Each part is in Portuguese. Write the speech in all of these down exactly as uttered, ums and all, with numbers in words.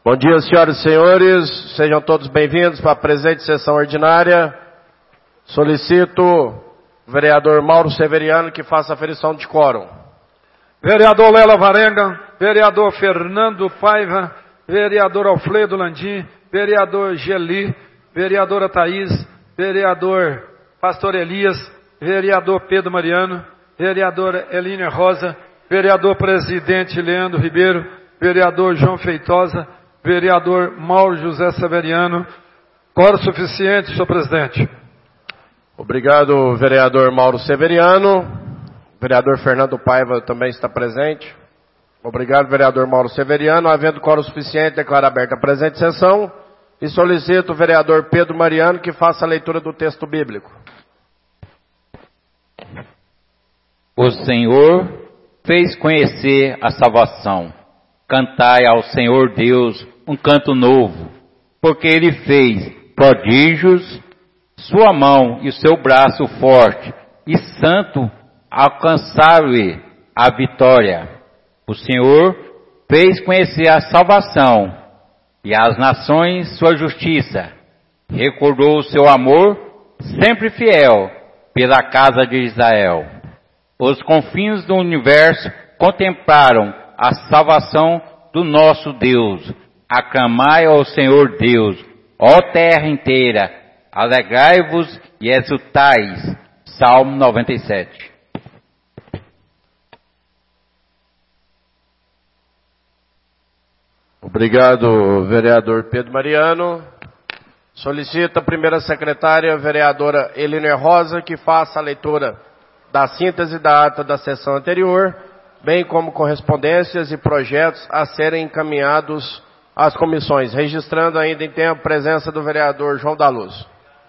Bom dia, senhoras e senhores. Sejam todos bem-vindos para a presente sessão ordinária. Solicito o vereador Mauro Severiano que faça a aferição de quórum. Vereador Lélio Alvarenga, vereador Fernando Paiva, vereador Alfredo Landim, vereador Geli, vereadora Thaís, vereador Pastor Elias, vereador Pedro Mariano, vereadora Elínia Rosa, vereador presidente Leandro Ribeiro, vereador João Feitosa, vereador Mauro José Severiano. Quórum suficiente, senhor presidente. Obrigado, vereador Mauro Severiano. O vereador Fernando Paiva também está presente. Obrigado, vereador Mauro Severiano. Havendo quórum suficiente, declaro aberta a presente sessão e solicito o vereador Pedro Mariano que faça a leitura do texto bíblico. O Senhor fez conhecer a salvação. Cantai ao Senhor Deus um canto novo, porque Ele fez prodígios, sua mão e o seu braço forte e santo alcançaram-lhe a vitória. O Senhor fez conhecer a salvação e às nações sua justiça. Recordou o seu amor sempre fiel pela casa de Israel. Os confins do universo contemplaram a salvação do nosso Deus. Aclamai ao Senhor Deus, ó terra inteira, alegrai-vos e exultais. Salmo noventa e sete. Obrigado, vereador Pedro Mariano. Solicito a primeira secretária, vereadora Elínia Rosa, que faça a leitura da síntese da ata da sessão anterior, bem como correspondências e projetos a serem encaminhados às comissões, registrando ainda em tempo a presença do vereador João da Luz.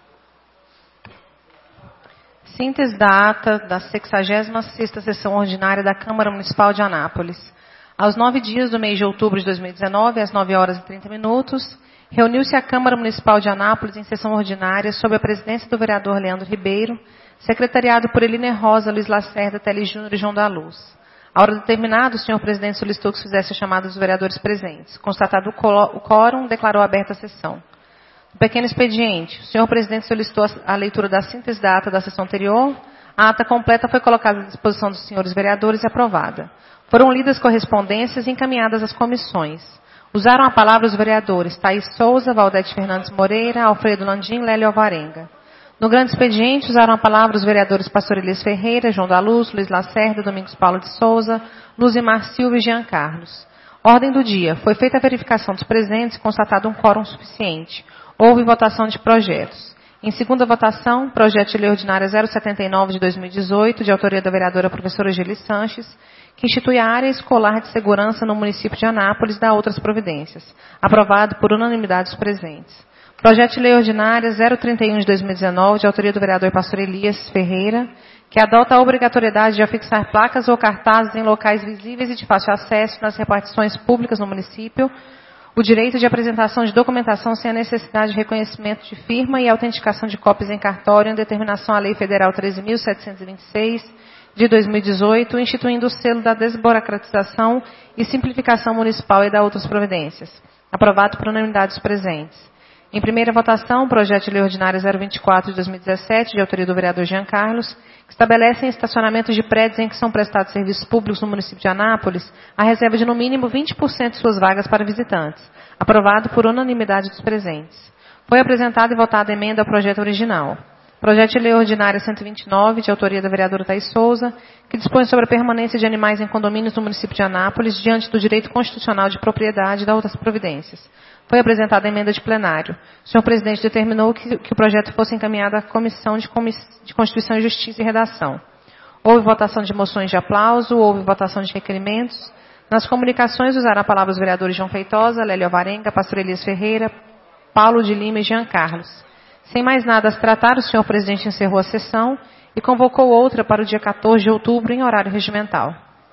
Síntese da ata da sexagésima sexta sessão ordinária da Câmara Municipal de Anápolis. Aos nove dias do mês de outubro de dois mil e dezenove, às nove horas e trinta minutos, reuniu-se a Câmara Municipal de Anápolis em sessão ordinária sob a presidência do vereador Leandro Ribeiro, secretariado por Elínia Rosa, Luiz Lacerda, Teles Júnior e João da Luz. A hora determinada, o senhor presidente solicitou que se fizesse a chamada dos vereadores presentes. Constatado o quórum, declarou aberta a sessão. No pequeno expediente, o senhor presidente solicitou a leitura da síntese da ata da sessão anterior. A ata completa foi colocada à disposição dos senhores vereadores e aprovada. Foram lidas correspondências e encaminhadas às comissões. Usaram a palavra os vereadores Thaís Souza, Valdete Fernandes Moreira, Alfredo Landim, Lélio Alvarenga. No grande expediente, usaram a palavra os vereadores Pastor Elias Ferreira, João da Luz, Luiz Lacerda, Domingos Paulo de Souza, Luzimar Silva e Jean Carlos. Ordem do dia. Foi feita a verificação dos presentes e constatado um quórum suficiente. Houve votação de projetos. Em segunda votação, projeto de lei ordinária zero setenta e nove de dois mil e dezoito, de autoria da vereadora professora Geli Sanches, que institui a área escolar de segurança no município de Anápolis e dá outras providências. Aprovado por unanimidade dos presentes. Projeto de lei ordinária zero trinta e um de dois mil e dezenove, de autoria do vereador Pastor Elias Ferreira, que adota a obrigatoriedade de afixar placas ou cartazes em locais visíveis e de fácil acesso nas repartições públicas no município, o direito de apresentação de documentação sem a necessidade de reconhecimento de firma e autenticação de cópias em cartório em determinação à Lei Federal treze mil setecentos e vinte e seis, de dois mil e dezoito, instituindo o selo da desburocratização e simplificação municipal e da outras providências. Aprovado por unanimidade dos presentes. Em primeira votação, o projeto de lei ordinária zero vinte e quatro de dois mil e dezessete, de autoria do vereador Jean Carlos, que estabelece em estacionamentos de prédios em que são prestados serviços públicos no município de Anápolis a reserva de no mínimo vinte por cento de suas vagas para visitantes. Aprovado por unanimidade dos presentes. Foi apresentada e votada a emenda ao projeto original. Projeto de lei ordinária cento e vinte e nove, de autoria da vereadora Thaís Souza, que dispõe sobre a permanência de animais em condomínios no município de Anápolis, diante do direito constitucional de propriedade e da outras providências. Foi apresentada a emenda de plenário. O senhor presidente determinou que, que o projeto fosse encaminhado à Comissão de, Comiss... de Constituição e Justiça e Redação. Houve votação de moções de aplauso, houve votação de requerimentos. Nas comunicações usaram a palavra os vereadores João Feitosa, Lélio Alvarenga, Pastor Elias Ferreira, Paulo de Lima e Jean Carlos. Sem mais nada a se tratar, o senhor presidente encerrou a sessão e convocou outra para o dia quatorze de outubro em horário regimental.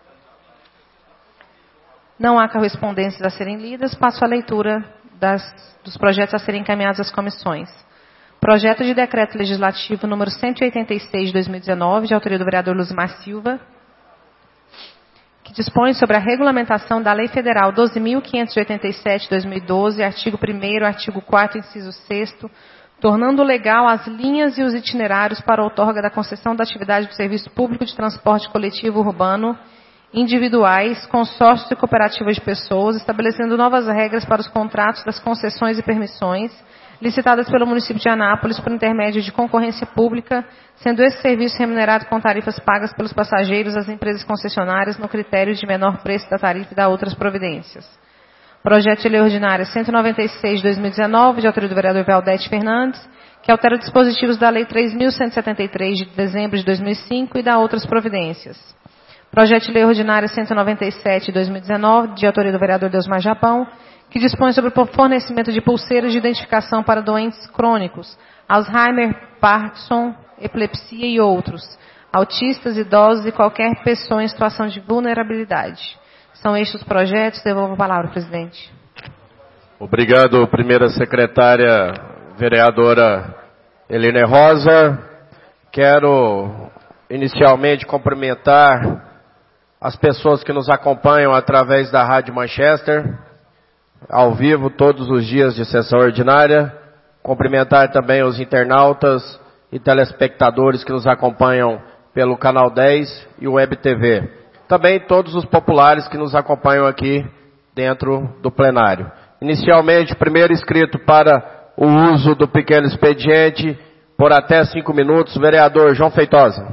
Não há correspondências a serem lidas, passo a leitura das, dos projetos a serem encaminhados às comissões. Projeto de decreto legislativo número cento e oitenta e seis de dois mil e dezenove, de autoria do vereador Luzimar Silva, que dispõe sobre a regulamentação da Lei Federal doze mil quinhentos e oitenta e sete de dois mil e doze, artigo primeiro, artigo quarto, inciso sexto, tornando legal as linhas e os itinerários para a outorga da concessão da atividade do serviço público de transporte coletivo urbano, individuais, consórcios e cooperativas de pessoas, estabelecendo novas regras para os contratos das concessões e permissões licitadas pelo município de Anápolis por intermédio de concorrência pública, sendo esse serviço remunerado com tarifas pagas pelos passageiros às empresas concessionárias no critério de menor preço da tarifa e da outras providências. Projeto de Lei Ordinária cento e noventa e seis de dois mil e dezenove, de autoria do vereador Valdete Fernandes, que altera dispositivos da Lei três mil cento e setenta e três de dezembro de dois mil e cinco e da outras providências. Projeto de Lei Ordinária cento e noventa e sete de dois mil e dezenove, de autoria do vereador Deusmar Japão, que dispõe sobre o fornecimento de pulseiras de identificação para doentes crônicos, Alzheimer, Parkinson, epilepsia e outros, autistas, idosos e qualquer pessoa em situação de vulnerabilidade. São estes os projetos. Devolvo a palavra, presidente. Obrigado, primeira secretária, vereadora Helene Rosa. Quero inicialmente cumprimentar as pessoas que nos acompanham através da Rádio Manchester, ao vivo, todos os dias de sessão ordinária. Cumprimentar também os internautas e telespectadores que nos acompanham pelo Canal dez e o Web T V. Também todos os populares que nos acompanham aqui dentro do plenário. Inicialmente, primeiro inscrito para o uso do pequeno expediente, por até cinco minutos, vereador João Feitosa.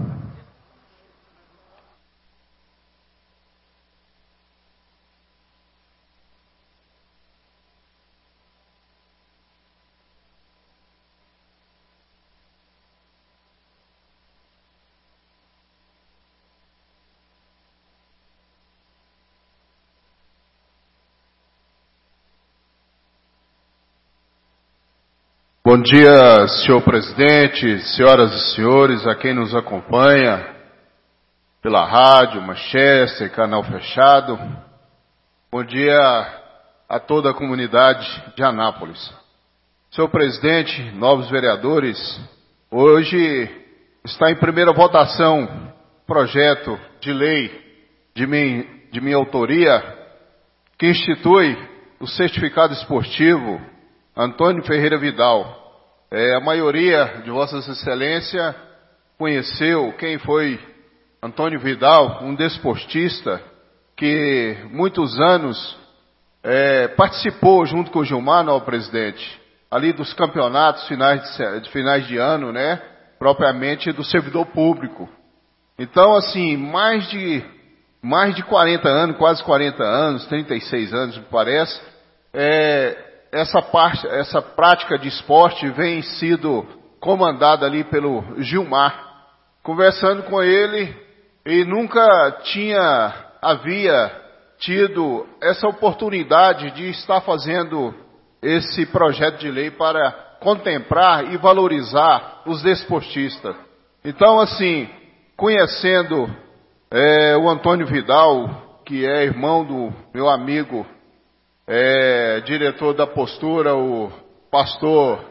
Bom dia, senhor presidente, senhoras e senhores, a quem nos acompanha pela rádio, Manchester, canal fechado. Bom dia a toda a comunidade de Anápolis. Senhor presidente, novos vereadores, hoje está em primeira votação projeto de lei de, mim, de minha autoria que institui o certificado esportivo Antônio Ferreira Vidal. É, a maioria de Vossas Excelências conheceu quem foi Antônio Vidal, um desportista que muitos anos é, participou junto com o Gilmar, não, presidente, ali dos campeonatos finais de, de finais de ano, né, propriamente do servidor público. Então, assim, mais de mais de quarenta anos, quase quarenta anos, trinta e seis anos, me parece, é, Essa, parte, essa prática de esporte vem sido comandada ali pelo Gilmar. Conversando com ele, ele nunca tinha, havia tido essa oportunidade de estar fazendo esse projeto de lei para contemplar e valorizar os desportistas. Então, assim, conhecendo é, o Antônio Vidal, que é irmão do meu amigo, É, diretor da postura, o pastor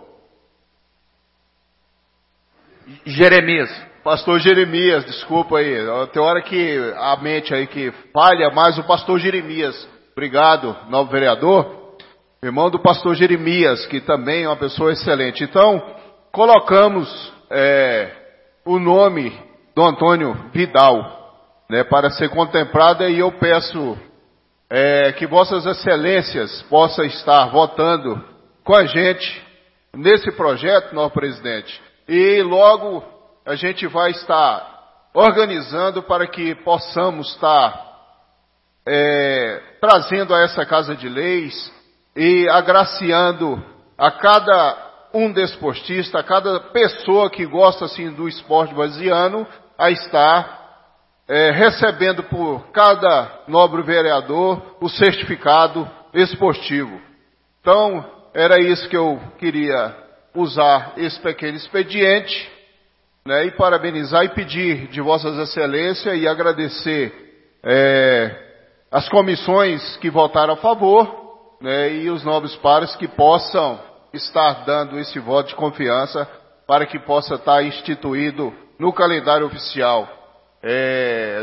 Jeremias. Pastor Jeremias, desculpa aí. Tem hora que a mente aí que falha, mas o pastor Jeremias, obrigado, novo vereador, irmão do pastor Jeremias, que também é uma pessoa excelente. Então, colocamos é, o nome do Antônio Vidal, né, para ser contemplado, e eu peço É, que Vossas Excelências possam estar votando com a gente nesse projeto, nosso presidente, e logo a gente vai estar organizando para que possamos estar é, trazendo a essa Casa de Leis e agraciando a cada um desportista, a cada pessoa que gosta assim do esporte basiano, a estar É, recebendo por cada nobre vereador o certificado esportivo. Então, era isso que eu queria usar esse pequeno expediente, né, e parabenizar e pedir de Vossas Excelências e agradecer é, as comissões que votaram a favor, né, e os nobres pares que possam estar dando esse voto de confiança para que possa estar instituído no calendário oficial É,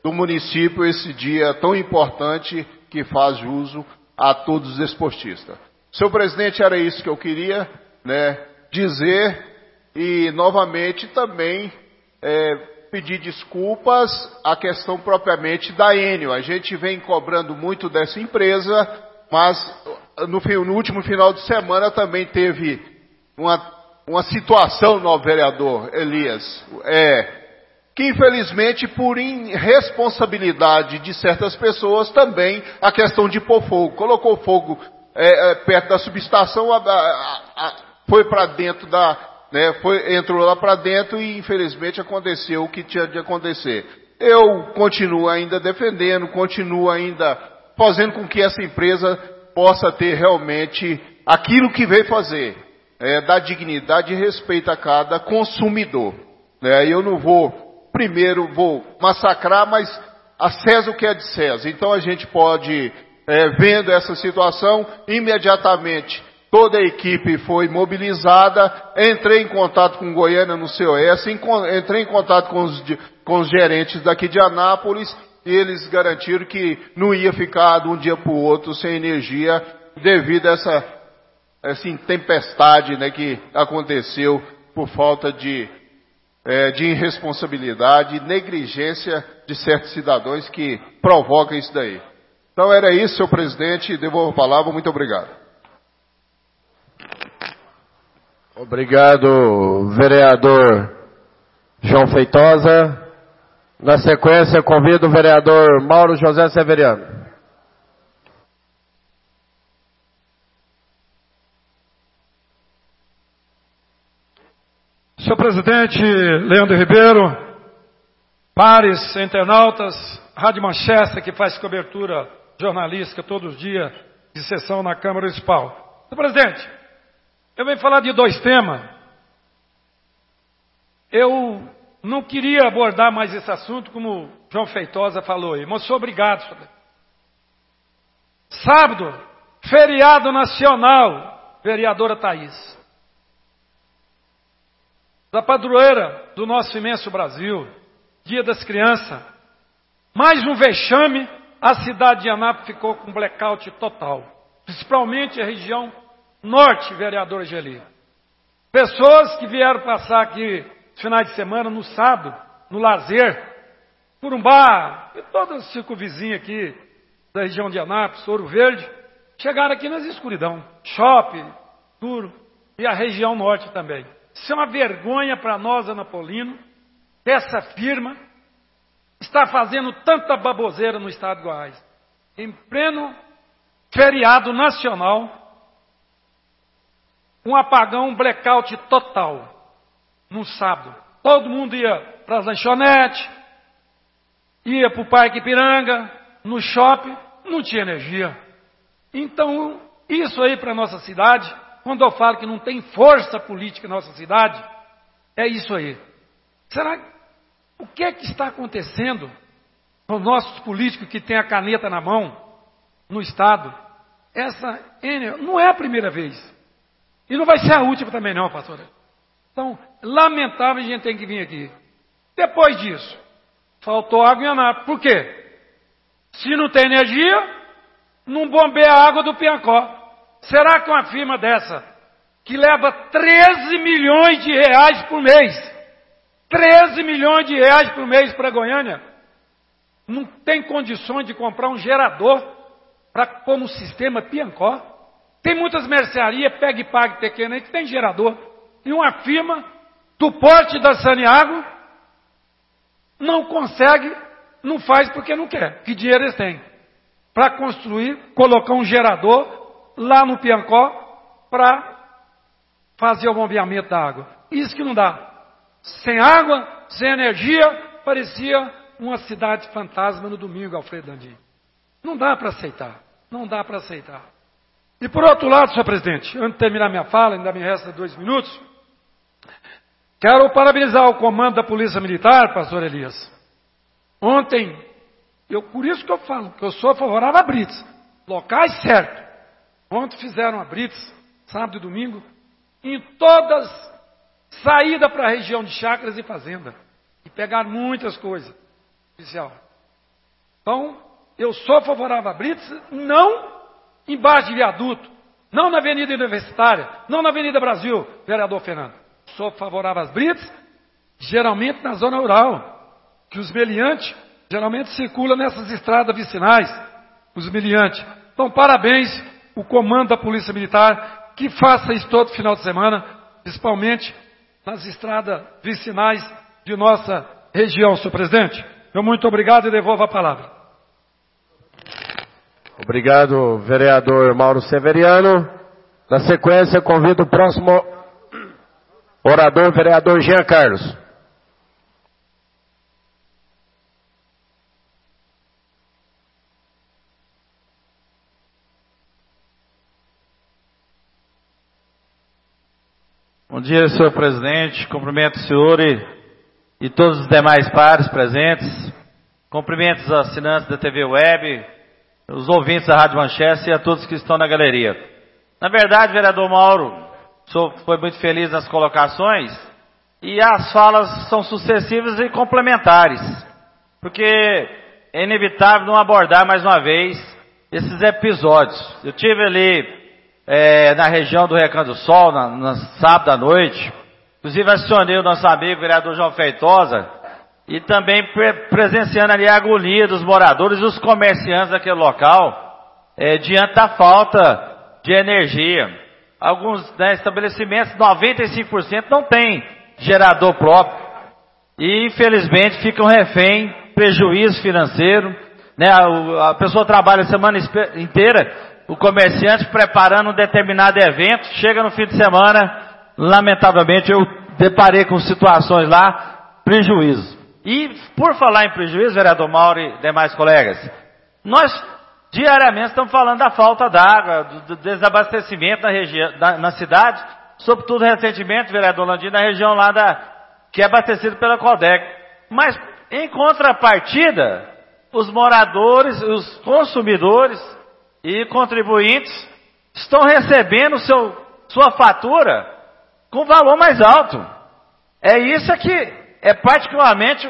do município esse dia tão importante que faz uso a todos os esportistas. Senhor presidente, era isso que eu queria, né, dizer e novamente também é, pedir desculpas à questão propriamente da Enel. A gente vem cobrando muito dessa empresa, mas no, no último final de semana também teve uma, uma situação no vereador Elias, é, que infelizmente por irresponsabilidade de certas pessoas também a questão de pôr fogo, colocou fogo é, é, perto da subestação, a, a, a, foi para dentro da, né, foi, entrou lá para dentro e infelizmente aconteceu o que tinha de acontecer. Eu continuo ainda defendendo, continuo ainda fazendo com que essa empresa possa ter realmente aquilo que veio fazer, é, dar dignidade e respeito a cada consumidor. Né? Eu não vou Primeiro vou massacrar, mas a César o que é de César. Então a gente pode, é, vendo essa situação, imediatamente toda a equipe foi mobilizada, entrei em contato com Goiânia no C O S, entrei em contato com os, com os gerentes daqui de Anápolis, e eles garantiram que não ia ficar de um dia para o outro sem energia, devido a essa, essa tempestade, né, que aconteceu por falta de É, de irresponsabilidade e negligência de certos cidadãos que provocam isso daí. Então era isso, senhor presidente, devolvo a palavra, muito obrigado. Obrigado, vereador João Feitosa. Na sequência, convido o vereador Mauro José Severiano. Senhor presidente Leandro Ribeiro, pares, internautas, Rádio Manchester, que faz cobertura jornalística todos os dias de sessão na Câmara Municipal. Senhor presidente, eu venho falar de dois temas. Eu não queria abordar mais esse assunto, como o João Feitosa falou aí, mas sou obrigado. Senhor. Sábado, feriado nacional, vereadora Thaís. Da padroeira do nosso imenso Brasil, Dia das Crianças, mais um vexame, a cidade de Anápolis ficou com blackout total, principalmente a região norte, vereador Geli. Pessoas que vieram passar aqui nos finais de semana, no sábado, no lazer, por um bar, e toda a circunvizinha aqui da região de Anápolis, Ouro Verde, chegaram aqui nas escuridão, shopping, duro, e a região norte também. Isso é uma vergonha para nós, anapolinos, dessa firma está fazendo tanta baboseira no estado de Goiás. Em pleno feriado nacional, um apagão, um blackout total, num sábado. Todo mundo ia para as lanchonetes, ia para o Parque Ipiranga, no shopping, não tinha energia. Então, isso aí para a nossa cidade, quando eu falo que não tem força política na nossa cidade, é isso aí. Será o que é que está acontecendo com os nossos políticos que têm a caneta na mão, no Estado? Essa não é a primeira vez. E não vai ser a última também não, pastor. Então, lamentável a gente tem que vir aqui. Depois disso, faltou água em Anápolis. Por quê? Se não tem energia, não bombeia a água do Piancó. Será que uma firma dessa, que leva treze milhões de reais por mês, treze milhões de reais por mês para Goiânia, não tem condições de comprar um gerador para como sistema Piancó? Tem muitas mercearias, pega e paga pequena, que tem gerador. E uma firma do porte da Saniago não consegue, não faz porque não quer. Que dinheiro eles têm? Para construir, colocar um gerador lá no Piancó para fazer o bombeamento da água. Isso que não dá. Sem água, sem energia, parecia uma cidade fantasma no domingo, Alfredo Landim. Não dá para aceitar. Não dá para aceitar. E por outro lado, senhor presidente, antes de terminar minha fala, ainda me resta dois minutos, quero parabenizar o comando da Polícia Militar, pastor Elias. Ontem, eu, por isso que eu falo, que eu sou favorável a blitz. Locais certos. Ontem fizeram a blitz, sábado e domingo, em todas saídas para a região de chácaras e fazenda. E pegaram muitas coisas. Oficial. Então, eu sou favorável a blitz, não embaixo de viaduto, não na Avenida Universitária, não na Avenida Brasil, vereador Fernando. Sou favorável às blitz, geralmente na zona rural, que os meliantes geralmente circulam nessas estradas vicinais, os meliantes. Então, parabéns o comando da Polícia Militar, que faça isso todo final de semana, principalmente nas estradas vicinais de nossa região, senhor presidente. Eu muito obrigado e devolvo a palavra. Obrigado, vereador Mauro Severiano. Na sequência, convido o próximo orador, vereador Jean Carlos. Bom dia, senhor presidente. Cumprimento o senhor e, e todos os demais pares presentes. Cumprimento os assinantes da T V Web, os ouvintes da Rádio Manchester e a todos que estão na galeria. Na verdade, vereador Mauro, o senhor foi muito feliz nas colocações e as falas são sucessivas e complementares, porque é inevitável não abordar mais uma vez esses episódios. Eu tive ali É, na região do Recanto do Sol, na, na sábado à noite, inclusive acionei o nosso amigo vereador João Feitosa, e também pre presenciando ali a agonia dos moradores e dos comerciantes daquele local, é, diante da falta de energia. Alguns, né, estabelecimentos, noventa e cinco por cento não tem gerador próprio, e infelizmente ficam refém, prejuízo financeiro, né, a, a pessoa trabalha a semana inteira, o comerciante preparando um determinado evento, chega no fim de semana, lamentavelmente eu deparei com situações lá, prejuízo. E por falar em prejuízo, vereador Mauro e demais colegas, nós diariamente estamos falando da falta d'água, do, do desabastecimento na, região, na, na cidade, sobretudo recentemente, vereador Landim, na região lá da, que é abastecida pela Codec. Mas em contrapartida, os moradores, os consumidores e contribuintes estão recebendo seu, sua fatura com valor mais alto. É isso que é particularmente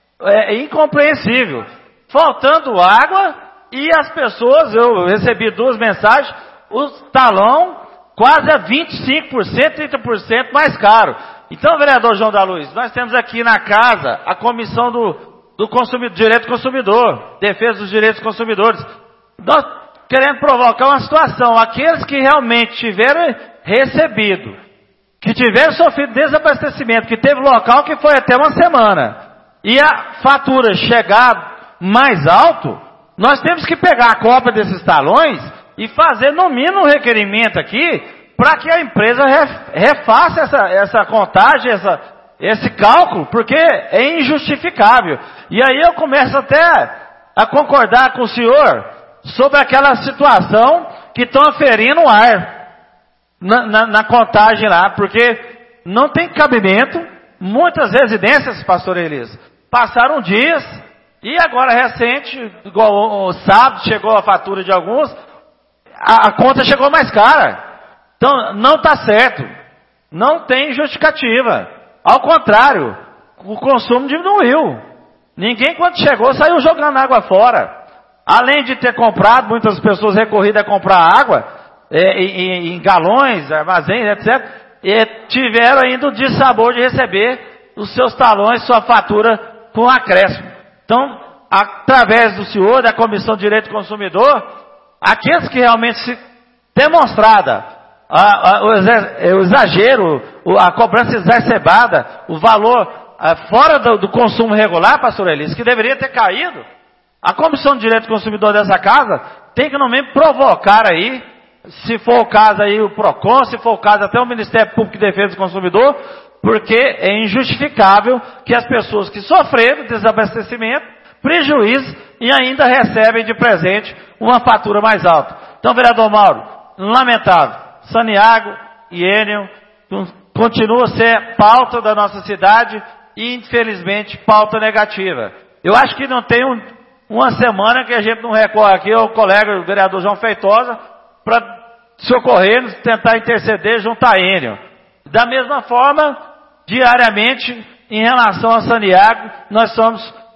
é, incompreensível. Faltando água e as pessoas, eu recebi duas mensagens, o talão quase a vinte e cinco por cento, trinta por cento mais caro. Então, vereador João da Luz, nós temos aqui na casa a comissão do, do consumidor, direito do consumidor, defesa dos direitos dos consumidores. Nós querendo provocar uma situação, aqueles que realmente tiveram recebido, que tiveram sofrido desabastecimento, que teve local que foi até uma semana, e a fatura chegar mais alto, nós temos que pegar a cópia desses talões e fazer no mínimo um requerimento aqui, para que a empresa refaça essa, essa contagem, essa, esse cálculo, porque é injustificável. E aí eu começo até a concordar com o senhor sobre aquela situação que estão aferindo o ar na, na, na contagem lá, porque não tem cabimento. Muitas residências, pastor Elias, passaram dias e agora recente, igual o, o sábado chegou a fatura de alguns, a, a conta chegou mais cara. Então não está certo, não tem justificativa, ao contrário, o consumo diminuiu. Ninguém quando chegou saiu jogando água fora. Além de ter comprado, muitas pessoas recorridas a comprar água, é, em, em galões, armazéns, etcétera, e tiveram ainda o dissabor de receber os seus talões, sua fatura com acréscimo. Então, através do senhor, da Comissão de Direito do Consumidor, aqueles que realmente se demonstrada a, a, o exagero, a cobrança exacerbada, o valor a, fora do, do consumo regular, pastor Elias, que deveria ter caído, a Comissão de Direito do Consumidor dessa casa tem que no mínimo provocar aí, se for o caso aí o PROCON, se for o caso até o Ministério Público de Defesa do Consumidor, porque é injustificável que as pessoas que sofreram desabastecimento, prejuízo e ainda recebem de presente uma fatura mais alta. Então, vereador Mauro, lamentável, Saniago e Enel continua a ser pauta da nossa cidade e infelizmente pauta negativa. Eu acho que não tem um Uma semana que a gente não recorre aqui ao colega, o vereador João Feitosa, para socorrer, tentar interceder junto a Enel. Da mesma forma, diariamente, em relação a Saniago, nós somos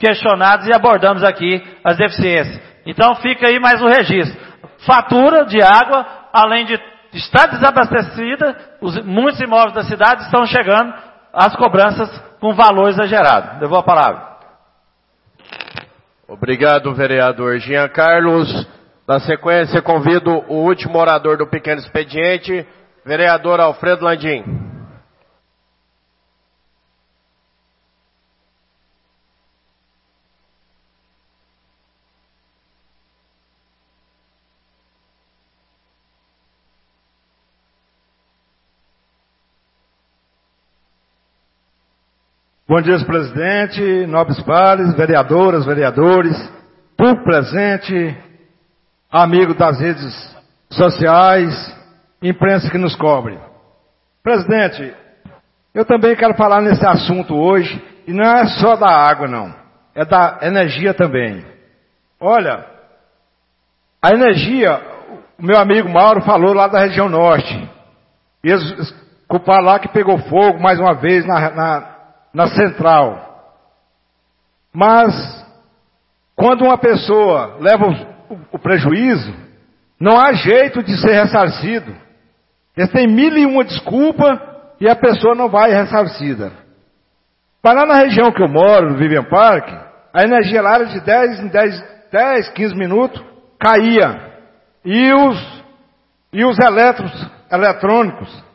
questionados e abordamos aqui as deficiências. Então fica aí mais um registro. Fatura de água, além de estar desabastecida, os, muitos imóveis da cidade estão chegando às cobranças com valor exagerado. Devolvo a palavra. Obrigado, vereador Jean Carlos. Na sequência, convido o último orador do pequeno expediente, vereador Alfredo Landim. Bom dia, presidente, nobres pares, vereadoras, vereadores, público presente, amigo das redes sociais, imprensa que nos cobre. Presidente, eu também quero falar nesse assunto hoje, e não é só da água não, é da energia também. Olha, a energia, o meu amigo Mauro falou lá da região norte, e eles culparam lá que pegou fogo mais uma vez na, na na central. Mas, quando uma pessoa leva o, o prejuízo, não há jeito de ser ressarcido. Eles têm mil e uma desculpa e a pessoa não vai ressarcida. Para lá na região que eu moro, no Vivian Park, a energia lá era de dez em dez, quinze minutos, caía. E os, e os eletros, eletrônicos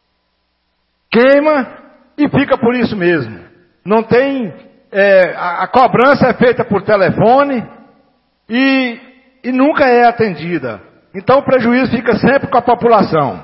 queima e fica por isso mesmo. Não tem, é, a, a cobrança é feita por telefone e, e nunca é atendida. Então o prejuízo fica sempre com a população.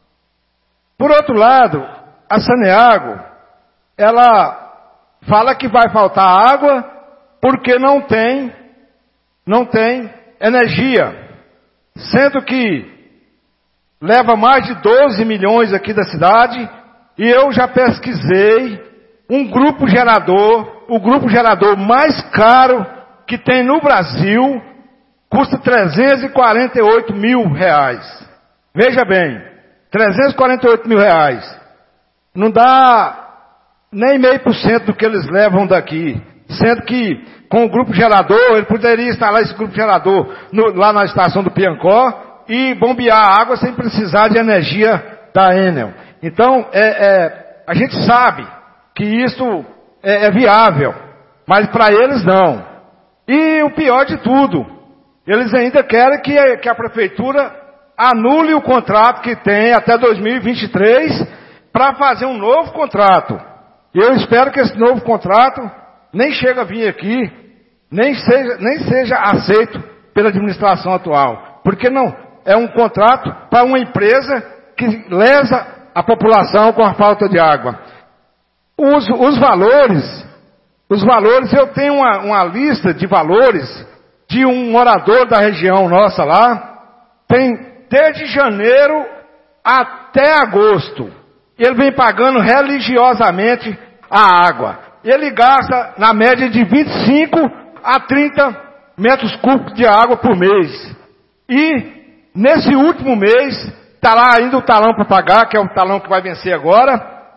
Por outro lado, a Saneago, ela fala que vai faltar água porque não tem, não tem energia. Sendo que leva mais de doze milhões aqui da cidade. E eu já pesquisei um grupo gerador, o grupo gerador mais caro que tem no Brasil, custa trezentos e quarenta e oito mil reais. Veja bem, trezentos e quarenta e oito mil reais. Não dá nem meio por cento do que eles levam daqui. Sendo que com o grupo gerador, ele poderia instalar esse grupo gerador no, lá na estação do Piancó e bombear a água sem precisar de energia da Enel. Então, é, é, a gente sabe que isso é, é viável, mas para eles não. E o pior de tudo, eles ainda querem que a, que a prefeitura anule o contrato que tem até dois mil e vinte e três para fazer um novo contrato. E eu espero que esse novo contrato nem chegue a vir aqui, nem seja, nem seja aceito pela administração atual. Porque não, é um contrato para uma empresa que lesa a população com a falta de água. Os, os valores, os valores, eu tenho uma, uma lista de valores de um morador da região nossa lá, tem desde janeiro até agosto, ele vem pagando religiosamente a água. Ele gasta na média de vinte e cinco a trinta metros cúbicos de água por mês. E nesse último mês, está lá ainda o talão para pagar, que é o talão que vai vencer agora.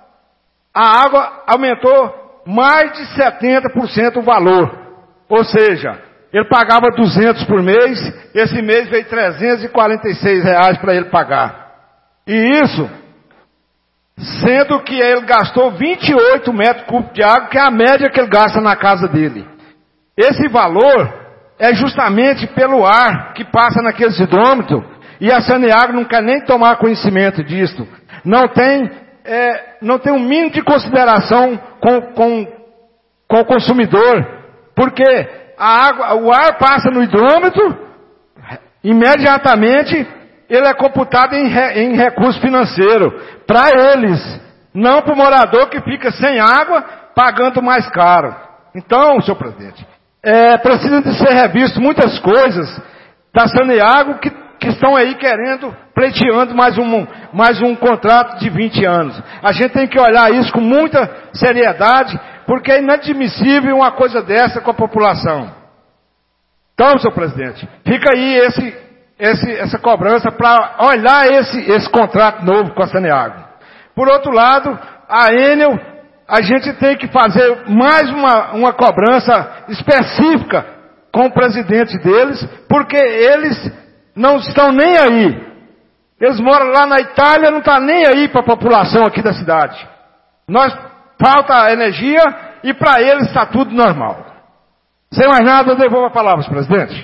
A água aumentou mais de setenta por cento o valor. Ou seja, ele pagava duzentos por mês, esse mês veio trezentos e quarenta e seis reais para ele pagar. E isso, sendo que ele gastou vinte e oito metros cúbicos de água, que é a média que ele gasta na casa dele. Esse valor é justamente pelo ar que passa naquele hidrômetro. E a Saneago não quer nem tomar conhecimento disso. Não tem, é, não tem um mínimo de consideração com, com, com o consumidor. Porque a água, o ar passa no hidrômetro, imediatamente ele é computado em, em recurso financeiro. Para eles, não para o morador que fica sem água, pagando mais caro. Então, senhor presidente, é, precisa de ser revisto muitas coisas da Saneago que que estão aí querendo, pleiteando mais um, mais um contrato de vinte anos. A gente tem que olhar isso com muita seriedade, porque é inadmissível uma coisa dessa com a população. Então, senhor presidente, fica aí esse, esse, essa cobrança para olhar esse, esse contrato novo com a Saneago. Por outro lado, a Enel, a gente tem que fazer mais uma, uma cobrança específica com o presidente deles, porque eles não estão nem aí. Eles moram lá na Itália, não estão nem aí para a população aqui da cidade. Nós falta energia e para eles está tudo normal. Sem mais nada, eu devolvo a palavra, presidente.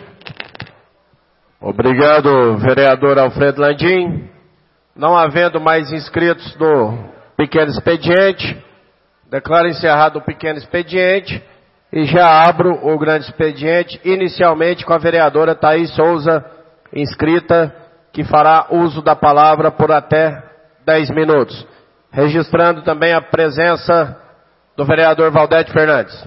Obrigado, vereador Alfredo Landim. Não havendo mais inscritos no pequeno expediente, declaro encerrado o pequeno expediente e já abro o grande expediente, inicialmente com a vereadora Thaís Souza, inscrita, que fará uso da palavra por até dez minutos. Registrando também a presença do vereador Valdete Fernandes.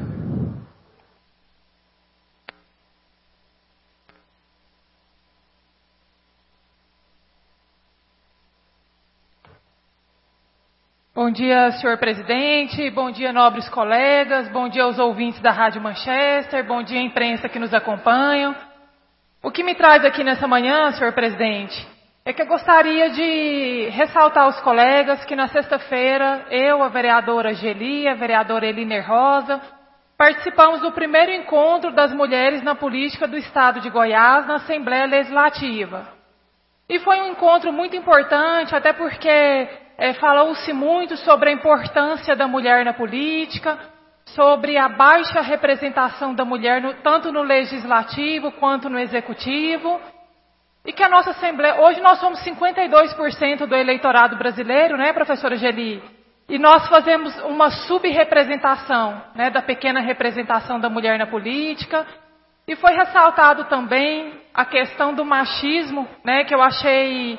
Bom dia, senhor presidente, bom dia, nobres colegas, bom dia aos ouvintes da Rádio Manchester, bom dia, imprensa que nos acompanham. O que me traz aqui nessa manhã, senhor presidente, é que eu gostaria de ressaltar aos colegas que na sexta-feira, eu, a vereadora Geli, a vereadora Eliner Rosa, participamos do primeiro encontro das mulheres na política do Estado de Goiás, na Assembleia Legislativa. E foi um encontro muito importante, até porque É, falou-se muito sobre a importância da mulher na política, sobre a baixa representação da mulher no, tanto no legislativo quanto no executivo, e que a nossa Assembleia, hoje nós somos cinquenta e dois por cento do eleitorado brasileiro, né, professora Geli? E nós fazemos uma subrepresentação, né, da pequena representação da mulher na política, e foi ressaltado também a questão do machismo, né, que eu achei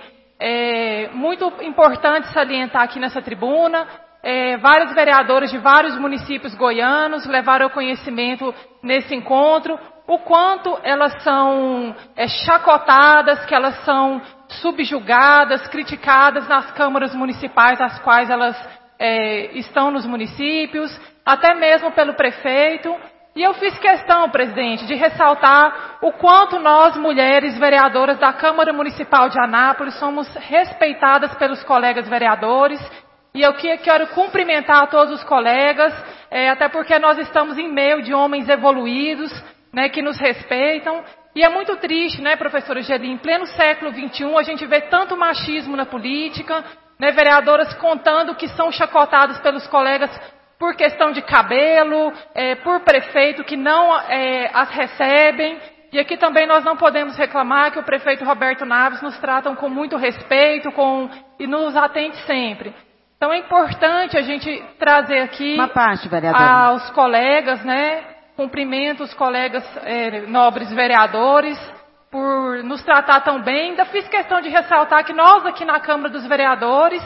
É muito importante salientar aqui nessa tribuna. É, vários vereadores de vários municípios goianos levaram ao conhecimento nesse encontro o quanto elas são é, chacotadas, que elas são subjugadas, criticadas nas câmaras municipais, as quais elas é, estão nos municípios, até mesmo pelo prefeito. E eu fiz questão, presidente, de ressaltar o quanto nós, mulheres vereadoras da Câmara Municipal de Anápolis, somos respeitadas pelos colegas vereadores. E eu quero cumprimentar a todos os colegas, é, até porque nós estamos em meio de homens evoluídos, né, que nos respeitam. E é muito triste, né, professora Geli, em pleno século vinte e um, a gente vê tanto machismo na política, né, vereadoras contando que são chacotadas pelos colegas por questão de cabelo, é, por prefeito que não é, as recebem. E aqui também nós não podemos reclamar que o prefeito Roberto Naves nos tratam com muito respeito com, e nos atende sempre. Então é importante a gente trazer aqui uma parte, aos colegas, né, cumprimento os colegas é, nobres vereadores por nos tratar tão bem. Ainda fiz questão de ressaltar que nós aqui na Câmara dos Vereadores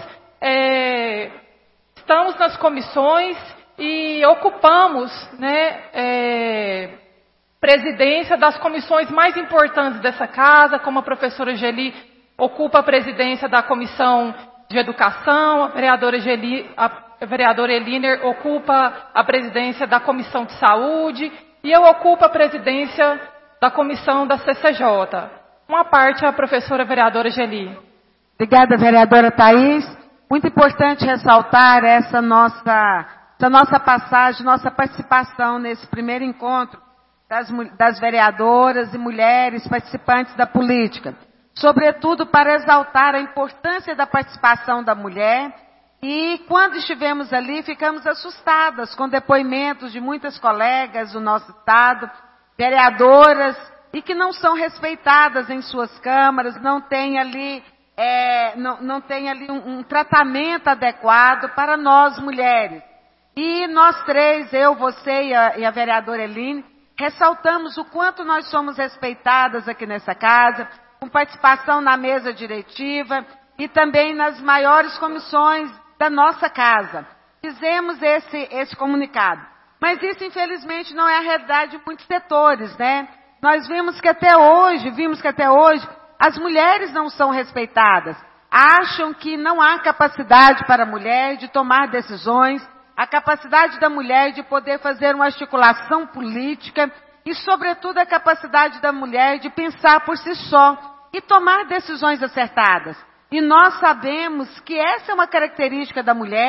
é, estamos nas comissões e ocupamos, né, é, presidência das comissões mais importantes dessa casa, como a professora Geli ocupa a presidência da Comissão de Educação, a vereadora, Geli, a vereadora Eliner ocupa a presidência da Comissão de Saúde e eu ocupo a presidência da Comissão da C C J. Uma parte a professora vereadora Geli. Obrigada, vereadora Thaís. Muito importante ressaltar essa nossa, essa nossa passagem, nossa participação nesse primeiro encontro das, das vereadoras e mulheres participantes da política. Sobretudo para exaltar a importância da participação da mulher. E quando estivemos ali, ficamos assustadas com depoimentos de muitas colegas do nosso estado, vereadoras, e que não são respeitadas em suas câmaras, não têm ali... É, não, não tem ali um, um tratamento adequado para nós mulheres. E nós três, eu, você e a, e a vereadora Eline, ressaltamos o quanto nós somos respeitadas aqui nessa casa, com participação na mesa diretiva e também nas maiores comissões da nossa casa. Fizemos esse, esse comunicado. Mas isso, infelizmente, não é a realidade de muitos setores, né? Nós vimos que até hoje, vimos que até hoje, as mulheres não são respeitadas. Acham que não há capacidade para a mulher de tomar decisões, a capacidade da mulher de poder fazer uma articulação política e, sobretudo, a capacidade da mulher de pensar por si só e tomar decisões acertadas. E nós sabemos que essa é uma característica da mulher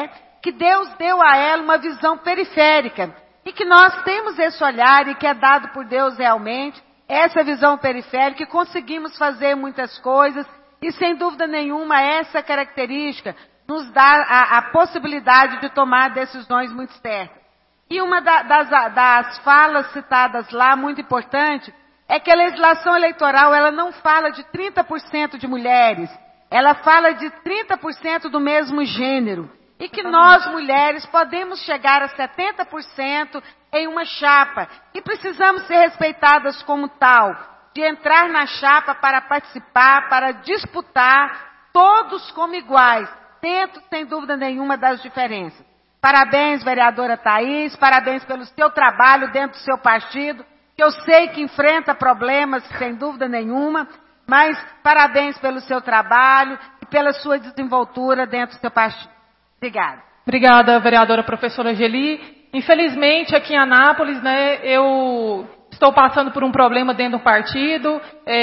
que Deus deu a ela uma visão periférica. E que nós temos esse olhar e que é dado por Deus realmente, essa visão periférica, e conseguimos fazer muitas coisas. E sem dúvida nenhuma, essa característica nos dá a, a possibilidade de tomar decisões muito certas. E uma da, das, das falas citadas lá, muito importante, é que a legislação eleitoral ela não fala de trinta por cento de mulheres, ela fala de trinta por cento do mesmo gênero. E que nós, mulheres, podemos chegar a setenta por cento em uma chapa. E precisamos ser respeitadas como tal, de entrar na chapa para participar, para disputar, todos como iguais, dentro, sem dúvida nenhuma, das diferenças. Parabéns, vereadora Thaís, parabéns pelo seu trabalho dentro do seu partido, que eu sei que enfrenta problemas, sem dúvida nenhuma, mas parabéns pelo seu trabalho e pela sua desenvoltura dentro do seu partido. Obrigada. Obrigada, vereadora professora Geli. Infelizmente, aqui em Anápolis, né, eu estou passando por um problema dentro do partido,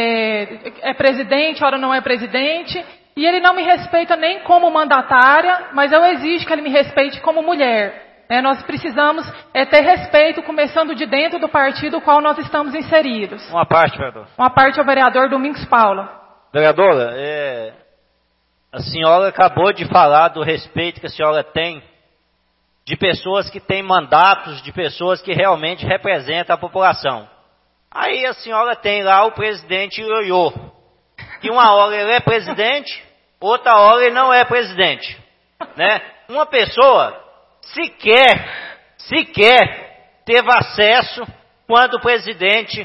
é, é presidente, ora não é presidente, e ele não me respeita nem como mandatária, mas eu exijo que ele me respeite como mulher. É, nós precisamos é, ter respeito, começando de dentro do partido no qual nós estamos inseridos. Uma parte, vereador. Uma parte ao vereador Domingos Paula. Vereadora, é, a senhora acabou de falar do respeito que a senhora tem de pessoas que têm mandatos, de pessoas que realmente representam a população. Aí a senhora tem lá o presidente Ioiô, que uma hora ele é presidente, outra hora ele não é presidente. Né? Uma pessoa sequer, sequer teve acesso quando o presidente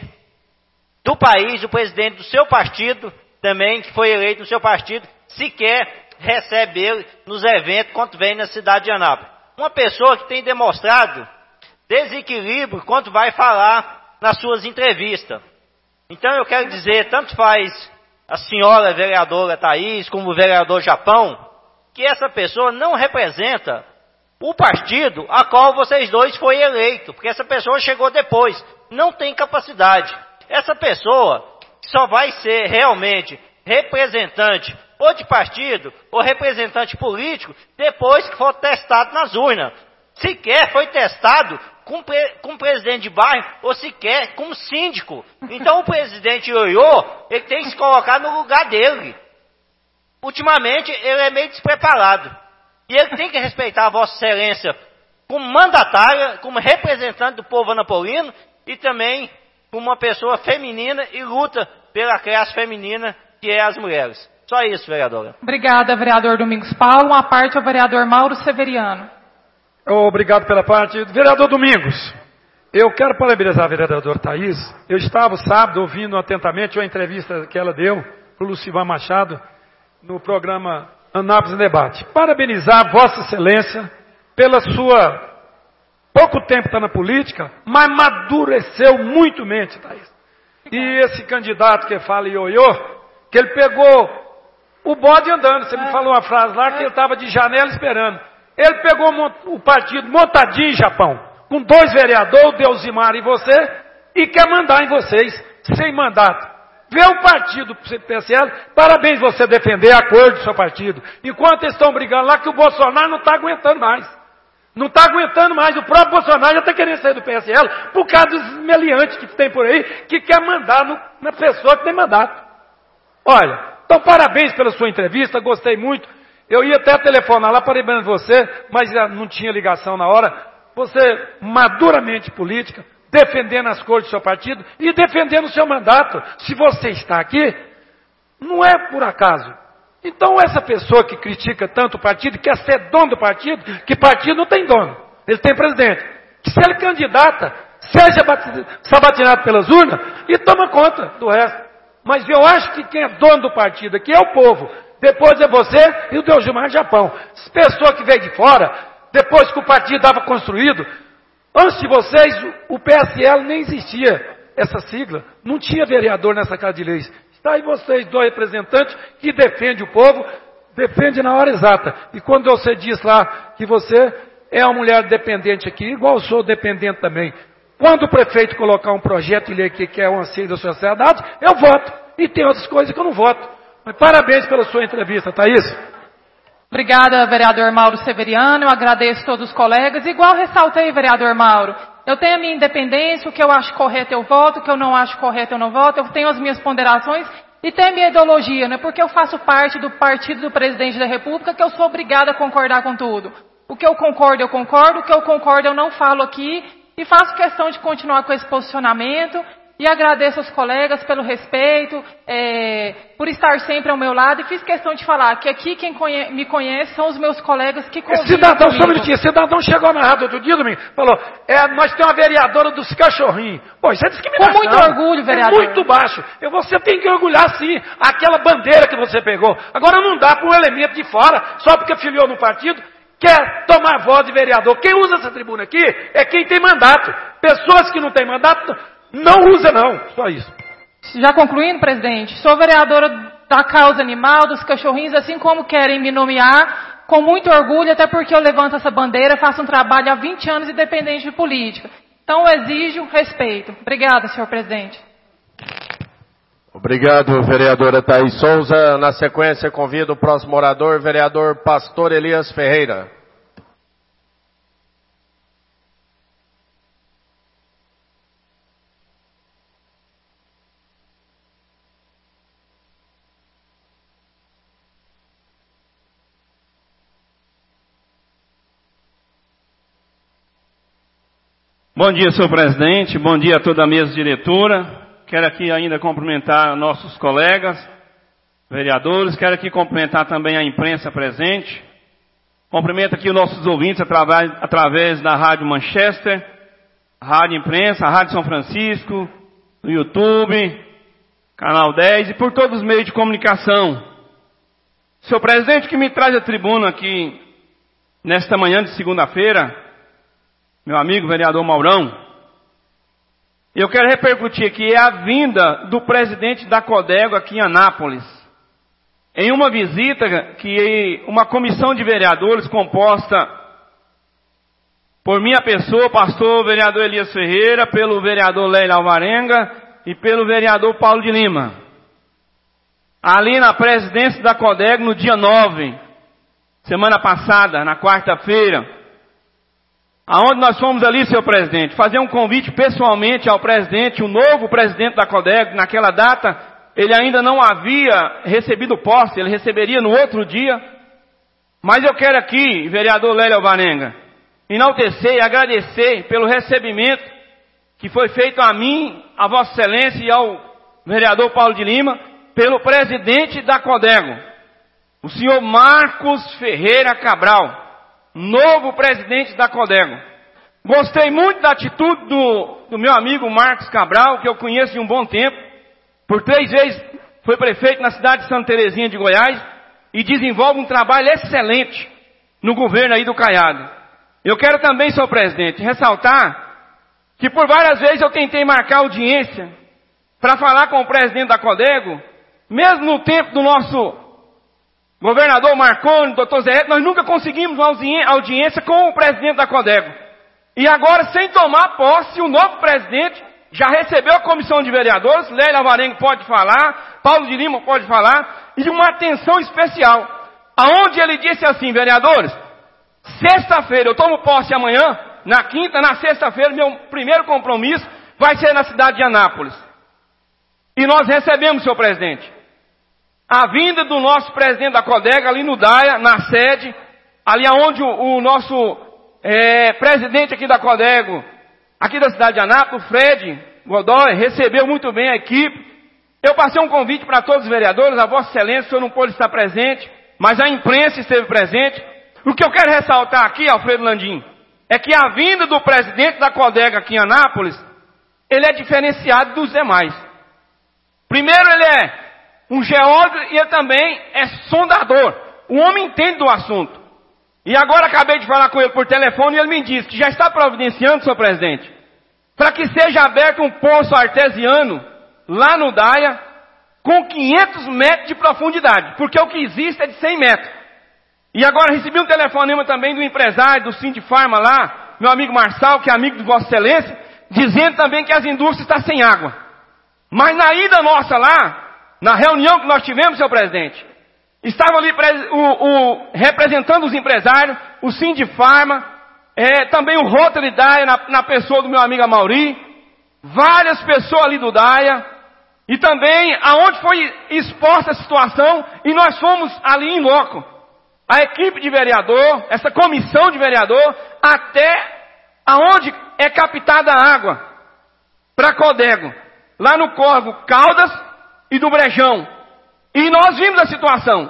do país, o presidente do seu partido, também que foi eleito no seu partido, sequer recebe ele nos eventos quando vem na cidade de Anápolis. Uma pessoa que tem demonstrado desequilíbrio quando vai falar nas suas entrevistas. Então eu quero dizer, tanto faz a senhora vereadora Thaís como o vereador Japão, que essa pessoa não representa o partido a qual vocês dois foi eleito, porque essa pessoa chegou depois, não tem capacidade. Essa pessoa só vai ser realmente representante ou de partido, ou representante político, depois que for testado nas urnas. Sequer foi testado com, pre, com presidente de bairro, ou sequer com síndico. Então o presidente Ioiô, ele tem que se colocar no lugar dele. Ultimamente, ele é meio despreparado. E ele tem que respeitar a Vossa Excelência como mandatária, como representante do povo anapolino, e também como uma pessoa feminina e luta pela classe feminina, que é as mulheres. Só isso, vereadora. Obrigada, vereador Domingos Paulo. Uma parte ao vereador Mauro Severiano. Obrigado pela parte. Vereador Domingos, eu quero parabenizar a vereadora Thaís. Eu estava sábado ouvindo atentamente uma entrevista que ela deu para o Lucivan Machado no programa Anápolis em Debate. Parabenizar Vossa Excelência pela sua... pouco tempo está na política, mas madureceu muito mente, Thaís. E esse candidato que fala ioiô, que ele pegou o bode andando. Você me falou uma frase lá que ele estava de janela esperando. Ele pegou o partido montadinho, Japão, com dois vereadores, o Deusimar e você, e quer mandar em vocês, sem mandato. Vê o partido P S L, parabéns você defender a cor do seu partido. Enquanto eles estão brigando lá que o Bolsonaro não está aguentando mais. Não está aguentando mais. O próprio Bolsonaro já está querendo sair do P S L por causa dos meliantes que tem por aí, que quer mandar no, na pessoa que tem mandato. Olha, então parabéns pela sua entrevista, gostei muito. Eu ia até telefonar lá, parabenizar você, mas não tinha ligação na hora. Você, maduramente política, defendendo as cores do seu partido e defendendo o seu mandato. Se você está aqui, não é por acaso. Então essa pessoa que critica tanto o partido, quer ser dono do partido, que partido não tem dono, ele tem presidente. Que se ele candidata, seja sabatinado pelas urnas e toma conta do resto. Mas eu acho que quem é dono do partido aqui é o povo. Depois é você e o Deusimar Japão. Essa pessoa que veio de fora, depois que o partido estava construído, antes de vocês, o P S L nem existia essa sigla. Não tinha vereador nessa Casa de Leis. Está aí vocês, dois representantes, que defendem o povo, defendem na hora exata. E quando você diz lá que você é uma mulher dependente aqui, igual eu sou dependente também. Quando o prefeito colocar um projeto de lei que quer um anseio da sociedade, eu voto. E tem outras coisas que eu não voto. Mas parabéns pela sua entrevista, Thaís. Obrigada, vereador Mauro Severiano. Eu agradeço a todos os colegas. Igual ressaltei, vereador Mauro, eu tenho a minha independência, o que eu acho correto eu voto, o que eu não acho correto eu não voto, eu tenho as minhas ponderações e tenho a minha ideologia, né? Porque eu faço parte do partido do presidente da República, que eu sou obrigada a concordar com tudo. O que eu concordo, eu concordo, o que eu concordo eu não falo aqui e faço questão de continuar com esse posicionamento. E agradeço aos colegas pelo respeito, é, por estar sempre ao meu lado. E fiz questão de falar que aqui quem conhe- me conhece são os meus colegas que convivem Cidadão, comigo. só um minutinho. Cidadão chegou na rádio outro dia, domingo, falou, é, nós temos uma vereadora dos cachorrinhos. Pô, isso é discriminação. Com muito orgulho, vereador. É muito baixo. E você tem que orgulhar, sim, aquela bandeira que você pegou. Agora não dá para um elemento de fora, só porque filiou no partido, quer tomar voz de vereador. Quem usa essa tribuna aqui é quem tem mandato. Pessoas que não têm mandato... não usa não, só isso. Já concluindo, presidente, sou vereadora da causa animal, dos cachorrinhos, assim como querem me nomear, com muito orgulho, até porque eu levanto essa bandeira, faço um trabalho há vinte anos independente de política. Então eu exijo respeito. Obrigada, senhor presidente. Obrigado, vereadora Thaís Souza. Na sequência, convido o próximo orador, vereador Pastor Elias Ferreira. Bom dia, senhor presidente. Bom dia a toda a mesa diretora. Quero aqui ainda cumprimentar nossos colegas, vereadores. Quero aqui cumprimentar também a imprensa presente. Cumprimento aqui os nossos ouvintes através, através da Rádio Manchester, Rádio Imprensa, a Rádio São Francisco, no YouTube, Canal dez e por todos os meios de comunicação. Senhor presidente, que me traz a tribuna aqui nesta manhã de segunda-feira, meu amigo vereador Maurão, eu quero repercutir aqui é a vinda do presidente da Codego aqui em Anápolis, em uma visita que uma comissão de vereadores composta por minha pessoa, pastor vereador Elias Ferreira, pelo vereador Leila Alvarenga e pelo vereador Paulo de Lima, ali na presidência da Codego no dia nove, semana passada, na quarta-feira, aonde nós fomos ali, senhor presidente, fazer um convite pessoalmente ao presidente, o novo presidente da Codego. Naquela data, ele ainda não havia recebido posse, ele receberia no outro dia. Mas eu quero aqui, vereador Lélio Alvarenga, enaltecer e agradecer pelo recebimento que foi feito a mim, a Vossa Excelência e ao vereador Paulo de Lima, pelo presidente da Codego, o senhor Marcos Ferreira Cabral, novo presidente da Codego. Gostei muito da atitude do, do meu amigo Marcos Cabral, que eu conheço de um bom tempo. Por três vezes foi prefeito na cidade de Santa Terezinha de Goiás e desenvolve um trabalho excelente no governo aí do Caiado. Eu quero também, senhor presidente, ressaltar que por várias vezes eu tentei marcar audiência para falar com o presidente da Codego, mesmo no tempo do nosso governador Marconi, doutor Zé, nós nunca conseguimos uma audiência com o presidente da Codego. E agora, sem tomar posse, o novo presidente já recebeu a comissão de vereadores, Lélia Alvarenga pode falar, Paulo de Lima pode falar, e uma atenção especial, aonde ele disse assim, vereadores, sexta-feira, eu tomo posse amanhã, na quinta, na sexta-feira, meu primeiro compromisso vai ser na cidade de Anápolis. E nós recebemos, senhor presidente, a vinda do nosso presidente da Codego ali no Daia, na sede, ali onde o, o nosso é, presidente aqui da Codego, aqui da cidade de Anápolis, o Fred Godoy, recebeu muito bem a equipe. Eu passei um convite para todos os vereadores, a Vossa Excelência, o senhor não pôde estar presente, mas a imprensa esteve presente. O que eu quero ressaltar aqui, Alfredo Landim, é que a vinda do presidente da Codego aqui em Anápolis, ele é diferenciado dos demais. Primeiro, ele é um geógrafo e ele também é sondador. O homem entende do assunto. E agora acabei de falar com ele por telefone e ele me disse que já está providenciando, senhor presidente, para que seja aberto um poço artesiano lá no Daia com quinhentos metros de profundidade, porque o que existe é de cem metros. E agora recebi um telefonema também do empresário do Sindifarma lá, meu amigo Marçal, que é amigo de Vossa Excelência, dizendo também que as indústrias estão sem água. Mas na ida nossa lá, na reunião que nós tivemos, senhor presidente, Estavam ali o, o, representando os empresários, o Sindifarma, é, também o Rotary Daia, na, na pessoa do meu amigo Amauri, várias pessoas ali do Daia, e também aonde foi exposta a situação, e nós fomos ali em loco. A equipe de vereador, essa comissão de vereador, até aonde é captada a água para Codego, lá no córrego Caldas e do Brejão. E nós vimos a situação.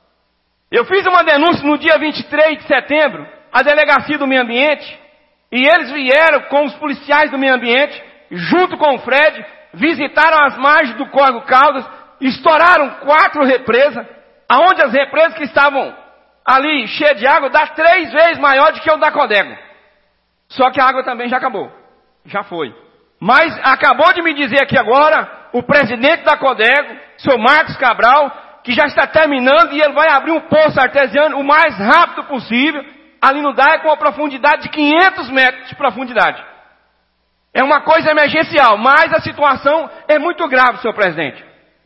Eu fiz uma denúncia no dia vinte e três de setembro, à Delegacia do Meio Ambiente, e eles vieram com os policiais do meio ambiente, junto com o Fred, visitaram as margens do córrego Caldas, estouraram quatro represas, aonde as represas que estavam ali cheias de água, dá três vezes maior do que o da Codego. Só que a água também já acabou. Já foi. Mas acabou de me dizer aqui agora, o presidente da Codego, seu Marcos Cabral, que já está terminando e ele vai abrir um poço artesiano o mais rápido possível, ali no Daia, com uma profundidade de quinhentos metros de profundidade. É uma coisa emergencial, mas a situação é muito grave, senhor presidente.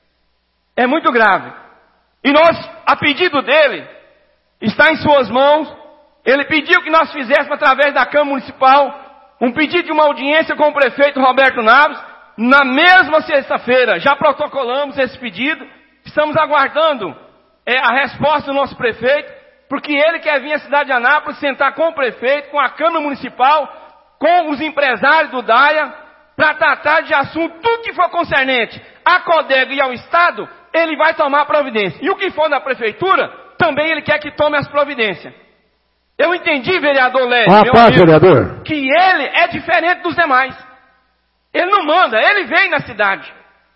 É muito grave. E nós, a pedido dele, está em suas mãos, ele pediu que nós fizéssemos através da Câmara Municipal, um pedido de uma audiência com o prefeito Roberto Naves, na mesma sexta-feira. Já protocolamos esse pedido, estamos aguardando é, a resposta do nosso prefeito, porque ele quer vir à cidade de Anápolis, sentar com o prefeito, com a Câmara Municipal, com os empresários do Daia, para tratar de assunto, tudo que for concernente à Codego e ao Estado, ele vai tomar providência. E o que for da Prefeitura, também ele quer que tome as providências. Eu entendi, vereador Lélio, ah, meu pá, amigo, vereador, que ele é diferente dos demais. Ele não manda, ele vem na cidade.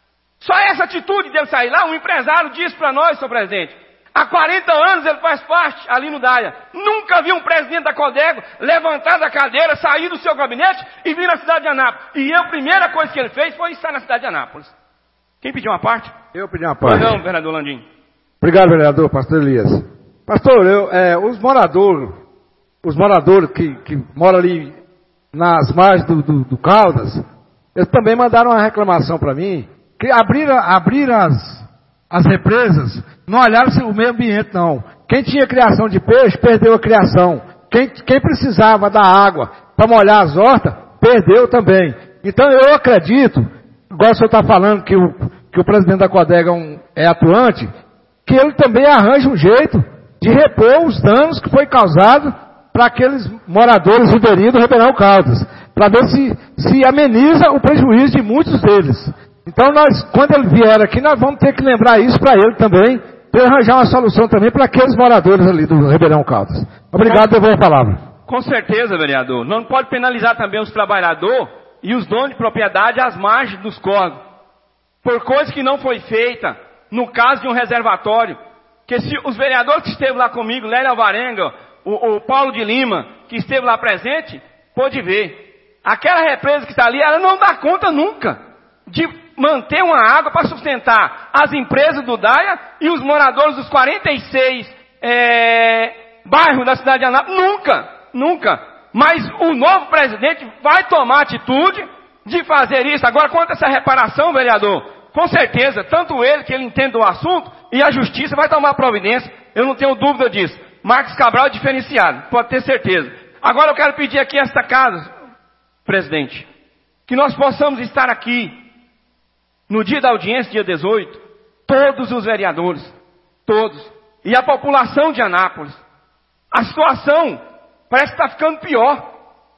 Só essa atitude dele sair lá, um empresário disse para nós, senhor presidente, há quarenta anos ele faz parte ali no Daia. Nunca vi um presidente da Codego levantar da cadeira, sair do seu gabinete e vir na cidade de Anápolis. E eu, a primeira coisa que ele fez foi estar na cidade de Anápolis. Quem pediu uma parte? Eu pedi uma parte. Não, vereador Landim. Obrigado, vereador, pastor Elias. Pastor, eu, é, os moradores, os moradores que, que moram ali nas margens do, do, do Caldas, eles também mandaram uma reclamação para mim, que abriram, abriram as, as represas, não olharam o meio ambiente não. Quem tinha criação de peixe, perdeu a criação. Quem, quem precisava da água para molhar as hortas, perdeu também. Então eu acredito, igual o senhor está falando que o, que o presidente da Codego é, um, é atuante, que ele também arranja um jeito de repor os danos que foi causado para aqueles moradores ribeirinhos do Ribeirão Caldas, para ver se, se ameniza o prejuízo de muitos deles. Então nós, quando ele vier aqui, nós vamos ter que lembrar isso para ele também, para arranjar uma solução também para aqueles moradores ali do Ribeirão Caldas. Obrigado, devolvo a palavra. Com certeza, vereador. Não pode penalizar também os trabalhadores e os donos de propriedade às margens dos córregos, por coisa que não foi feita no caso de um reservatório. Que se os vereadores que esteve lá comigo, Lélia Alvarenga, o, o Paulo de Lima, que esteve lá presente, pôde ver. Aquela represa que está ali, ela não dá conta nunca de manter uma água para sustentar as empresas do Daia e os moradores dos quarenta e seis é, bairros da cidade de Anápolis. Nunca, nunca. Mas o novo presidente vai tomar atitude de fazer isso. Agora, quanto a essa reparação, vereador, com certeza, tanto ele, que ele entende do assunto, e a justiça vai tomar providência. Eu não tenho dúvida disso. Marcos Cabral é diferenciado, pode ter certeza. Agora eu quero pedir aqui a esta casa, presidente, que nós possamos estar aqui, no dia da audiência, dia dezoito, todos os vereadores, todos, e a população de Anápolis. A situação parece que está ficando pior.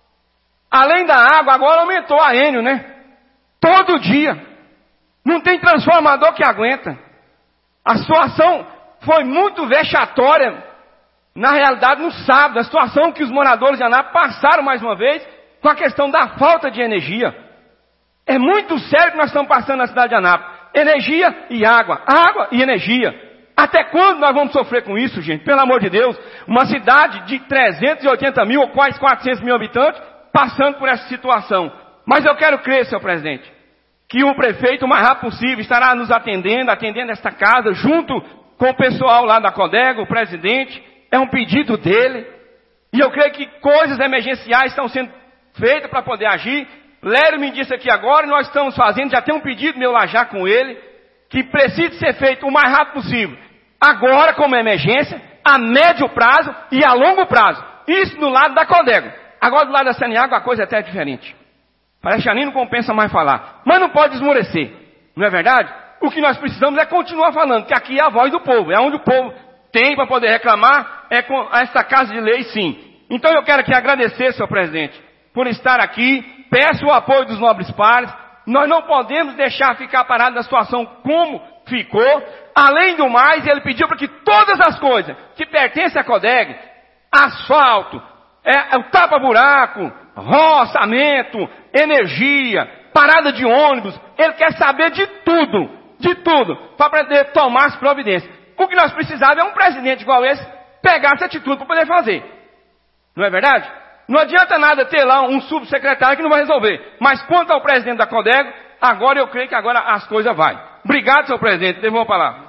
Além da água, agora aumentou a Enio, né? Todo dia. Não tem transformador que aguenta. A situação foi muito vexatória, na realidade, no sábado. A situação que os moradores de Anápolis passaram mais uma vez com a questão da falta de energia. É muito sério que nós estamos passando na cidade de Anápolis. Energia e água. Água e energia. Até quando nós vamos sofrer com isso, gente? Pelo amor de Deus. Uma cidade de trezentos e oitenta mil ou quase quatrocentos mil habitantes passando por essa situação. Mas eu quero crer, senhor presidente, que o prefeito, o mais rápido possível, estará nos atendendo, atendendo esta casa, junto com o pessoal lá da Codego, o presidente. É um pedido dele. E eu creio que coisas emergenciais estão sendo feitas para poder agir. Lério me disse aqui agora, e nós estamos fazendo, já tem um pedido meu lá já com ele, que precisa ser feito o mais rápido possível. Agora, como emergência, a médio prazo e a longo prazo. Isso do lado da Codego. Agora do lado da Saniago a coisa é até diferente. Parece que ali não compensa mais falar. Mas não pode esmorecer. Não é verdade? O que nós precisamos é continuar falando, que aqui é a voz do povo. É onde o povo tem para poder reclamar, é com esta casa de lei, sim. Então eu quero aqui agradecer, senhor presidente, por estar aqui. Peço o apoio dos nobres pares. Nós não podemos deixar ficar parado na situação como ficou. Além do mais, ele pediu para que todas as coisas que pertencem à Codeg, asfalto, é, é o tapa-buraco, roçamento, energia, parada de ônibus, ele quer saber de tudo, de tudo, para poder tomar as providências. O que nós precisávamos é um presidente igual esse, pegar essa atitude para poder fazer. Não é verdade? Não adianta nada ter lá um subsecretário que não vai resolver. Mas quanto ao presidente da Codego, agora eu creio que agora as coisas vão. Obrigado, senhor presidente. Devolvo a palavra.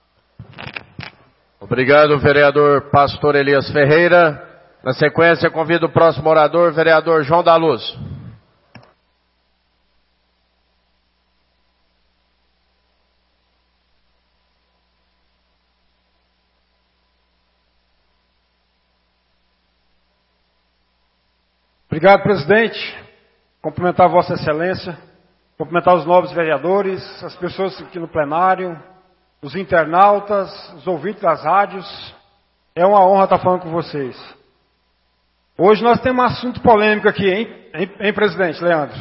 Obrigado, vereador Pastor Elias Ferreira. Na sequência, convido o próximo orador, vereador João da Luz. Obrigado, presidente. Cumprimentar Vossa Excelência, cumprimentar os nobres vereadores, as pessoas aqui no plenário, os internautas, os ouvintes das rádios. É uma honra estar falando com vocês. Hoje nós temos um assunto polêmico aqui, hein, hein, hein presidente Leandro?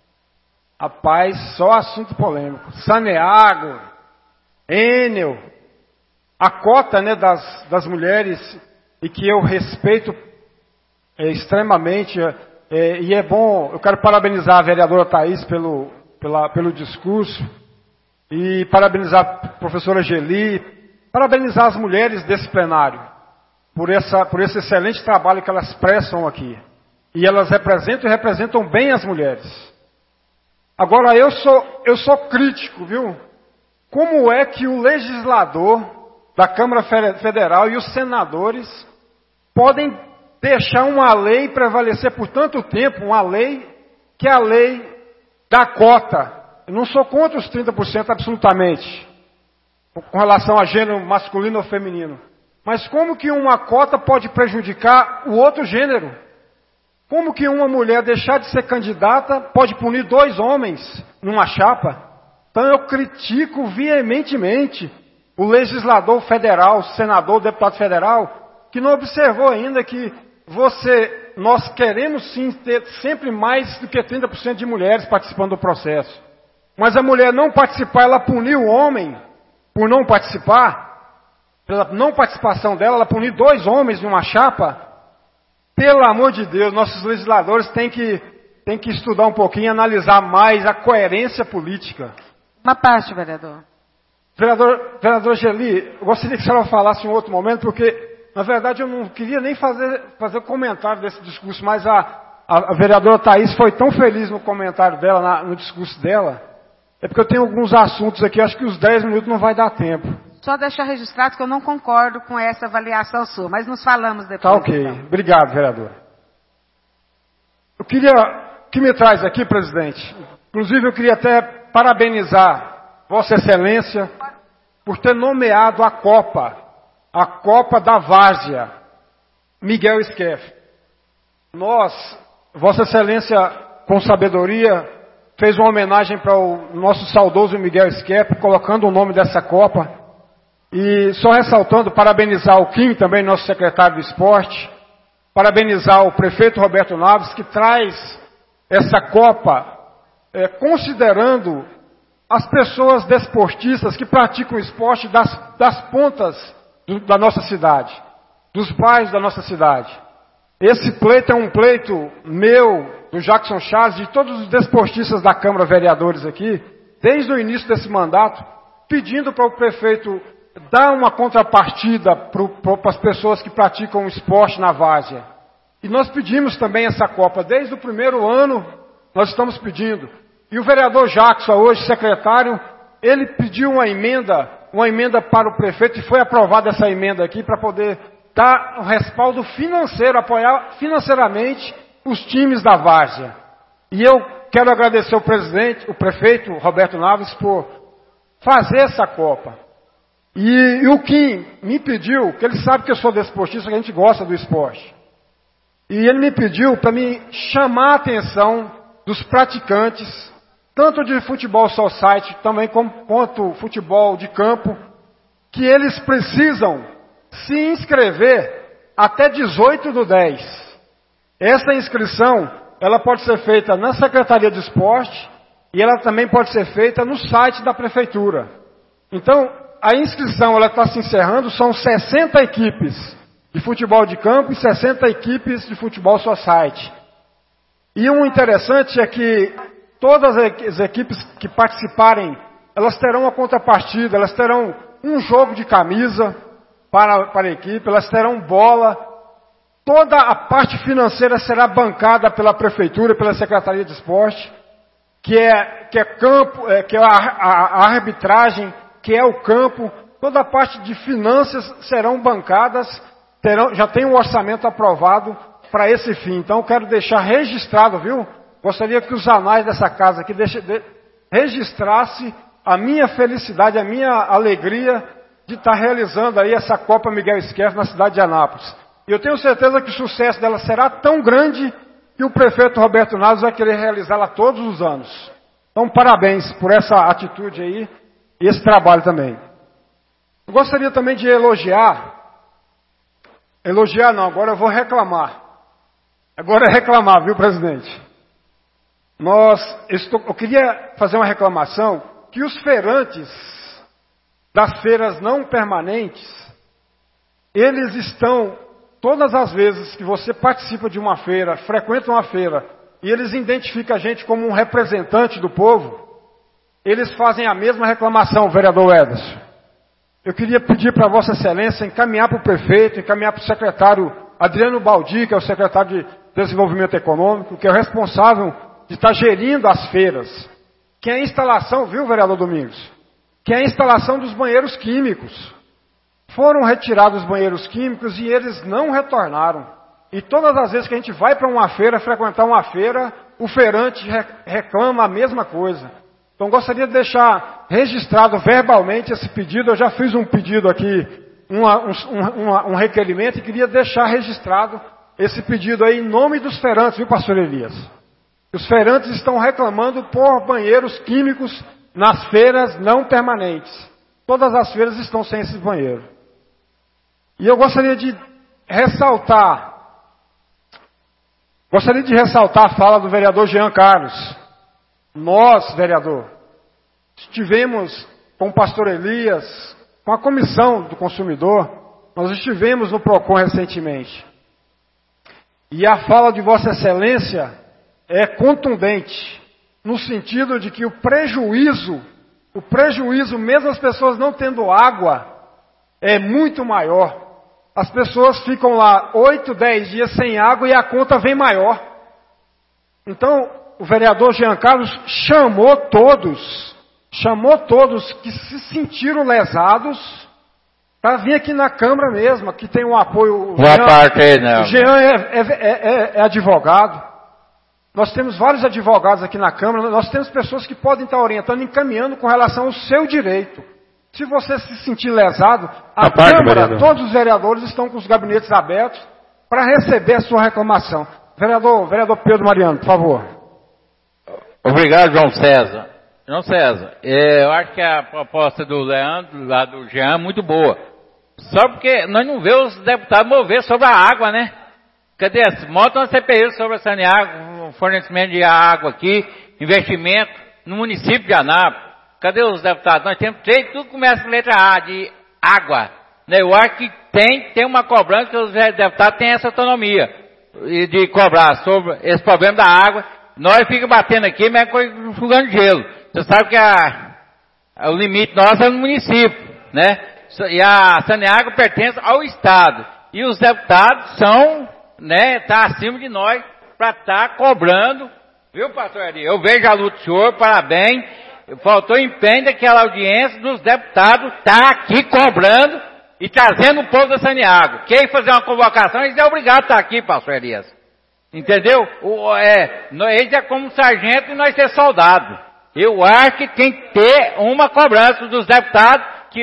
Rapaz, só assunto polêmico. Saneago, Enel, a cota, né, das, das mulheres, e que eu respeito é, extremamente, é, e é bom, eu quero parabenizar a vereadora Thaís pelo, pela, pelo discurso, e parabenizar a professora Geli, parabenizar as mulheres desse plenário, por, essa, por esse excelente trabalho que elas prestam aqui. E elas representam e representam bem as mulheres. Agora, eu sou, eu sou crítico, viu? Como é que o legislador da Câmara Federal e os senadores podem deixar uma lei prevalecer por tanto tempo, uma lei que é a lei da cota? Eu não sou contra os trinta por cento absolutamente, com relação a gênero masculino ou feminino. Mas como que uma cota pode prejudicar o outro gênero? Como que uma mulher deixar de ser candidata pode punir dois homens numa chapa? Então eu critico veementemente o legislador federal, senador, deputado federal, que não observou ainda que você, nós queremos sim ter sempre mais do que trinta por cento de mulheres participando do processo. Mas a mulher não participar, ela punir o homem por não participar, pela não participação dela, ela punir dois homens numa chapa. Pelo amor de Deus, nossos legisladores têm que, têm que estudar um pouquinho e analisar mais a coerência política. Uma parte, vereador. Vereador, vereador Geli, eu gostaria que a senhora falasse em outro momento, porque, na verdade, eu não queria nem fazer, fazer comentário desse discurso, mas a, a, a vereadora Thaís foi tão feliz no comentário dela, na, no discurso dela. É porque eu tenho alguns assuntos aqui, acho que os dez minutos não vai dar tempo. Só deixar registrado que eu não concordo com essa avaliação sua, mas nos falamos depois. Tá ok. Então. Obrigado, vereador. Eu queria, o que me traz aqui, presidente, inclusive eu queria até parabenizar Vossa Excelência por ter nomeado a Copa, a Copa da Várzea, Miguel Skeff. Nós, Vossa Excelência, com sabedoria, fez uma homenagem para o nosso saudoso Miguel Skeff, colocando o nome dessa Copa. E só ressaltando, parabenizar o Kim, também nosso secretário do esporte, parabenizar o prefeito Roberto Naves, que traz essa Copa, é, considerando as pessoas desportistas que praticam esporte das, das pontas do, da nossa cidade, dos bairros da nossa cidade. Esse pleito é um pleito meu, do Jackson Chaves, de todos os desportistas da Câmara Vereadores aqui, desde o início desse mandato, pedindo para o prefeito dar uma contrapartida para as pessoas que praticam o esporte na várzea. E nós pedimos também essa Copa, desde o primeiro ano nós estamos pedindo. E o vereador Jackson, hoje secretário, ele pediu uma emenda, uma emenda para o prefeito, e foi aprovada essa emenda aqui para poder dar um respaldo financeiro, apoiar financeiramente os times da várzea. E eu quero agradecer ao presidente, o prefeito Roberto Naves, por fazer essa Copa. E, e o Kim me pediu, que ele sabe que eu sou desportista, que a gente gosta do esporte. E ele me pediu para me chamar a atenção dos praticantes, tanto de futebol society, também como, quanto futebol de campo, que eles precisam se inscrever até dezoito do dez. Essa inscrição, ela pode ser feita na Secretaria de Esporte e ela também pode ser feita no site da Prefeitura. Então, a inscrição ela está se encerrando, são sessenta equipes de futebol de campo e sessenta equipes de futebol society. E um interessante é que todas as equipes que participarem, elas terão uma contrapartida, elas terão um jogo de camisa para, para a equipe, elas terão bola. Toda a parte financeira será bancada pela Prefeitura, pela Secretaria de Esporte, que é, que é campo, é, que é a, a, a arbitragem, que é o campo. Toda a parte de finanças serão bancadas, terão, já tem um orçamento aprovado para esse fim. Então eu quero deixar registrado, viu? Gostaria que os anais dessa casa aqui deixe, de, registrasse a minha felicidade, a minha alegria de estar realizando aí essa Copa Miguel Schiaff na cidade de Anápolis. E eu tenho certeza que o sucesso dela será tão grande que o prefeito Roberto Naves vai querer realizá-la todos os anos. Então, parabéns por essa atitude aí e esse trabalho também. Eu gostaria também de elogiar, elogiar não, agora eu vou reclamar. Agora é reclamar, viu, presidente? Nós, eu, estou, eu queria fazer uma reclamação que os feirantes das feiras não permanentes, eles estão, todas as vezes que você participa de uma feira, frequenta uma feira, e eles identificam a gente como um representante do povo, eles fazem a mesma reclamação, vereador Ederson. Eu queria pedir para Vossa Excelência encaminhar para o prefeito, encaminhar para o secretário Adriano Baldi, que é o secretário de Desenvolvimento Econômico, que é o responsável de estar gerindo as feiras, que é a instalação, viu, vereador Domingos? Que é a instalação dos banheiros químicos. Foram retirados os banheiros químicos e eles não retornaram. E todas as vezes que a gente vai para uma feira, frequentar uma feira, o feirante reclama a mesma coisa. Então gostaria de deixar registrado verbalmente esse pedido. Eu já fiz um pedido aqui, uma, um, uma, um requerimento, e queria deixar registrado esse pedido aí em nome dos feirantes, viu, pastor Elias? Os feirantes estão reclamando por banheiros químicos nas feiras não permanentes. Todas as feiras estão sem esse banheiro. E eu gostaria de ressaltar, gostaria de ressaltar a fala do vereador Jean Carlos. Nós, vereador, estivemos com o pastor Elias, com a comissão do consumidor, nós estivemos no PROCON recentemente. E a fala de Vossa Excelência é contundente, no sentido de que o prejuízo, o prejuízo, mesmo as pessoas não tendo água, é muito maior. As pessoas ficam lá oito, dez dias sem água e a conta vem maior. Então, o vereador Jean Carlos chamou todos, chamou todos que se sentiram lesados para vir aqui na Câmara mesmo, que tem um apoio. Boa Jean, parte aí, né? O Jean é, é, é, é advogado. Nós temos vários advogados aqui na Câmara, nós temos pessoas que podem estar orientando, encaminhando com relação ao seu direito. Se você se sentir lesado, a, a Câmara, parte, todos os vereadores estão com os gabinetes abertos para receber a sua reclamação. Vereador, vereador Pedro Mariano, por favor. Obrigado, João César. João César, eu acho que a proposta do Leandro, lá do Jean, é muito boa. Só porque nós não vemos os deputados mover sobre a água, né? Cadê? Monta uma C P I sobre a Saneago, fornecimento de água aqui, investimento no município de Anápolis. Cadê os deputados? Nós temos três, tudo começa com letra A, de água. Né? Eu acho que tem, tem uma cobrança, que os deputados têm essa autonomia de cobrar sobre esse problema da água. Nós ficamos batendo aqui, mas jogando gelo. Você sabe que a, a, o limite nosso é no município, né? E a Saneago pertence ao Estado. E os deputados são, né, tá acima de nós para estar tá cobrando, viu, pastor Ari? Eu vejo a luta do senhor, parabéns. Faltou empenho daquela audiência dos deputados, tá aqui cobrando e trazendo o povo da Saneago. Quem fazer uma convocação, eles é obrigado a estar aqui, pastor Elias. Entendeu? O, é, eles é como sargento e nós ser soldado. Eu acho que tem que ter uma cobrança dos deputados que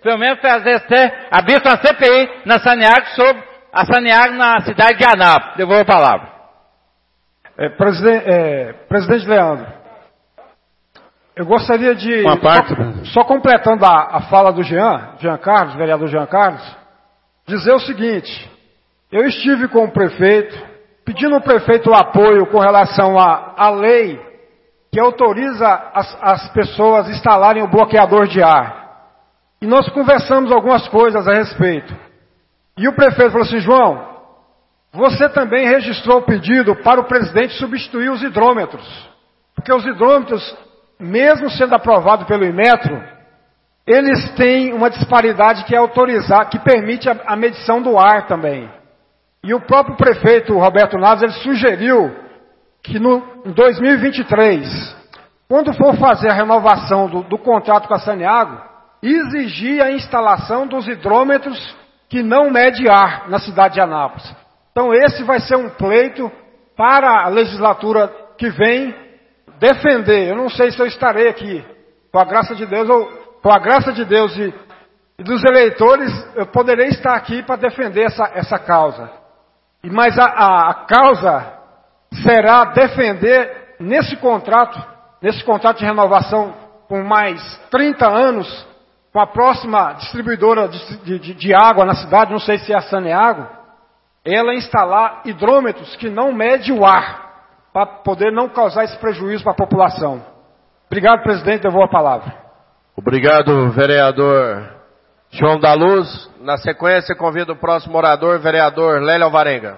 pelo menos fazer até abrir uma C P I na Saneago sobre a Saneago na cidade de Anápolis. Devolvo a palavra. É, presidente, é, presidente Leandro, eu gostaria de, Uma parte, só, só completando a, a fala do Jean, Jean Carlos, vereador Jean Carlos, dizer o seguinte: eu estive com o prefeito, pedindo ao prefeito o apoio com relação à, à lei que autoriza as, as pessoas a instalarem o bloqueador de ar. E nós conversamos algumas coisas a respeito. E o prefeito falou assim: João, você também registrou o pedido para o presidente substituir os hidrômetros. Porque os hidrômetros, mesmo sendo aprovados pelo Inmetro, eles têm uma disparidade que é autorizar, que permite a, a medição do ar também. E o próprio prefeito Roberto Naves, ele sugeriu que no, em dois mil e vinte e três, quando for fazer a renovação do, do contrato com a Saneago, exigir a instalação dos hidrômetros que não mede ar na cidade de Anápolis. Então esse vai ser um pleito para a legislatura que vem defender. Eu não sei se eu estarei aqui, com a graça de Deus, ou com a graça de Deus e, e dos eleitores, eu poderei estar aqui para defender essa, essa causa. E, mas a, a, a causa será defender nesse contrato, nesse contrato de renovação com mais trinta anos, com a próxima distribuidora de, de, de água na cidade, não sei se é a Saneago, ela instalar hidrômetros que não mede o ar, para poder não causar esse prejuízo para a população. Obrigado, presidente, devolvo a palavra. Obrigado, vereador João da Luz. Na sequência, convido o próximo orador, vereador Lélio Alvarenga.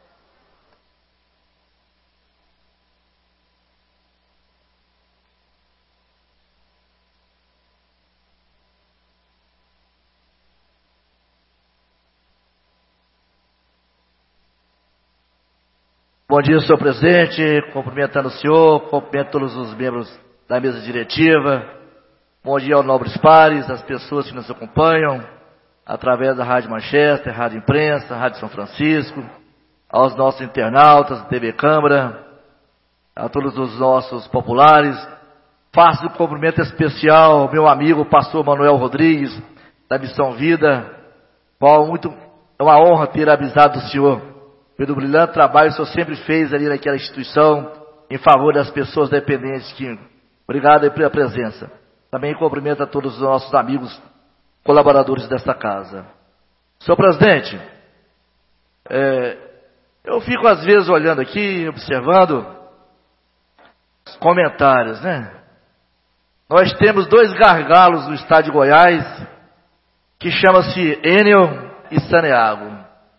Bom dia, senhor presidente, cumprimentando o senhor, cumprimento todos os membros da mesa diretiva. Bom dia aos nobres pares, às pessoas que nos acompanham, através da Rádio Manchester, Rádio Imprensa, Rádio São Francisco, aos nossos internautas da T V Câmara, a todos os nossos populares. Faço um cumprimento especial ao meu amigo pastor Manuel Rodrigues, da Missão Vida, qual muito, é uma honra ter avisado o senhor pelo brilhante trabalho que o senhor sempre fez ali naquela instituição, em favor das pessoas dependentes. Que... Obrigado pela presença. Também cumprimento a todos os nossos amigos, colaboradores desta casa. Senhor presidente, é, eu fico às vezes olhando aqui, observando os comentários, né? Nós temos dois gargalos no estado de Goiás, que chama-se Enel e Saneago.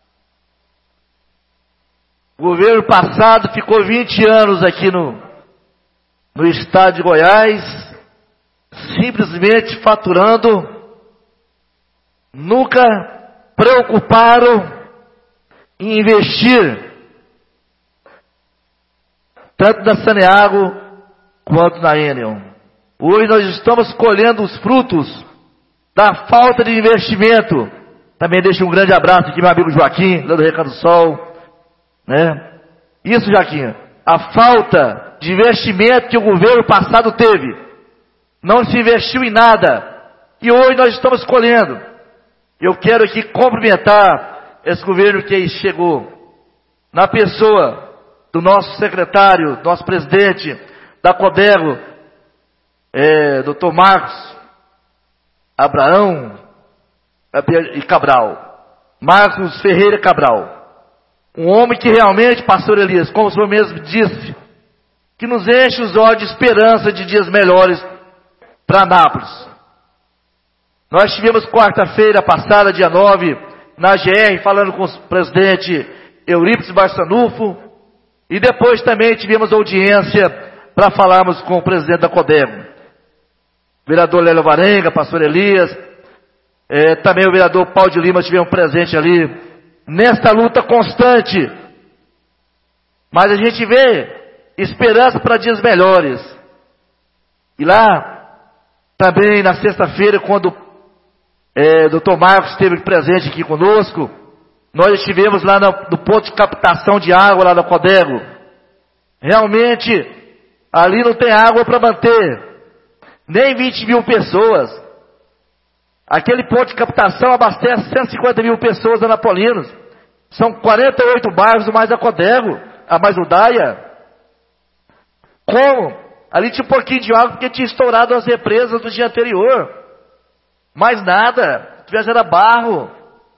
O governo passado ficou vinte anos aqui no, no estado de Goiás, simplesmente faturando, nunca preocuparam em investir, tanto na Saneago quanto na Enel. Hoje nós estamos colhendo os frutos da falta de investimento. Também deixo um grande abraço aqui, meu amigo Joaquim, lá do Recanto do Sol. Né? Isso, Jaquinha, a falta de investimento que o governo passado teve, não se investiu em nada, e hoje nós estamos colhendo. Eu quero aqui cumprimentar esse governo que aí chegou, na pessoa do nosso secretário, nosso presidente da Codego, é, doutor Marcos Abraão e Cabral, Marcos Ferreira Cabral. Um homem que realmente, pastor Elias, como o senhor mesmo disse, que nos enche os olhos de esperança de dias melhores para Anápolis. Nós tivemos quarta-feira passada, dia nove, na G R, falando com o presidente Eurípides Barçanufo, e depois também tivemos audiência para falarmos com o presidente da Codego. Vereador Lélio Alvarenga, pastor Elias, é, também o vereador Paulo de Lima tivemos presente ali, nesta luta constante, mas a gente vê esperança para dias melhores. E lá, também na sexta-feira, quando é, o doutor Marcos esteve presente aqui conosco, nós estivemos lá no, no ponto de captação de água lá da Codego. Realmente, ali não tem água para manter nem vinte mil pessoas. Aquele ponto de captação abastece cento e cinquenta mil pessoas anapolinos. São quarenta e oito bairros, mais a Codego, a mais o Daia. Como? Ali tinha um pouquinho de água porque tinha estourado as represas do dia anterior. Mais nada. Se tivesse era barro.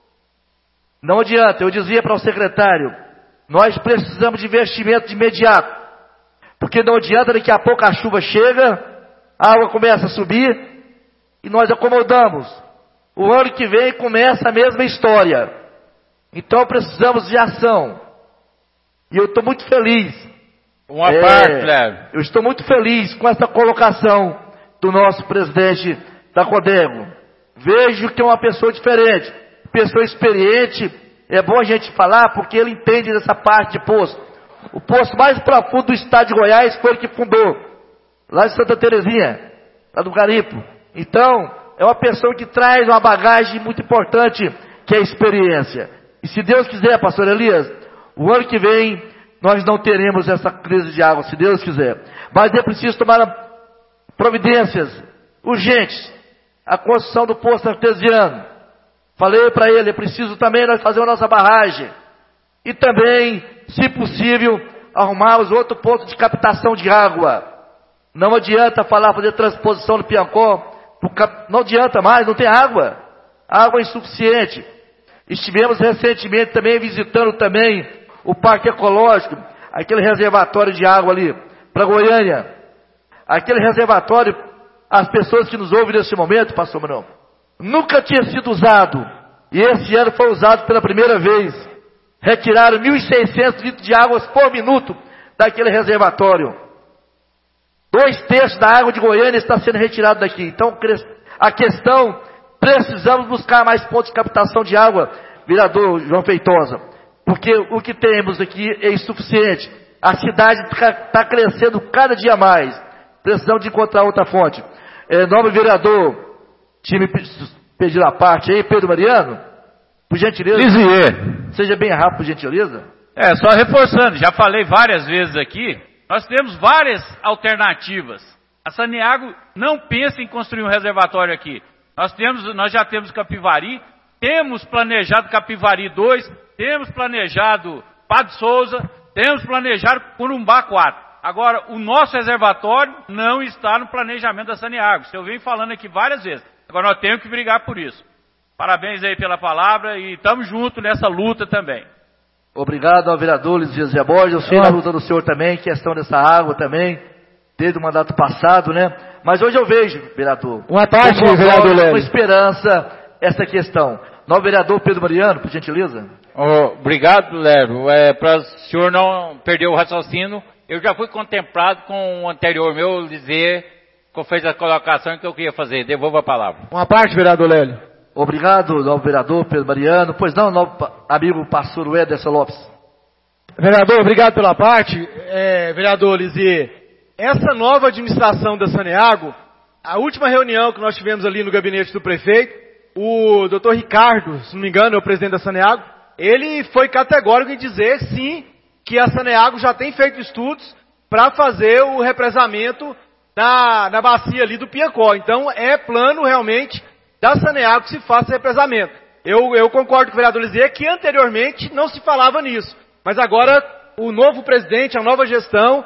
Não adianta. Eu dizia para o secretário, nós precisamos de investimento de imediato. Porque não adianta, daqui a pouco a chuva chega, a água começa a subir e nós acomodamos. O ano que vem começa a mesma história. Então precisamos de ação. E eu estou muito feliz. Uma é, parte, Cléber. Eu estou muito feliz com essa colocação do nosso presidente da Codego. Vejo que é uma pessoa diferente, pessoa experiente. É bom a gente falar porque ele entende dessa parte de poço. O poço mais profundo do estado de Goiás foi ele que fundou, lá em Santa Terezinha, lá do Garimpo. Então, é uma pessoa que traz uma bagagem muito importante, que é a experiência. E se Deus quiser, pastor Elias, o ano que vem nós não teremos essa crise de água, se Deus quiser. Mas é preciso tomar providências urgentes. A construção do poço artesiano. Falei para ele, é preciso também nós fazer a nossa barragem. E também, se possível, arrumarmos outro ponto de captação de água. Não adianta falar, fazer transposição no Piancó, não adianta mais, não tem água. Água é insuficiente. Estivemos recentemente também visitando também o Parque Ecológico, aquele reservatório de água ali, para Goiânia. Aquele reservatório, as pessoas que nos ouvem nesse momento, pastor Manuel, nunca tinha sido usado. E esse ano foi usado pela primeira vez. Retiraram mil e seiscentos litros de água por minuto daquele reservatório. Dois terços da água de Goiânia está sendo retirado daqui. Então, a questão, precisamos buscar mais pontos de captação de água, vereador João Feitosa. Porque o que temos aqui é insuficiente. A cidade está crescendo cada dia mais. Precisamos de encontrar outra fonte. É, nome vereador, time pedir a parte aí, Pedro Mariano, por gentileza. Lisier. Seja bem rápido, por gentileza. É, só reforçando, já falei várias vezes aqui, nós temos várias alternativas. A Saneago não pensa em construir um reservatório aqui. Nós, temos, nós já temos Capivari, temos planejado Capivari dois, temos planejado Padre Souza, temos planejado Corumbá quatro. Agora, o nosso reservatório não está no planejamento da Saneago. Isso eu venho falando aqui várias vezes. Agora, nós temos que brigar por isso. Parabéns aí pela palavra e estamos juntos nessa luta também. Obrigado ao vereador Luiz Dias Borges. Eu sei da luta do senhor também, questão dessa água também, desde o mandato passado, né? Mas hoje eu vejo, vereador, uma parte, com, vereador Lélio, com esperança essa questão. Novo vereador Pedro Mariano, por gentileza. Oh, obrigado, Lélio. É, para o senhor não perder o raciocínio, eu já fui contemplado com o anterior meu dizer que eu fiz a colocação que eu queria fazer. Devolvo a palavra. Uma parte, vereador Lélio. Obrigado, novo vereador Pedro Mariano. Pois não, novo amigo pastor Ederson Lopes. Vereador, obrigado pela parte. É, vereador Lisier, essa nova administração da Saneago, a última reunião que nós tivemos ali no gabinete do prefeito, o doutor Ricardo, se não me engano, é o presidente da Saneago, ele foi categórico em dizer, sim, que a Saneago já tem feito estudos para fazer o represamento na, na bacia ali do Piancó. Então, é plano realmente da Saneago que se faça represamento. Eu, eu concordo com o vereador Lisier que anteriormente não se falava nisso. Mas agora o novo presidente, a nova gestão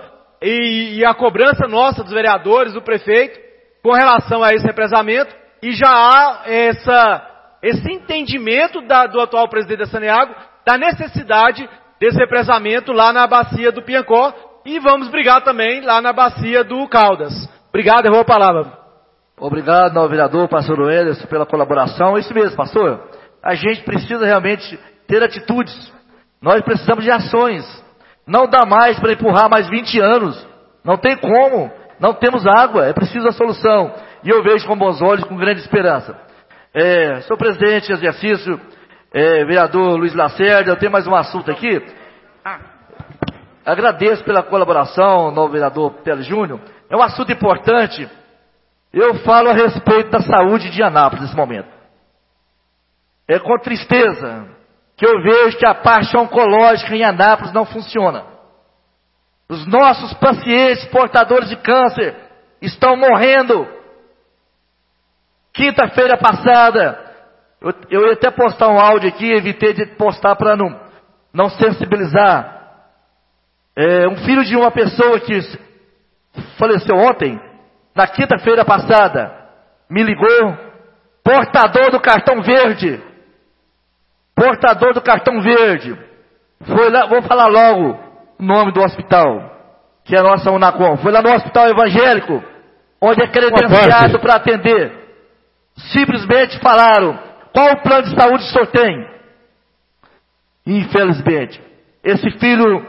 e, e a cobrança nossa dos vereadores, do prefeito, com relação a esse represamento, e já há essa, esse entendimento da, do atual presidente da Saneago da necessidade desse represamento lá na bacia do Piancó e vamos brigar também lá na bacia do Caldas. Obrigado, eu vou a palavra. Obrigado ao vereador, pastor Ederson, pela colaboração. É isso mesmo, pastor. A gente precisa realmente ter atitudes. Nós precisamos de ações. Não dá mais para empurrar mais vinte anos. Não tem como. Não temos água. É preciso a solução. E eu vejo com bons olhos, com grande esperança. É, senhor presidente de exercício, é, vereador Luiz Lacerda, eu tenho mais um assunto aqui. Agradeço pela colaboração, novo vereador Pérez Júnior. É um assunto importante. Eu falo a respeito da saúde de Anápolis nesse momento. É com tristeza que eu vejo que a parte oncológica em Anápolis não funciona. Os nossos pacientes portadores de câncer estão morrendo. Quinta-feira passada, eu, eu ia até postar um áudio aqui, evitei de postar para não, não sensibilizar. É, um filho de uma pessoa que faleceu ontem, na quinta-feira passada, me ligou, portador do cartão verde, portador do cartão verde, foi lá, vou falar logo o nome do hospital, que é a nossa Unacom, foi lá no hospital evangélico, onde é credenciado para atender. Simplesmente falaram, qual o plano de saúde o senhor tem? Infelizmente, esse filho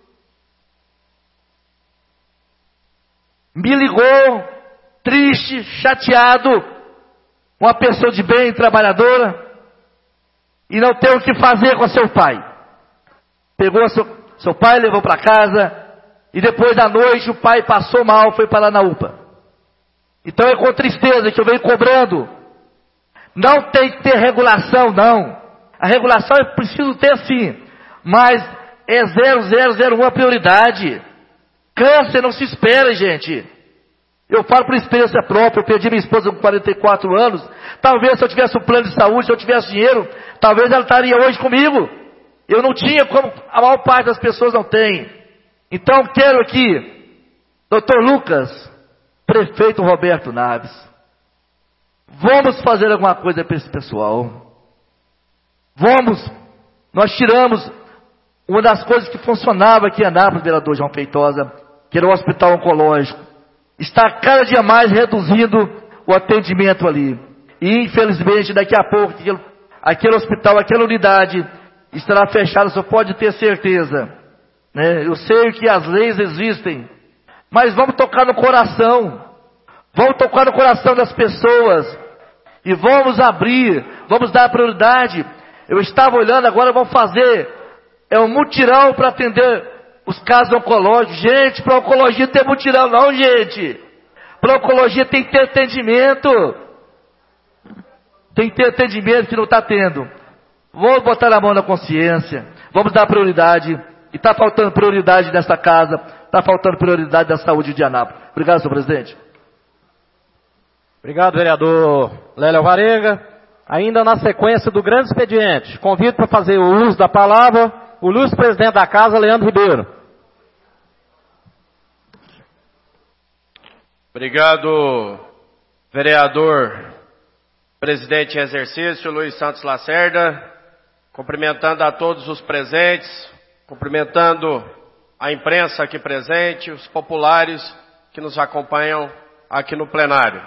me ligou, triste, chateado, uma pessoa de bem, trabalhadora, e não tem o que fazer com seu pai. Pegou seu, seu pai, levou para casa, e depois da noite o pai passou mal, foi para lá na U P A. Então é com tristeza que eu venho cobrando. Não tem que ter regulação, não. A regulação é preciso ter sim, mas é zero zero zero um a prioridade. Câncer não se espera, gente. Eu falo por experiência própria, eu perdi minha esposa com quarenta e quatro anos. Talvez se eu tivesse um plano de saúde, se eu tivesse dinheiro, talvez ela estaria hoje comigo. Eu não tinha, como a maior parte das pessoas não tem. Então quero aqui, doutor Lucas, prefeito Roberto Naves, vamos fazer alguma coisa para esse pessoal. Vamos, nós tiramos uma das coisas que funcionava aqui em Anápolis, vereador João Feitosa, que era o hospital oncológico. Está cada dia mais reduzindo o atendimento ali. E infelizmente daqui a pouco aquele, aquele hospital, aquela unidade estará fechada, só pode ter certeza. Né? Eu sei que as leis existem, mas vamos tocar no coração. Vamos tocar no coração das pessoas. E vamos abrir, vamos dar prioridade. Eu estava olhando agora, vamos fazer é um mutirão para atender os casos oncológicos. Gente, para oncologia não tem mutirão não, gente. Para oncologia tem que ter atendimento. Tem que ter atendimento que não está tendo. Vamos botar a mão na consciência. Vamos dar prioridade. E está faltando prioridade nessa casa. Está faltando prioridade da saúde de Anápolis. Obrigado, senhor presidente. Obrigado, vereador Lélio Varenga. Ainda na sequência do grande expediente, convido para fazer o uso da palavra o ilustre presidente da casa, Leandro Ribeiro. Obrigado, vereador presidente em exercício, Luiz Santos Lacerda. Cumprimentando a todos os presentes, cumprimentando a imprensa aqui presente, os populares que nos acompanham aqui no plenário.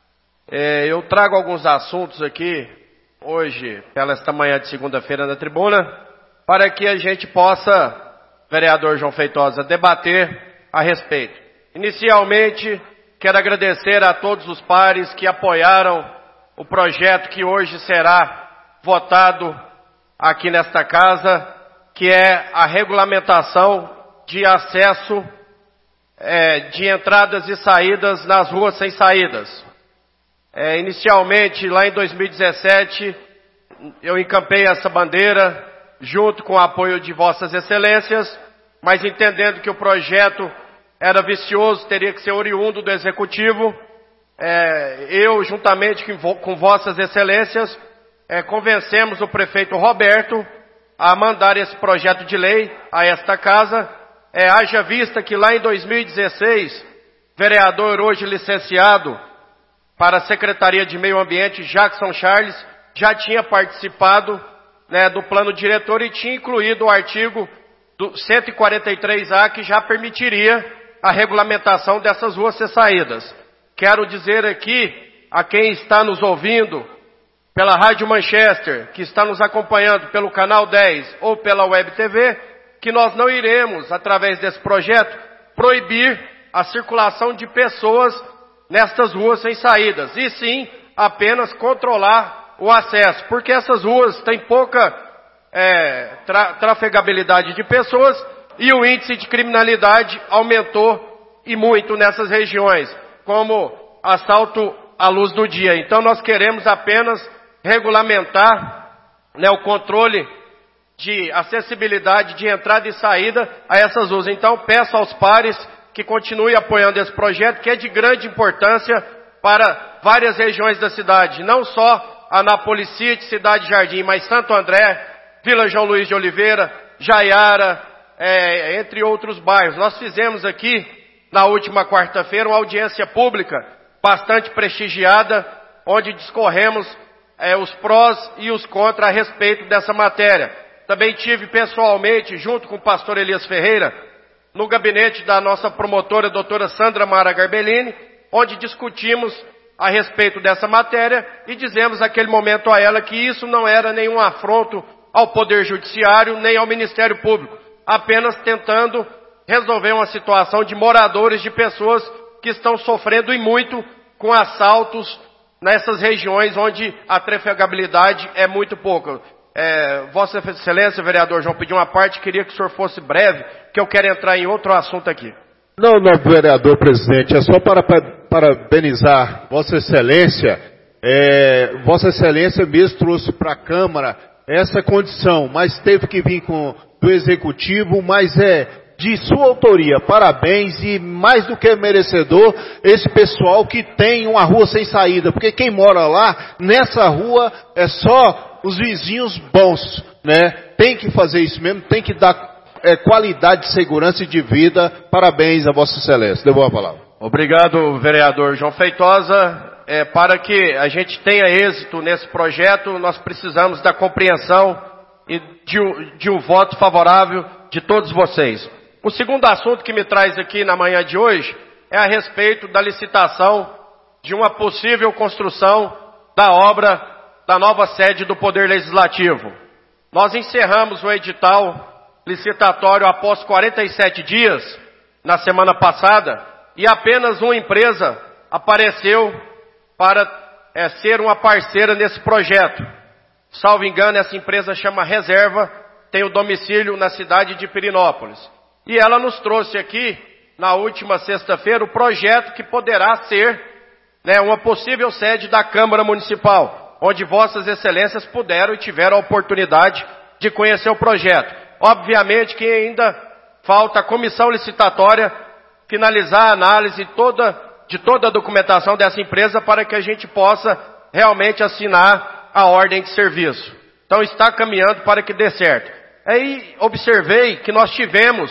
Eu trago alguns assuntos aqui, hoje, pela esta manhã de segunda-feira na tribuna, para que a gente possa, vereador João Feitosa, debater a respeito. Inicialmente, quero agradecer a todos os pares que apoiaram o projeto que hoje será votado aqui nesta casa, que é a regulamentação de acesso é, de entradas e saídas nas ruas sem saídas. É, inicialmente, lá em dois mil e dezessete, eu encampei essa bandeira junto com o apoio de vossas excelências, mas entendendo que o projeto era vicioso, teria que ser oriundo do executivo, é, eu, juntamente com, com vossas excelências, é, convencemos o prefeito Roberto a mandar esse projeto de lei a esta casa, é, haja vista que lá em dois mil e dezesseis, vereador hoje licenciado para a Secretaria de Meio Ambiente, Jackson Charles, já tinha participado, né, do plano diretor e tinha incluído o artigo do cento e quarenta e três A, que já permitiria a regulamentação dessas ruas sem saídas. Quero dizer aqui a quem está nos ouvindo pela Rádio Manchester, que está nos acompanhando pelo Canal dez ou pela Web T V, que nós não iremos, através desse projeto, proibir a circulação de pessoas nestas ruas sem saídas, e sim apenas controlar o acesso, porque essas ruas têm pouca é, tra trafegabilidade de pessoas e o índice de criminalidade aumentou e muito nessas regiões, como assalto à luz do dia. Então nós queremos apenas regulamentar, né, o controle de acessibilidade de entrada e saída a essas ruas. Então peço aos pares que continue apoiando esse projeto, que é de grande importância para várias regiões da cidade, não só Anápolis City, Cidade Jardim, mas Santo André, Vila João Luiz de Oliveira, Jaiara, é, entre outros bairros. Nós fizemos aqui, na última quarta-feira, uma audiência pública bastante prestigiada, onde discorremos é, os prós e os contras a respeito dessa matéria. Também tive pessoalmente, junto com o pastor Elias Ferreira, no gabinete da nossa promotora, doutora Sandra Mara Garbellini, onde discutimos a respeito dessa matéria e dizemos naquele momento a ela que isso não era nenhum afronto ao Poder Judiciário nem ao Ministério Público, apenas tentando resolver uma situação de moradores, de pessoas que estão sofrendo e muito com assaltos nessas regiões onde a trafegabilidade é muito pouca. É, Vossa Excelência, vereador João, pediu uma parte, queria que o senhor fosse breve, que eu quero entrar em outro assunto aqui. Não, não, vereador presidente, é só para parabenizar Vossa Excelência. É, Vossa Excelência mesmo trouxe para a Câmara essa condição, mas teve que vir com do Executivo, mas é de sua autoria. Parabéns, e mais do que merecedor esse pessoal que tem uma rua sem saída, porque quem mora lá, nessa rua, é só os vizinhos bons, né? Tem que fazer isso mesmo, tem que dar é, qualidade de segurança e de vida. Parabéns a Vossa Excelência. Devolvo a palavra. Obrigado, vereador João Feitosa. É, para que a gente tenha êxito nesse projeto, nós precisamos da compreensão e de, de um voto favorável de todos vocês. O segundo assunto que me traz aqui na manhã de hoje é a respeito da licitação de uma possível construção da obra da nova sede do Poder Legislativo. Nós encerramos o edital licitatório após quarenta e sete dias, na semana passada, e apenas uma empresa apareceu para é, ser uma parceira nesse projeto. Salvo engano, essa empresa chama Reserva, tem o domicílio na cidade de Pirinópolis. E ela nos trouxe aqui, na última sexta-feira, o projeto que poderá ser né, uma possível sede da Câmara Municipal, onde Vossas Excelências puderam e tiveram a oportunidade de conhecer o projeto. Obviamente que ainda falta a comissão licitatória finalizar a análise toda, de toda a documentação dessa empresa para que a gente possa realmente assinar a ordem de serviço. Então está caminhando para que dê certo. Aí observei que nós tivemos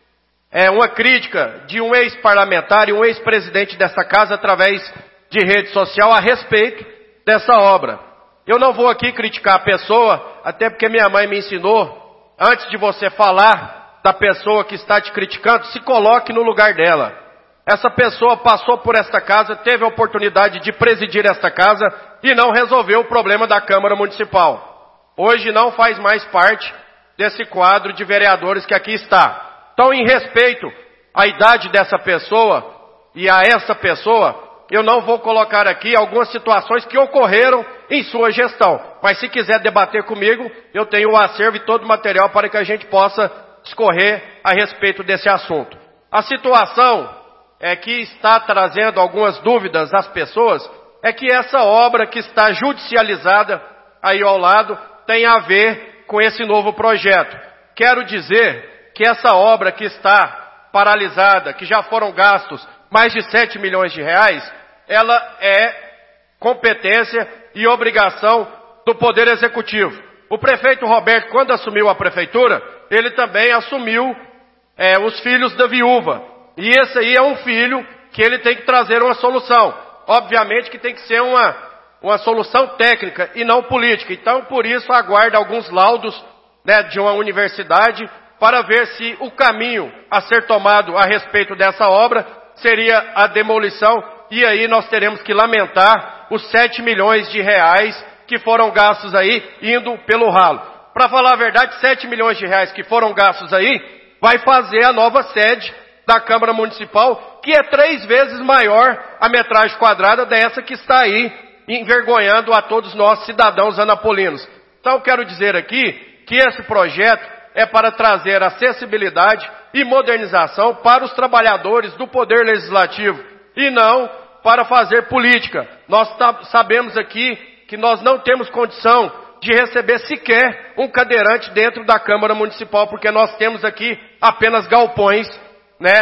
é, uma crítica de um ex-parlamentar e um ex-presidente dessa casa através de rede social a respeito dessa obra. Eu não vou aqui criticar a pessoa, até porque minha mãe me ensinou, antes de você falar da pessoa que está te criticando, se coloque no lugar dela. Essa pessoa passou por esta casa, teve a oportunidade de presidir esta casa e não resolveu o problema da Câmara Municipal. Hoje não faz mais parte desse quadro de vereadores que aqui está. Então, em respeito à idade dessa pessoa e a essa pessoa, eu não vou colocar aqui algumas situações que ocorreram em sua gestão. Mas se quiser debater comigo, eu tenho o acervo e todo o material para que a gente possa discorrer a respeito desse assunto. A situação é que está trazendo algumas dúvidas às pessoas, é que essa obra que está judicializada aí ao lado tem a ver com esse novo projeto. Quero dizer que essa obra que está paralisada, que já foram gastos mais de sete milhões de reais, ela é competência e obrigação do Poder Executivo. O prefeito Roberto, quando assumiu a prefeitura, ele também assumiu é, os filhos da viúva. E esse aí é um filho que ele tem que trazer uma solução. Obviamente que tem que ser uma, uma solução técnica e não política. Então, por isso, aguarda alguns laudos né, de uma universidade para ver se o caminho a ser tomado a respeito dessa obra seria a demolição. E aí nós teremos que lamentar os sete milhões de reais que foram gastos aí, indo pelo ralo. Para falar a verdade, sete milhões de reais que foram gastos aí, vai fazer a nova sede da Câmara Municipal, que é três vezes maior a metragem quadrada dessa que está aí, envergonhando a todos nós cidadãos anapolinos. Então quero dizer aqui que esse projeto é para trazer acessibilidade e modernização para os trabalhadores do Poder Legislativo e não para fazer política. Nós sabemos aqui que nós não temos condição de receber sequer um cadeirante dentro da Câmara Municipal, porque nós temos aqui apenas galpões, né,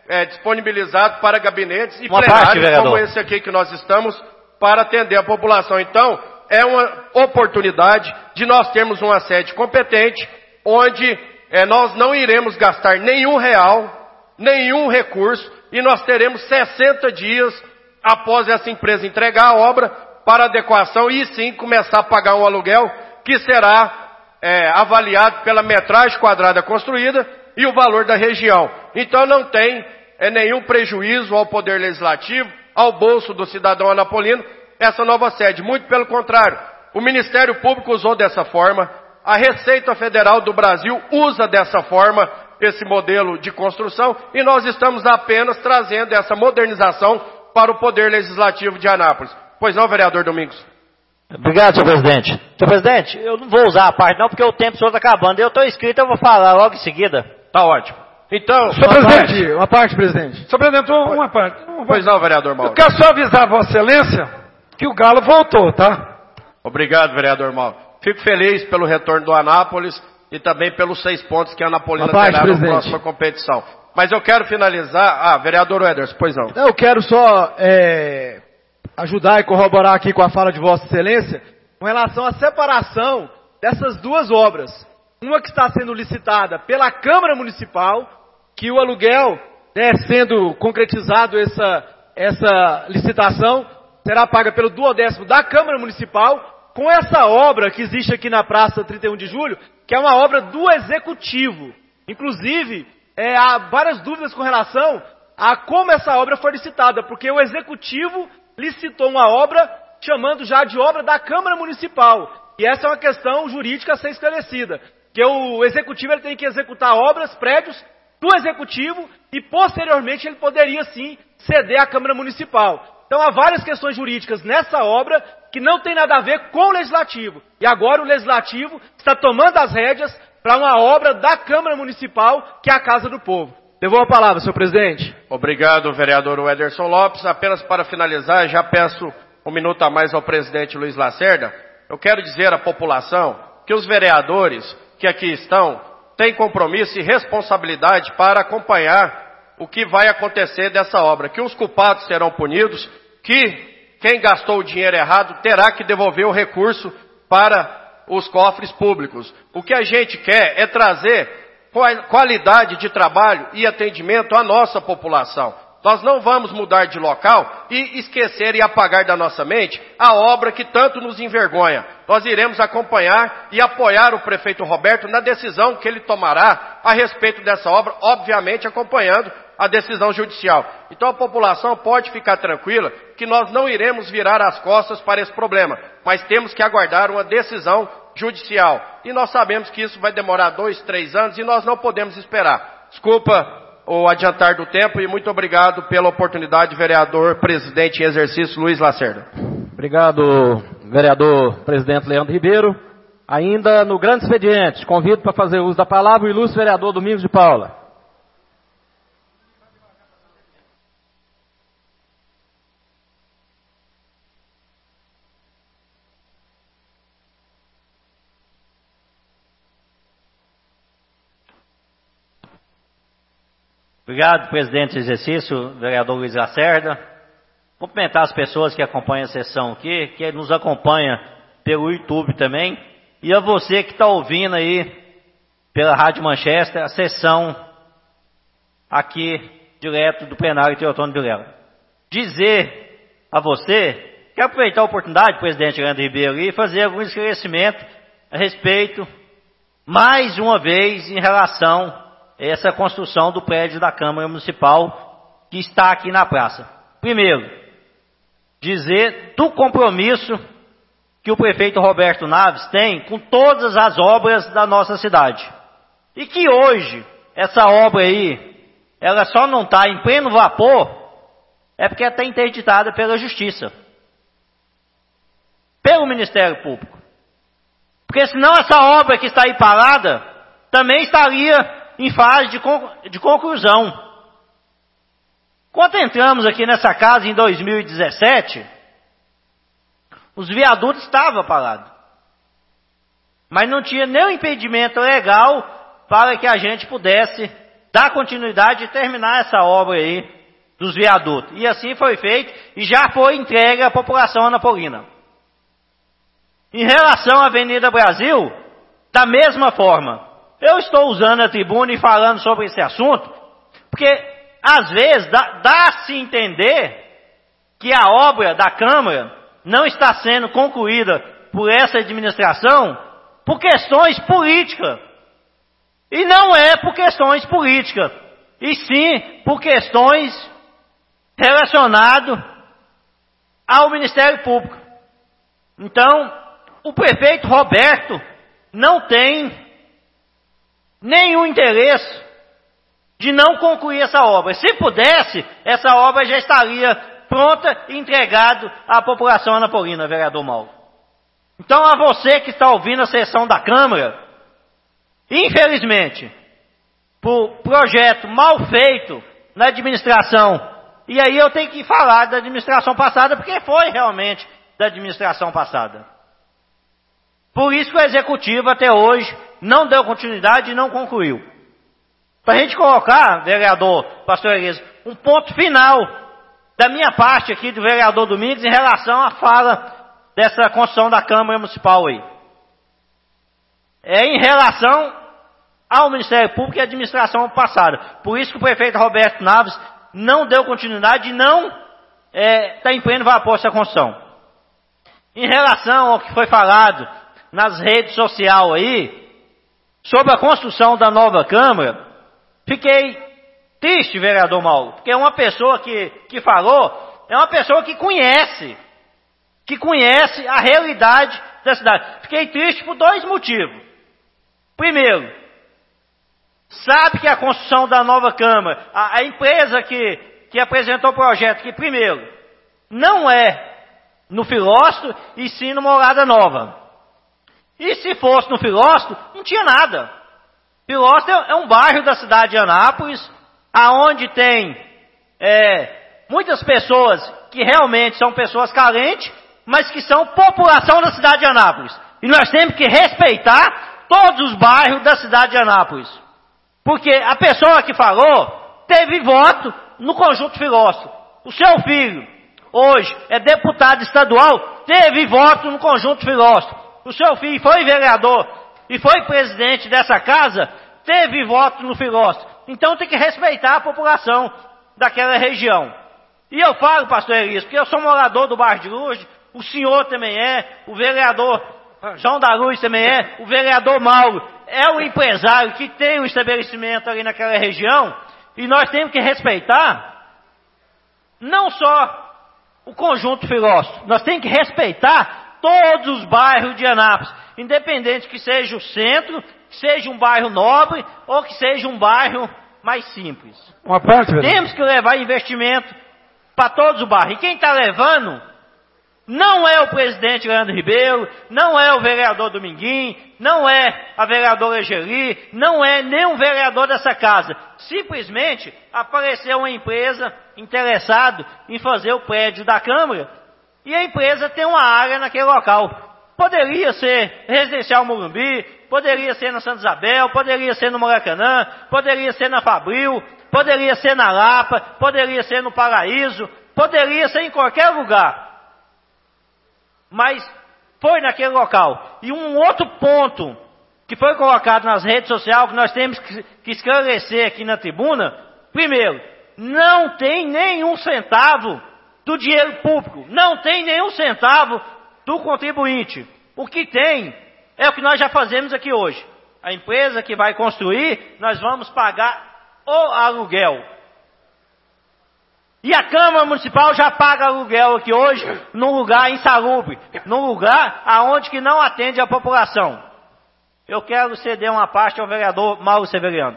é, disponibilizado para gabinetes e Uma plenários parte, vereador. como esse aqui que nós estamos para atender a população. Então, é uma oportunidade de nós termos uma sede competente, onde é, nós não iremos gastar nenhum real, nenhum recurso, e nós teremos sessenta dias após essa empresa entregar a obra para adequação e sim começar a pagar um aluguel que será é, avaliado pela metragem quadrada construída e o valor da região. Então não tem é, nenhum prejuízo ao Poder Legislativo, ao bolso do cidadão anapolino, essa nova sede. Muito pelo contrário, o Ministério Público usou dessa forma, a Receita Federal do Brasil usa dessa forma esse modelo de construção e nós estamos apenas trazendo essa modernização para o Poder Legislativo de Anápolis. Pois não, vereador Domingos? Obrigado, senhor presidente. Senhor presidente, eu não vou usar a parte não, porque o tempo do senhor está acabando. Eu estou inscrito, eu vou falar logo em seguida. Tá ótimo. Então, senhor presidente, parte. uma parte, presidente. Senhor presidente, uma parte. Uma pois não, vereador Mauro. Eu quero só avisar a Vossa Excelência que o Galo voltou, tá? Obrigado, vereador Mauro. Fico feliz pelo retorno do Anápolis e também pelos seis pontos que a Anapolina parte, terá presidente. na próxima competição. Mas eu quero finalizar... Ah, vereador Ederson, pois não. Eu quero só é, ajudar e corroborar aqui com a fala de Vossa Excelência com relação à separação dessas duas obras. Uma que está sendo licitada pela Câmara Municipal, que o aluguel, né, sendo concretizado essa, essa licitação, será paga pelo duodécimo da Câmara Municipal, com essa obra que existe aqui na Praça trinta e um de julho, que é uma obra do Executivo. Inclusive, é, há várias dúvidas com relação a como essa obra foi licitada, porque o Executivo licitou uma obra chamando já de obra da Câmara Municipal. E essa é uma questão jurídica a ser esclarecida, que o Executivo ele tem que executar obras, prédios do Executivo e posteriormente ele poderia sim ceder à Câmara Municipal. Então há várias questões jurídicas nessa obra que não tem nada a ver com o Legislativo. E agora o Legislativo está tomando as rédeas para uma obra da Câmara Municipal, que é a Casa do Povo. Devolvo a palavra, senhor presidente. Obrigado, vereador Ederson Lopes. Apenas para finalizar, já peço um minuto a mais ao presidente Luiz Lacerda. Eu quero dizer à população que os vereadores que aqui estão têm compromisso e responsabilidade para acompanhar o que vai acontecer dessa obra, que os culpados serão punidos, que quem gastou o dinheiro errado terá que devolver o recurso para os cofres públicos. O que a gente quer é trazer qualidade de trabalho e atendimento à nossa população. Nós não vamos mudar de local e esquecer e apagar da nossa mente a obra que tanto nos envergonha. Nós iremos acompanhar e apoiar o prefeito Roberto na decisão que ele tomará a respeito dessa obra, obviamente acompanhando a decisão judicial. Então a população pode ficar tranquila que nós não iremos virar as costas para esse problema, mas temos que aguardar uma decisão judicial. E nós sabemos que isso vai demorar dois, três anos e nós não podemos esperar. Desculpa o adiantar do tempo e muito obrigado pela oportunidade, vereador, presidente em exercício, Luiz Lacerda. Obrigado, vereador presidente Leandro Ribeiro. Ainda no grande expediente, convido para fazer uso da palavra o ilustre vereador Domingos de Paula. Obrigado, presidente do exercício, vereador Luiz Lacerda. Cumprimentar as pessoas que acompanham a sessão aqui, que nos acompanha pelo YouTube também. E a você que está ouvindo aí pela Rádio Manchester, a sessão aqui direto do plenário Teotônio Vilela. Dizer a você, quero aproveitar a oportunidade, presidente Leandro Ribeiro, e fazer algum esclarecimento a respeito, mais uma vez, em relação essa construção do prédio da Câmara Municipal que está aqui na praça. Primeiro, dizer do compromisso que o prefeito Roberto Naves tem com todas as obras da nossa cidade. E que hoje, essa obra aí, ela só não está em pleno vapor, é porque está interditada pela Justiça, pelo Ministério Público. Porque senão essa obra que está aí parada, também estaria em fase de, conc- de conclusão. Quando entramos aqui nessa casa em dois mil e dezessete, os viadutos estavam parados. Mas não tinha nenhum impedimento legal para que a gente pudesse dar continuidade e terminar essa obra aí dos viadutos. E assim foi feito e já foi entregue à população anapolina. Em relação à Avenida Brasil, da mesma forma, eu estou usando a tribuna e falando sobre esse assunto, porque às vezes dá, dá-se entender que a obra da Câmara não está sendo concluída por essa administração por questões políticas. E não é por questões políticas, e sim por questões relacionadas ao Ministério Público. Então, o prefeito Roberto não tem nenhum interesse de não concluir essa obra. Se pudesse, essa obra já estaria pronta e entregada à população anapolina, vereador Mauro. Então, a você que está ouvindo a sessão da Câmara, infelizmente, por projeto mal feito na administração, e aí eu tenho que falar da administração passada, porque foi realmente da administração passada. Por isso que o Executivo até hoje não deu continuidade e não concluiu. Para a gente colocar, vereador Pastor Elias, um ponto final da minha parte aqui do vereador Domingos em relação à fala dessa construção da Câmara Municipal aí. É em relação ao Ministério Público e à administração passada. Por isso que o prefeito Roberto Naves não deu continuidade e não está é, em pleno vapor essa construção. Em relação ao que foi falado nas redes sociais aí, sobre a construção da nova Câmara, fiquei triste, vereador Mauro, porque uma pessoa que, que falou, é uma pessoa que conhece, que conhece a realidade da cidade. Fiquei triste por dois motivos. Primeiro, sabe que a construção da nova Câmara, a, a empresa que, que apresentou o projeto, que primeiro, não é no Filósofo e sim no Morada Nova. E se fosse no Filósofo, não tinha nada. Filósofo é um bairro da cidade de Anápolis, aonde tem é, muitas pessoas que realmente são pessoas carentes, mas que são população da cidade de Anápolis. E nós temos que respeitar todos os bairros da cidade de Anápolis. Porque a pessoa que falou teve voto no Conjunto Filósofo. O seu filho, hoje, é deputado estadual, teve voto no Conjunto Filósofo. O seu filho foi vereador e foi presidente dessa casa, teve voto no Filósofo. Então tem que respeitar a população daquela região. E eu falo, pastor Elias, porque eu sou morador do bairro de Lourdes, o senhor também é, o vereador João da Luz também é, o vereador Mauro é o empresário que tem um estabelecimento ali naquela região, e nós temos que respeitar não só o Conjunto Filósofo, nós temos que respeitar todos os bairros de Anápolis, independente que seja o centro, que seja um bairro nobre ou que seja um bairro mais simples. Uma parte, temos que levar investimento para todos os bairros. E quem está levando não é o presidente Leandro Ribeiro, não é o vereador Dominguinho, não é a vereadora Egeli, não é nenhum vereador dessa casa. Simplesmente apareceu uma empresa interessada em fazer o prédio da Câmara e a empresa tem uma área naquele local. Poderia ser Residencial Morumbi, poderia ser na Santa Isabel, poderia ser no Maracanã, poderia ser na Fabril, poderia ser na Lapa, poderia ser no Paraíso, poderia ser em qualquer lugar. Mas foi naquele local. E um outro ponto que foi colocado nas redes sociais, que nós temos que esclarecer aqui na tribuna, primeiro, não tem nenhum centavo do dinheiro público, não tem nenhum centavo do contribuinte. O que tem é o que nós já fazemos aqui hoje. A empresa que vai construir, nós vamos pagar o aluguel. E a Câmara Municipal já paga aluguel aqui hoje, num lugar insalubre, num lugar aonde que não atende a população. Eu quero ceder uma parte ao vereador Mauro Severiano.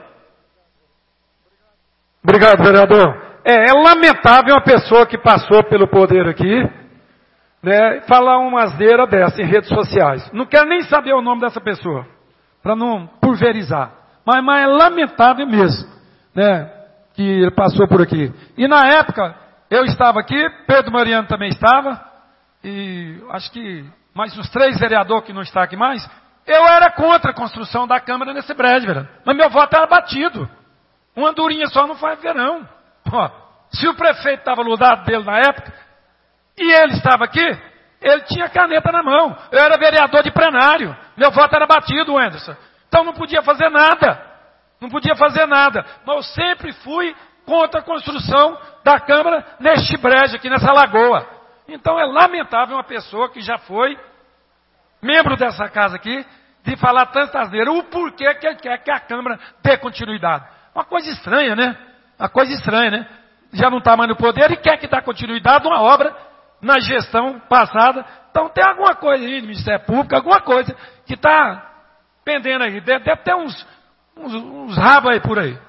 Obrigado, vereador. É, é lamentável uma pessoa que passou pelo poder aqui, né, falar uma asneira dessa em redes sociais. Não quero nem saber o nome dessa pessoa, para não pulverizar. Mas, mas é lamentável mesmo, né, que ele passou por aqui. E na época, eu estava aqui, Pedro Mariano também estava, e acho que mais uns três vereadores que não estão aqui mais, eu era contra a construção da Câmara nesse prédio, velho. Mas meu voto era batido. Uma andorinha só não faz verão. Ó, se o prefeito estava no lado dele na época, e ele estava aqui, ele tinha caneta na mão. Eu era vereador de plenário. Meu voto era batido, Anderson. Então não podia fazer nada. Não podia fazer nada. Mas eu sempre fui contra a construção da Câmara neste brejo aqui, nessa lagoa. Então é lamentável uma pessoa que já foi membro dessa casa aqui, de falar tanta asneira. O porquê que ele quer que a Câmara dê continuidade. Uma coisa estranha, né? Uma coisa estranha, né? Já não está mais no poder e quer que dê continuidade a uma obra na gestão passada. Então tem alguma coisa aí do Ministério Público, alguma coisa que está pendendo aí. Deve, deve ter uns, uns, uns rabos aí por aí.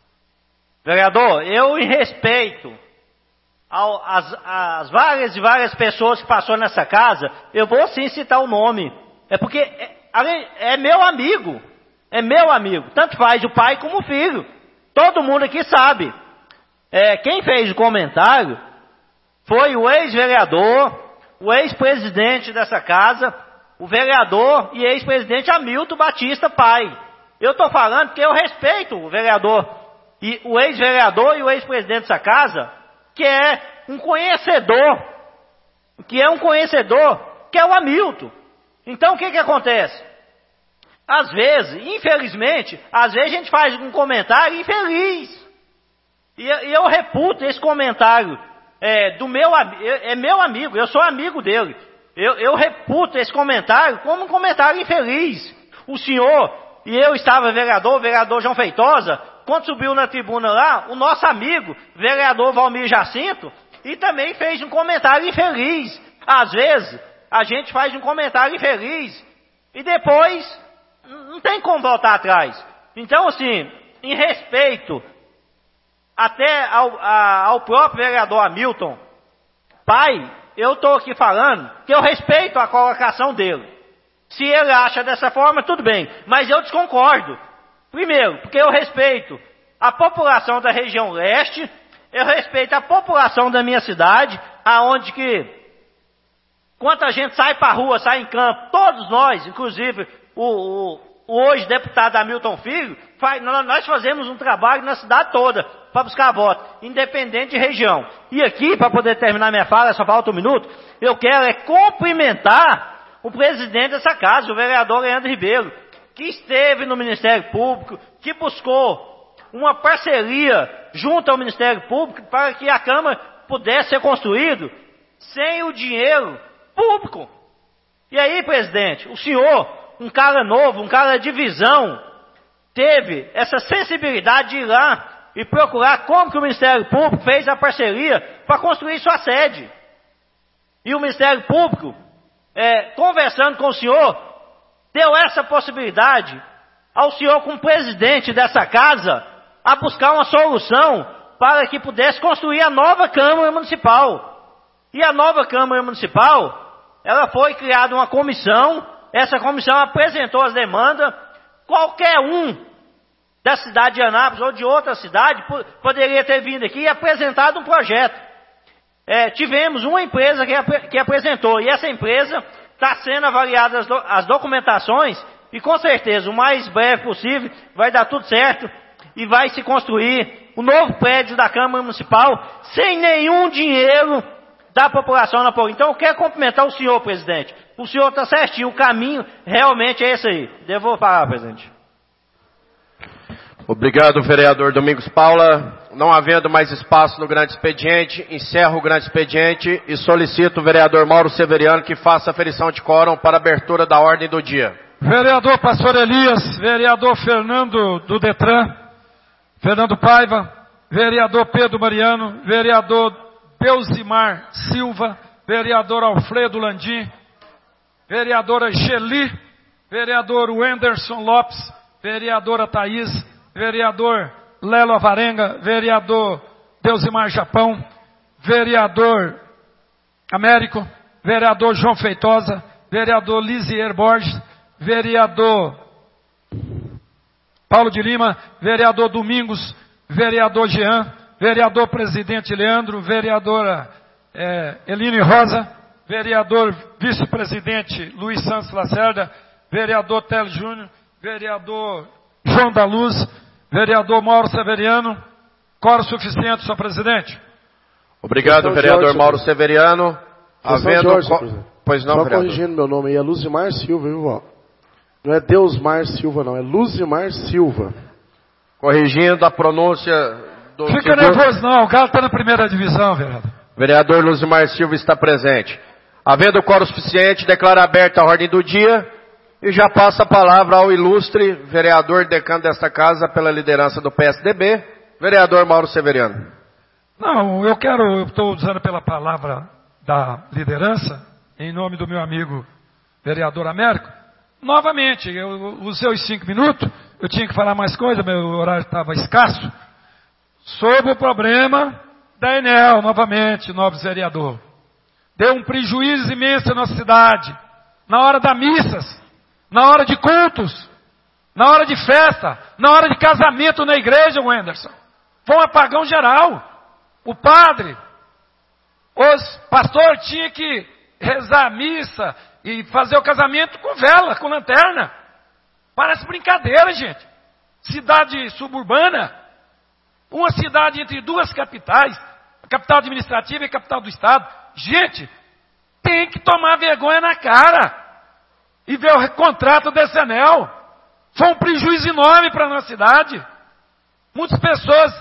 Vereador, eu em respeito ao, as, as várias e várias pessoas que passou nessa casa, eu vou sim citar o nome. É porque é, é meu amigo. É meu amigo. Tanto faz o pai como o filho. Todo mundo aqui sabe. É, quem fez o comentário foi o ex-vereador, o ex-presidente dessa casa, o vereador e ex-presidente Hamilton Batista Pai. Eu estou falando porque eu respeito o vereador, e o ex-vereador e o ex-presidente dessa casa, que é um conhecedor, que é um conhecedor, que é o Hamilton. Então o que que acontece? Às vezes, infelizmente, às vezes a gente faz um comentário infeliz. E, e eu reputo esse comentário é, do meu, é, é meu amigo, eu sou amigo dele. Eu, eu reputo esse comentário como um comentário infeliz. O senhor, e eu estava vereador, o vereador João Feitosa, quando subiu na tribuna lá, o nosso amigo, vereador Valmir Jacinto, e também fez um comentário infeliz. Às vezes, a gente faz um comentário infeliz, e depois não tem como voltar atrás. Então, assim, em respeito até ao, a, ao próprio vereador Hamilton Pai, eu estou aqui falando que eu respeito a colocação dele. Se ele acha dessa forma, tudo bem. Mas eu desconcordo. Primeiro, porque eu respeito a população da região leste, eu respeito a população da minha cidade, aonde que, quando a gente sai para a rua, sai em campo, todos nós, inclusive o, o, o hoje deputado Hamilton Filho, faz, nós fazemos um trabalho na cidade toda para buscar voto, independente de região. E aqui, para poder terminar minha fala, só falta um minuto, eu quero é cumprimentar o presidente dessa casa, o vereador Leandro Ribeiro, que esteve no Ministério Público, que buscou uma parceria junto ao Ministério Público para que a Câmara pudesse ser construída sem o dinheiro público. E aí, presidente, o senhor, um cara novo, um cara de visão, teve essa sensibilidade de ir lá e procurar como que o Ministério Público fez a parceria para construir sua sede. E o Ministério Público, é, conversando com o senhor, deu essa possibilidade ao senhor, como presidente dessa casa, a buscar uma solução para que pudesse construir a nova Câmara Municipal. E a nova Câmara Municipal, ela foi criada uma comissão, essa comissão apresentou as demandas, qualquer um da cidade de Anápolis ou de outra cidade poderia ter vindo aqui e apresentado um projeto. É, tivemos uma empresa que, ap que apresentou, e essa empresa está sendo avaliada as, do as documentações, e com certeza, o mais breve possível, vai dar tudo certo, e vai se construir o novo prédio da Câmara Municipal, sem nenhum dinheiro da população na Napoleão. Então eu quero cumprimentar o senhor, presidente. O senhor está certinho, o caminho realmente é esse aí. Devo falar, presidente. Obrigado, vereador Domingos Paula. Não havendo mais espaço no grande expediente, encerro o grande expediente e solicito o vereador Mauro Severiano que faça a aferição de quórum para a abertura da ordem do dia. Vereador Pastor Elias, vereador Fernando do Detran, Fernando Paiva, vereador Pedro Mariano, vereador Deusimar Silva, vereador Alfredo Landim, vereadora Geli, vereador Wenderson Lopes, vereadora Thaís, vereador Lelo Avarenga, vereador Deusimar Japão, vereador Américo, vereador João Feitosa, vereador Lisier Borges, vereador Paulo de Lima, vereador Domingos, vereador Jean, vereador presidente Leandro, vereadora é, Eline Rosa, vereador vice-presidente Luiz Santos Lacerda, vereador Télio Júnior, vereador João da Luz, Vereador Mauro Severiano, quórum suficiente, senhor presidente. Obrigado, São vereador Jorge, Mauro Severiano. Havendo... Jorge, co... Pois não, Só vereador. corrigindo meu nome aí, é Luzimar Silva, viu, vó? Não é Deusmar Silva, não, é Luzimar Silva. Corrigindo a pronúncia do... Fica nervoso não, o Galo está na primeira divisão, vereador. Vereador Luzimar Silva está presente. Havendo quórum suficiente, declaro aberta a ordem do dia e já passa a palavra ao ilustre vereador decano desta casa pela liderança do P S D B, vereador Mauro Severiano. Não, eu quero, eu estou usando pela palavra da liderança, em nome do meu amigo vereador Américo, novamente, eu usei os cinco minutos, eu tinha que falar mais coisa, meu horário estava escasso, sobre o problema da Enel, novamente, nobre vereador. Deu um prejuízo imenso na nossa cidade, na hora das missas, na hora de cultos, na hora de festa, na hora de casamento na igreja, Wenderson. Foi um apagão geral. O padre, os pastores tinham que rezar a missa e fazer o casamento com vela, com lanterna. Parece brincadeira, gente. Cidade suburbana, uma cidade entre duas capitais, a capital administrativa e a capital do estado. Gente, tem que tomar vergonha na cara e ver o contrato desse anel. Foi um prejuízo enorme para a nossa cidade. Muitas pessoas,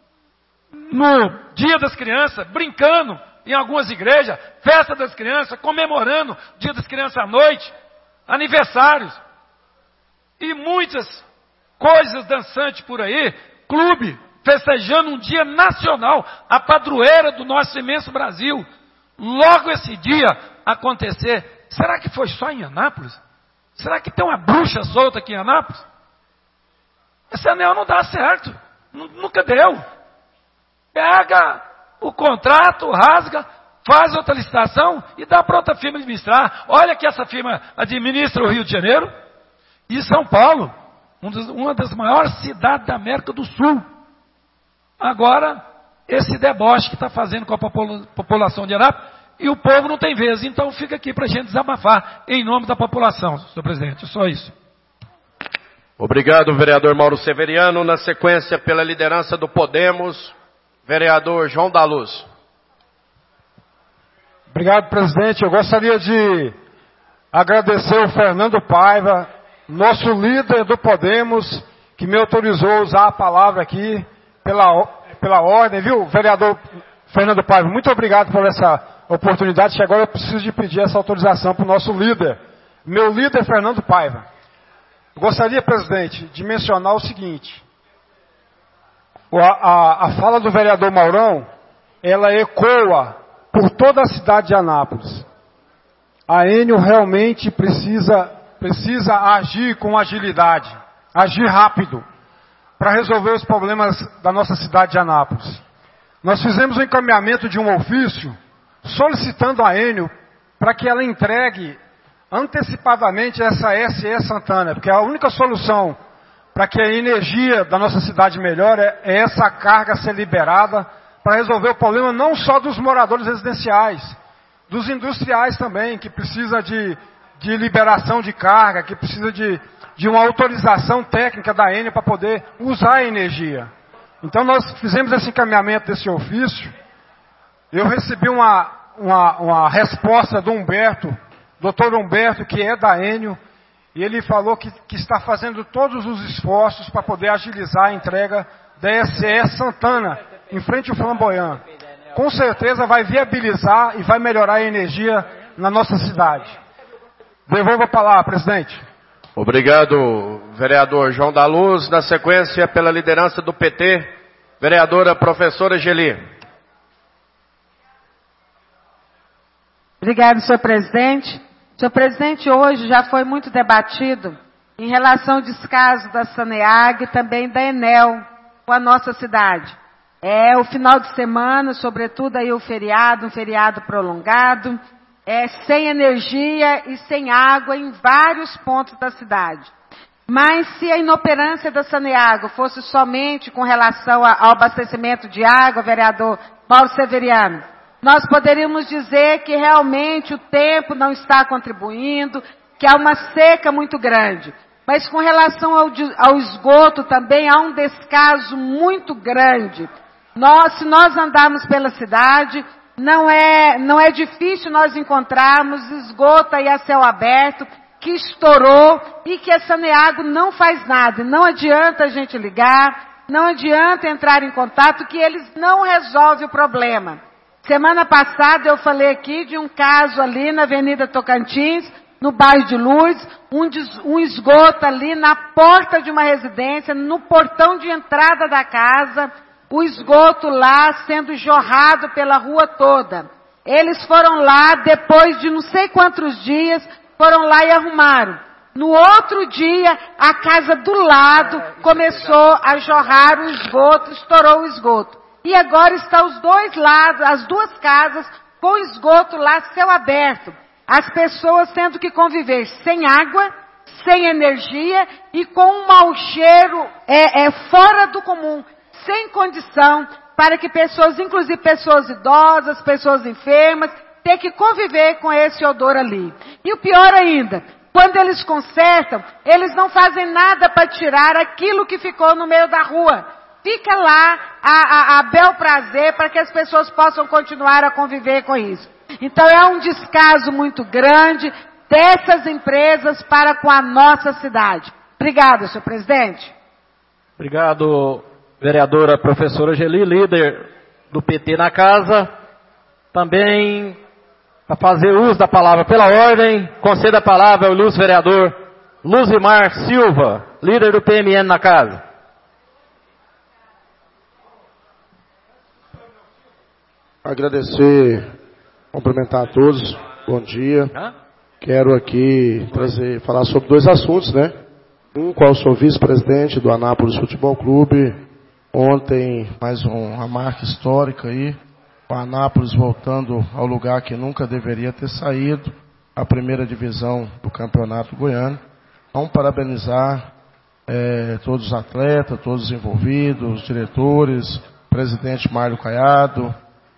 no dia das crianças, brincando em algumas igrejas, festa das crianças, comemorando o dia das crianças à noite, aniversários. E muitas coisas dançantes por aí, clube, festejando um dia nacional, a padroeira do nosso imenso Brasil. Logo esse dia acontecer, será que foi só em Anápolis? Será que tem uma bruxa solta aqui em Anápolis? Esse anel não dá certo, nunca deu. Pega o contrato, rasga, faz outra licitação e dá para outra firma administrar. Olha que essa firma administra o Rio de Janeiro e São Paulo, um dos, uma das maiores cidades da América do Sul. Agora, esse deboche que está fazendo com a popula- população de Anápolis, e o povo não tem vez. Então fica aqui para a gente desabafar em nome da população, senhor presidente. Só isso. Obrigado, vereador Mauro Severiano. Na sequência, pela liderança do Podemos, vereador João da Luz. Obrigado, presidente. Eu gostaria de agradecer o Fernando Paiva, nosso líder do Podemos, que me autorizou a usar a palavra aqui pela, pela ordem, viu, vereador Fernando Paiva? Muito obrigado por essa oportunidade, que agora eu preciso de pedir essa autorização para o nosso líder, meu líder Fernando Paiva. Eu gostaria, presidente, de mencionar o seguinte: a, a, a fala do vereador Maurão, ela ecoa por toda a cidade de Anápolis. A Enel realmente precisa, precisa agir com agilidade, agir rápido, para resolver os problemas da nossa cidade de Anápolis. Nós fizemos o encaminhamento de um ofício solicitando a Enel para que ela entregue antecipadamente essa S E Santana, porque a única solução para que a energia da nossa cidade melhore é, é essa carga ser liberada para resolver o problema não só dos moradores residenciais, dos industriais também, que precisa de, de liberação de carga, que precisa de, de uma autorização técnica da Enel para poder usar a energia. Então nós fizemos esse encaminhamento desse ofício. Eu recebi uma, uma, uma resposta do Humberto, doutor Humberto, que é da Enel, e ele falou que, que está fazendo todos os esforços para poder agilizar a entrega da S E Santana, em frente ao Flamboyant. Com certeza vai viabilizar e vai melhorar a energia na nossa cidade. Devolvo a palavra, presidente. Obrigado, vereador João da Luz. Na sequência, pela liderança do P T, vereadora professora Geli. Obrigado, senhor presidente. Senhor presidente, hoje já foi muito debatido em relação ao descaso da Saneag e também da Enel com a nossa cidade. É o final de semana, sobretudo aí o feriado, um feriado prolongado, é, sem energia e sem água em vários pontos da cidade. Mas se a inoperância da Saneago fosse somente com relação ao abastecimento de água, vereador Mauro Severiano, nós poderíamos dizer que realmente o tempo não está contribuindo, que há uma seca muito grande. Mas com relação ao, ao esgoto também há um descaso muito grande. Nós, se nós andarmos pela cidade, não é, não é difícil nós encontrarmos esgoto aí a céu aberto, que estourou e que a Saneago não faz nada. Não adianta a gente ligar, não adianta entrar em contato, que eles não resolvem o problema. Semana passada eu falei aqui de um caso ali na Avenida Tocantins, no bairro de Luz, um, um esgoto ali na porta de uma residência, no portão de entrada da casa, o esgoto lá sendo jorrado pela rua toda. Eles foram lá, depois de não sei quantos dias, foram lá e arrumaram. No outro dia, a casa do lado começou a jorrar o esgoto, estourou o esgoto. E agora estão os dois lados, as duas casas, com esgoto lá, céu aberto. As pessoas tendo que conviver sem água, sem energia e com um mau cheiro é, é, fora do comum, sem condição, para que pessoas, inclusive pessoas idosas, pessoas enfermas, tenham que conviver com esse odor ali. E o pior ainda, quando eles consertam, eles não fazem nada para tirar aquilo que ficou no meio da rua. Fica lá a, a, a bel prazer para que as pessoas possam continuar a conviver com isso. Então é um descaso muito grande dessas empresas para com a nossa cidade. Obrigada, senhor presidente. Obrigado, vereadora professora Geli, líder do P T na casa. Também, para fazer uso da palavra pela ordem, conceda a palavra ao ilustre vereador Luzimar Silva, líder do P M N na casa. Agradecer, cumprimentar a todos, bom dia. Quero aqui trazer, falar sobre dois assuntos, né? Um, qual eu sou vice-presidente do Anápolis Futebol Clube. Ontem, mais um, uma marca histórica aí, o Anápolis voltando ao lugar que nunca deveria ter saído, a primeira divisão do Campeonato Goiano. Vamos parabenizar é, todos os atletas, todos os envolvidos, os diretores, presidente Mário Caiado.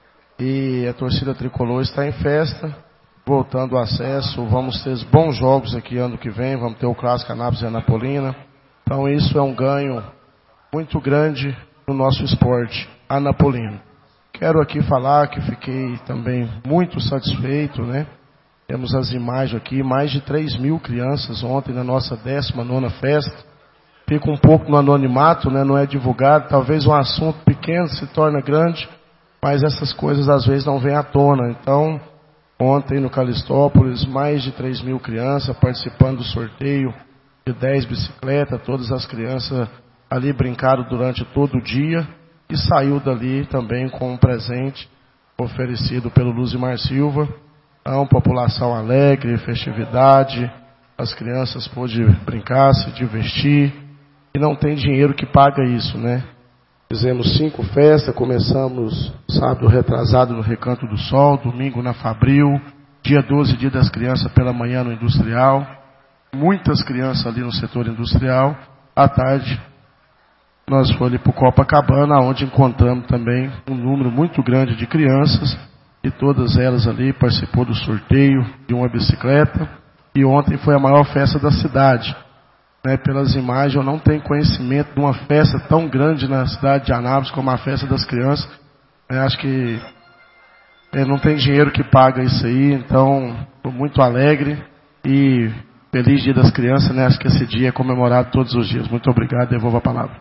E a torcida tricolor está em festa, voltando ao acesso. Vamos ter bons jogos aqui ano que vem, vamos ter o Clássico Anápolis e Anapolina. Então isso é um ganho muito grande no nosso esporte anapolino. Quero aqui falar que fiquei também muito satisfeito, né? Temos as imagens aqui, mais de três mil crianças ontem na nossa décima nona festa. Fica um pouco no anonimato, né? Não é divulgado, talvez um assunto pequeno se torna grande, mas essas coisas às vezes não vêm à tona. Então, ontem no Calistópolis, mais de três mil crianças participando do sorteio de dez bicicletas. Todas as crianças ali brincaram durante todo o dia e saiu dali também com um presente oferecido pelo Luzimar Silva. Então, população alegre, festividade, as crianças pôde brincar, se divertir, e não tem dinheiro que paga isso, né? Fizemos cinco festas, começamos sábado retrasado no Recanto do Sol, domingo na Fabril, dia doze, dia das crianças pela manhã no Industrial, muitas crianças ali no setor industrial. À tarde nós fomos ali para o Copacabana, onde encontramos também um número muito grande de crianças, e todas elas ali participou do sorteio de uma bicicleta, e ontem foi a maior festa da cidade. Né, pelas imagens, eu não tenho conhecimento de uma festa tão grande na cidade de Anápolis como a festa das crianças. É, acho que é, não tem dinheiro que paga isso aí, então estou muito alegre e feliz Dia das Crianças, né? Acho que esse dia é comemorado todos os dias. Muito obrigado, devolvo a palavra.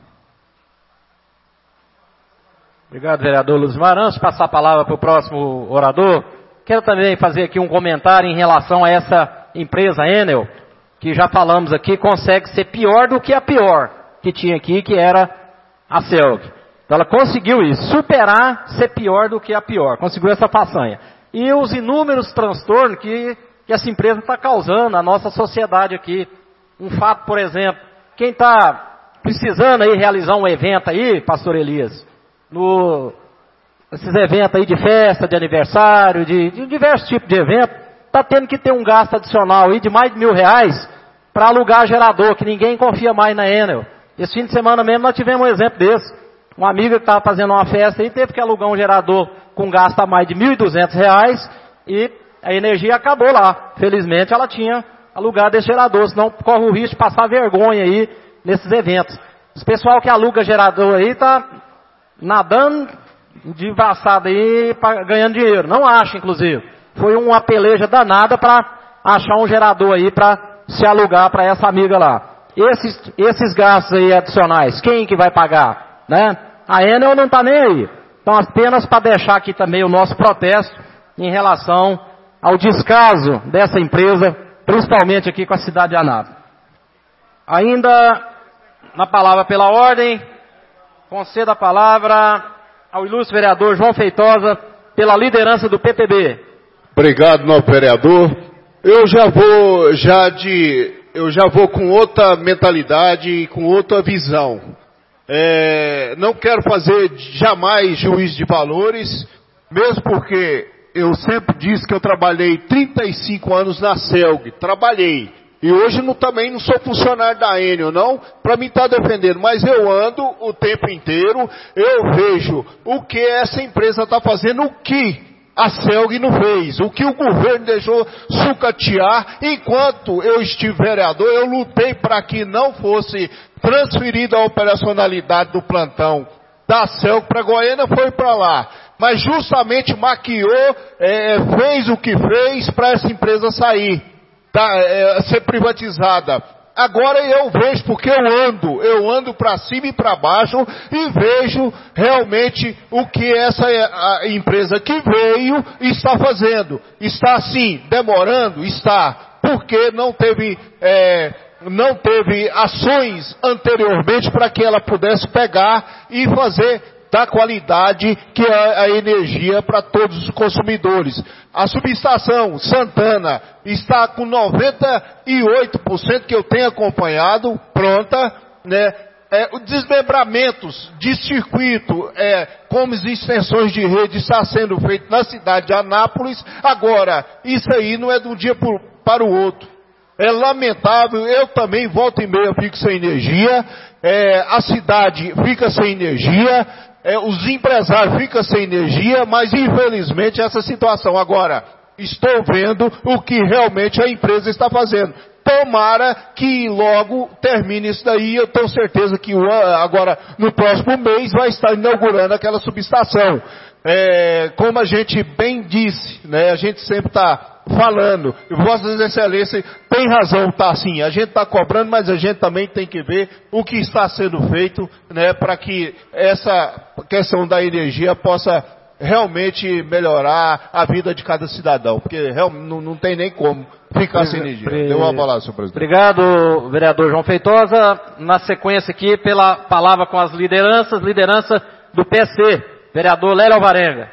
Obrigado, vereador Luzimar. Antes de passar a palavra para o próximo orador, quero também fazer aqui um comentário em relação a essa empresa Enel, que já falamos aqui, consegue ser pior do que a pior que tinha aqui, que era a Celg. Então ela conseguiu isso, superar, ser pior do que a pior, conseguiu essa façanha. E os inúmeros transtornos que, que essa empresa está causando na nossa sociedade aqui. Um fato, por exemplo, quem está precisando aí realizar um evento aí, pastor Elias, no, esses eventos aí de festa, de aniversário, de, de diversos tipos de eventos, está tendo que ter um gasto adicional aí de mais de mil reais para alugar gerador, que ninguém confia mais na Enel. Esse fim de semana mesmo nós tivemos um exemplo desse. Um amigo que estava fazendo uma festa e teve que alugar um gerador com gasto a mais de mil e duzentos reais e a energia acabou lá. Felizmente ela tinha alugar desse gerador, senão corre o risco de passar vergonha aí nesses eventos. Esse pessoal que aluga gerador aí tá nadando de braçada aí, pra, ganhando dinheiro. Não acha, inclusive. Foi uma peleja danada para achar um gerador aí para se alugar para essa amiga lá. Esses, esses gastos aí adicionais, quem que vai pagar? Né? A Enel não está nem aí. Então, apenas para deixar aqui também o nosso protesto em relação ao descaso dessa empresa, principalmente aqui com a cidade de Anápolis. Ainda na palavra pela ordem, concedo a palavra ao ilustre vereador João Feitosa, pela liderança do P P B. Obrigado, nobre vereador. Eu já vou, já de, eu já vou com outra mentalidade e com outra visão. É, não quero fazer jamais juízo de valores, mesmo porque eu sempre disse que eu trabalhei trinta e cinco anos na Celg, trabalhei. E hoje não, também não sou funcionário da Enel, não, para mim estar defendendo. Mas eu ando o tempo inteiro, eu vejo o que essa empresa está fazendo, o que a Celg não fez, o que o governo deixou sucatear. Enquanto eu estive vereador, eu lutei para que não fosse transferida a operacionalidade do plantão da Celg para Goiânia, foi para lá. Mas justamente maquiou, é, fez o que fez para essa empresa sair. Tá, é, ser privatizada. Agora eu vejo, porque eu ando, eu ando para cima e para baixo e vejo realmente o que essa a empresa que veio está fazendo. Está sim, demorando? Está. Porque não teve, é, não teve ações anteriormente para que ela pudesse pegar e fazer da qualidade que é a energia para todos os consumidores. A subestação Santana está com noventa e oito por cento que eu tenho acompanhado, pronta, né? É, os desmembramentos de circuito, é, como as extensões de rede está sendo feito na cidade de Anápolis. Agora, isso aí não é de um dia por, para o outro. É lamentável, eu também volta e meia fico sem energia, é, a cidade fica sem energia, É, os empresários ficam sem energia, mas infelizmente essa situação. Agora, estou vendo o que realmente a empresa está fazendo. Tomara que logo termine isso daí. Eu tenho certeza que o, agora, no próximo mês, vai estar inaugurando aquela subestação. É, como a gente bem disse, né, a gente sempre está falando, Vossas Excelências tem razão, tá assim, a gente está cobrando, mas a gente também tem que ver o que está sendo feito, né, para que essa questão da energia possa realmente melhorar a vida de cada cidadão, porque realmente não, não tem nem como ficar sem energia. Deu uma palavra, senhor presidente. Obrigado, vereador João Feitosa. Na sequência aqui, pela palavra com as lideranças, liderança do P C, vereador Lélio Alvarenga.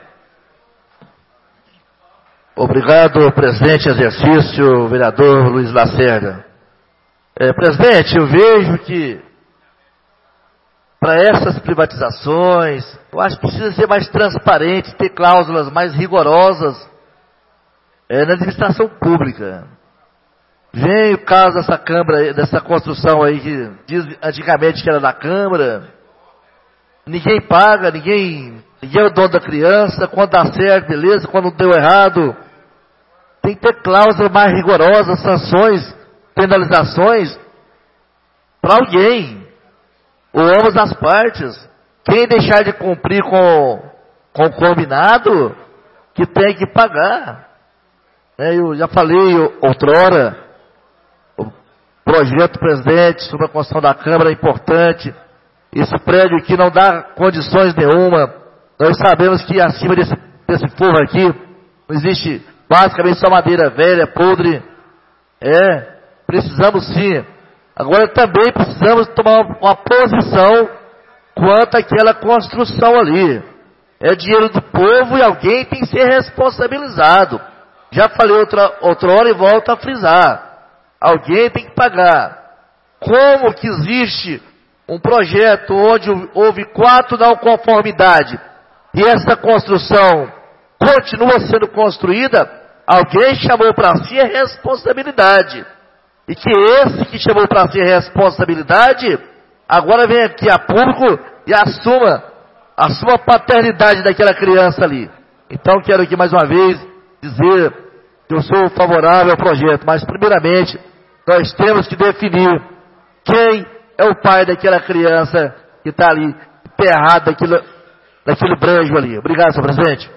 Obrigado, presidente em exercício, vereador Luiz Lacerda. É, presidente, eu vejo que para essas privatizações, eu acho que precisa ser mais transparente, ter cláusulas mais rigorosas é, na administração pública. Vem o caso dessa Câmara, dessa construção aí que diz antigamente que era da Câmara, ninguém paga, ninguém, ninguém é o dono da criança, quando dá certo, beleza, quando deu errado, tem que ter cláusulas mais rigorosas, sanções, penalizações para alguém, ou ambas as partes. Quem deixar de cumprir com, com o combinado, que tem que pagar. É, eu já falei outrora, o projeto, presidente, sobre a construção da Câmara é importante. Esse prédio aqui não dá condições nenhuma. Nós sabemos que acima desse, desse forro aqui, não existe basicamente só madeira velha, podre. É, precisamos sim. Agora também precisamos tomar uma posição quanto àquela construção ali. É dinheiro do povo e alguém tem que ser responsabilizado. Já falei outra, outra hora e volto a frisar. Alguém tem que pagar. Como que existe um projeto onde houve quatro não conformidade e essa construção continua sendo construída, alguém chamou para si a responsabilidade. E que esse que chamou para si a responsabilidade, agora vem aqui a público e assuma, assuma a paternidade daquela criança ali. Então quero aqui mais uma vez dizer que eu sou favorável ao projeto, mas primeiramente nós temos que definir quem é o pai daquela criança que está ali, enterrado daquilo, daquele brejo ali. Obrigado, senhor presidente.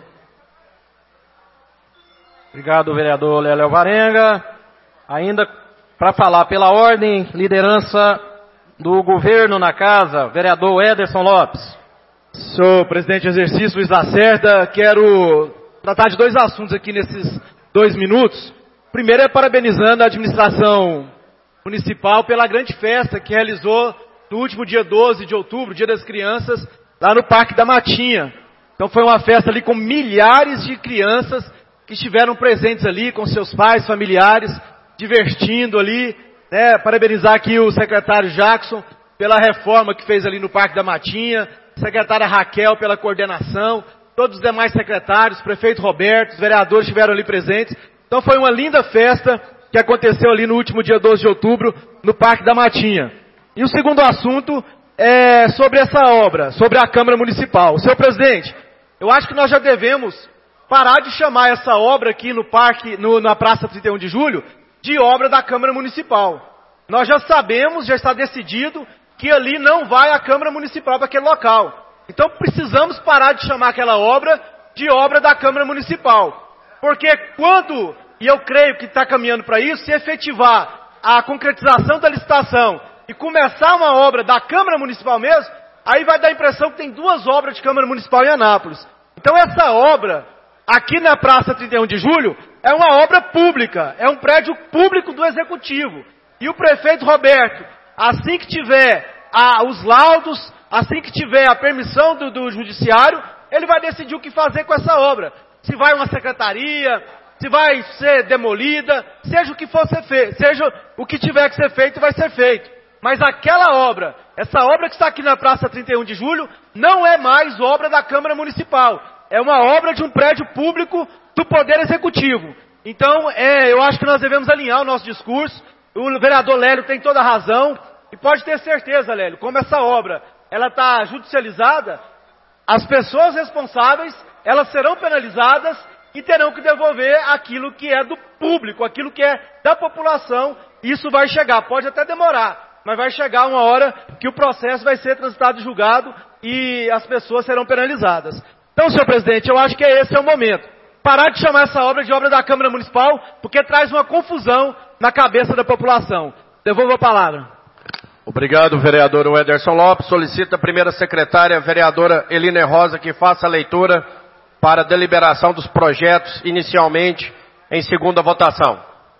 Obrigado, vereador Léo Varenga. Ainda para falar pela ordem, liderança do governo na casa, vereador Ederson Lopes. Senhor presidente de exercício, Luiz Lacerda, quero tratar de dois assuntos aqui nesses dois minutos. Primeiro é parabenizando a administração municipal pela grande festa que realizou no último dia doze de outubro, Dia das Crianças, lá no Parque da Matinha. Então foi uma festa ali com milhares de crianças que estiveram presentes ali com seus pais, familiares, divertindo ali, né? Parabenizar aqui o secretário Jackson pela reforma que fez ali no Parque da Matinha, secretária Raquel pela coordenação, todos os demais secretários, prefeito Roberto, os vereadores estiveram ali presentes. Então foi uma linda festa que aconteceu ali no último dia doze de outubro, no Parque da Matinha. E o segundo assunto é sobre essa obra, sobre a Câmara Municipal. Senhor presidente, eu acho que nós já devemos parar de chamar essa obra aqui no Parque, no, na Praça trinta e um de julho, de obra da Câmara Municipal. Nós já sabemos, já está decidido, que ali não vai a Câmara Municipal para aquele local. Então precisamos parar de chamar aquela obra de obra da Câmara Municipal. Porque quando, e eu creio que está caminhando para isso, se efetivar a concretização da licitação e começar uma obra da Câmara Municipal mesmo, aí vai dar a impressão que tem duas obras de Câmara Municipal em Anápolis. Então essa obra, aqui na Praça trinta e um de julho, é uma obra pública, é um prédio público do Executivo. E o prefeito Roberto, assim que tiver a, os laudos, assim que tiver a permissão do, do Judiciário, ele vai decidir o que fazer com essa obra. Se vai uma secretaria, se vai ser demolida, seja o que for ser feito, seja o que tiver que ser feito, vai ser feito. Mas aquela obra, essa obra que está aqui na Praça trinta e um de julho, não é mais obra da Câmara Municipal. É uma obra de um prédio público do Poder Executivo. Então, é, eu acho que nós devemos alinhar o nosso discurso. O vereador Lélio tem toda a razão. E pode ter certeza, Lélio, como essa obra ela está judicializada, as pessoas responsáveis, elas serão penalizadas e terão que devolver aquilo que é do público, aquilo que é da população. Isso vai chegar, pode até demorar, mas vai chegar uma hora que o processo vai ser transitado e julgado e as pessoas serão penalizadas. Então, senhor presidente, eu acho que esse é o momento. Parar de chamar essa obra de obra da Câmara Municipal, porque traz uma confusão na cabeça da população. Devolvo a palavra. Obrigado, vereador Ederson Lopes. Solicita a primeira secretária, a vereadora Eliner Rosa, que faça a leitura para a deliberação dos projetos, inicialmente em segunda votação.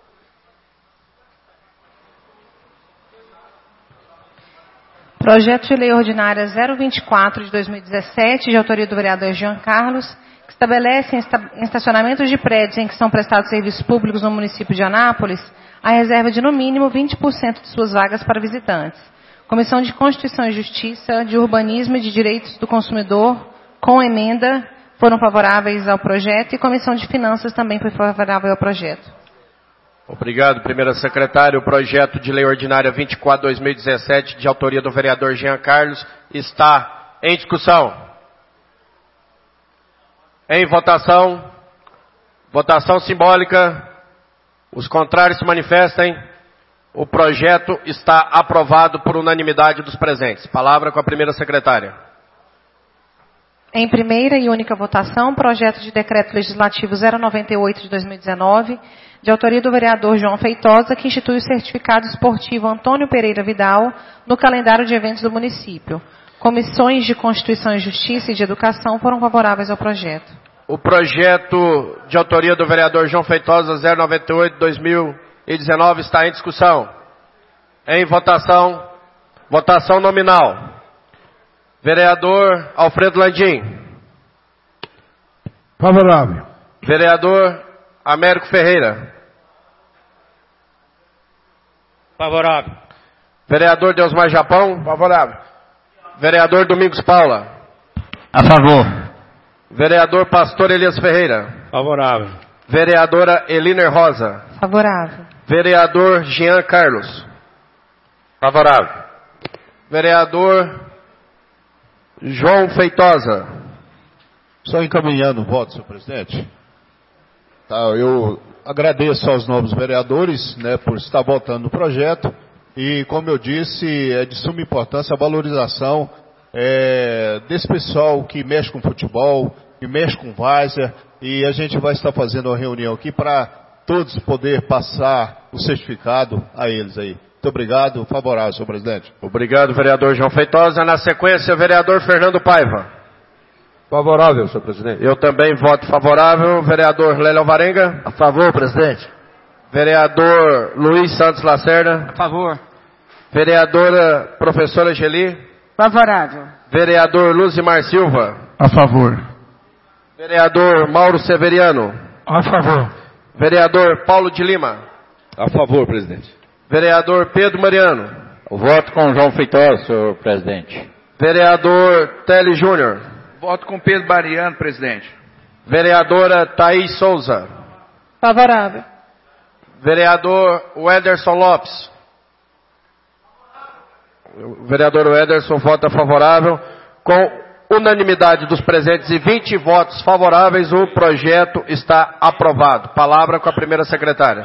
Projeto de Lei Ordinária zero vinte e quatro de dois mil e dezessete, de autoria do vereador Jean Carlos, que estabelece em estacionamentos de prédios em que são prestados serviços públicos no município de Anápolis a reserva de no mínimo vinte por cento de suas vagas para visitantes. Comissão de Constituição e Justiça, de Urbanismo e de Direitos do Consumidor, com emenda, foram favoráveis ao projeto e Comissão de Finanças também foi favorável ao projeto. Obrigado, primeira secretária. O projeto de lei ordinária vinte e quatro de dois mil e dezessete, de autoria do vereador Jean Carlos, está em discussão. Em votação. Votação simbólica. Os contrários se manifestem. O projeto está aprovado por unanimidade dos presentes. Palavra com a primeira secretária. Em primeira e única votação, projeto de decreto legislativo zero noventa e oito de dois mil e dezenove, de autoria do vereador João Feitosa, que institui o certificado esportivo Antônio Pereira Vidal no calendário de eventos do município. Comissões de Constituição e Justiça e de Educação foram favoráveis ao projeto. O projeto de autoria do vereador João Feitosa zero noventa e oito de dois mil e dezenove está em discussão. Em votação, votação nominal. Vereador Alfredo Landim. Favorável. Vereador Américo Ferreira. Favorável. Vereador Deusmar Japão. Favorável. Vereador Domingos Paula. A favor. Vereador Pastor Elias Ferreira. Favorável. Vereadora Eliner Rosa. Favorável. Vereador Jean Carlos. Favorável. Vereador João Feitosa. Só encaminhando o voto, senhor presidente. Tá, eu agradeço aos novos vereadores, né, por estar votando no projeto e, como eu disse, é de suma importância a valorização é, desse pessoal que mexe com futebol, que mexe com várzea, e a gente vai estar fazendo uma reunião aqui para todos poder passar o certificado a eles aí. Muito obrigado, favorável, senhor presidente. Obrigado, vereador João Feitosa. Na sequência, vereador Fernando Paiva. Favorável, senhor presidente. Eu também voto favorável. Vereador Lélio Alvarenga. A favor, presidente. Vereador Luiz Santos Lacerda. A favor. Vereadora professora Geli. Favorável. Vereador Luzimar Silva. A favor. Vereador Mauro Severiano. A favor. Vereador Paulo de Lima. A favor, presidente. Vereador Pedro Mariano. Eu voto com João Feitosa, senhor presidente. Vereador Tele Júnior. Voto com Pedro Mariano, presidente. Vereadora Thaís Souza. Favorável. Vereador Wederson Lopes. O vereador Wederson vota favorável. Com unanimidade dos presentes e vinte votos favoráveis, o projeto está aprovado. Palavra com a primeira secretária.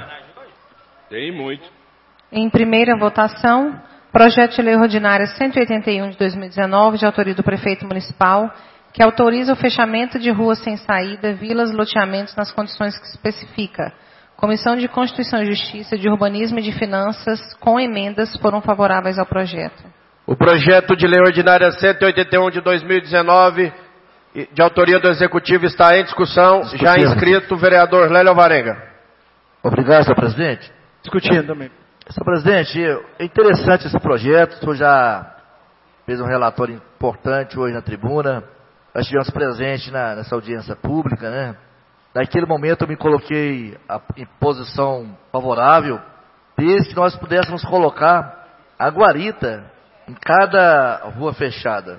Tem muito. Em primeira votação, projeto de lei ordinária cento e oitenta e um de dois mil e dezenove, de autoria do prefeito municipal, que autoriza o fechamento de ruas sem saída, vilas, loteamentos nas condições que especifica. Comissão de Constituição e Justiça, de Urbanismo e de Finanças, com emendas, foram favoráveis ao projeto. O projeto de lei ordinária cento e oitenta e um de dois mil e dezenove, de autoria do Executivo, está em discussão. Já inscrito o vereador Lélio Alvarenga. Obrigado, senhor presidente. Discutindo também. Senhor presidente, é interessante esse projeto. O senhor já fez um relatório importante hoje na tribuna. Nós estivemos presentes na, nessa audiência pública, né? Naquele momento eu me coloquei a, em posição favorável, desde que nós pudéssemos colocar a guarita em cada rua fechada.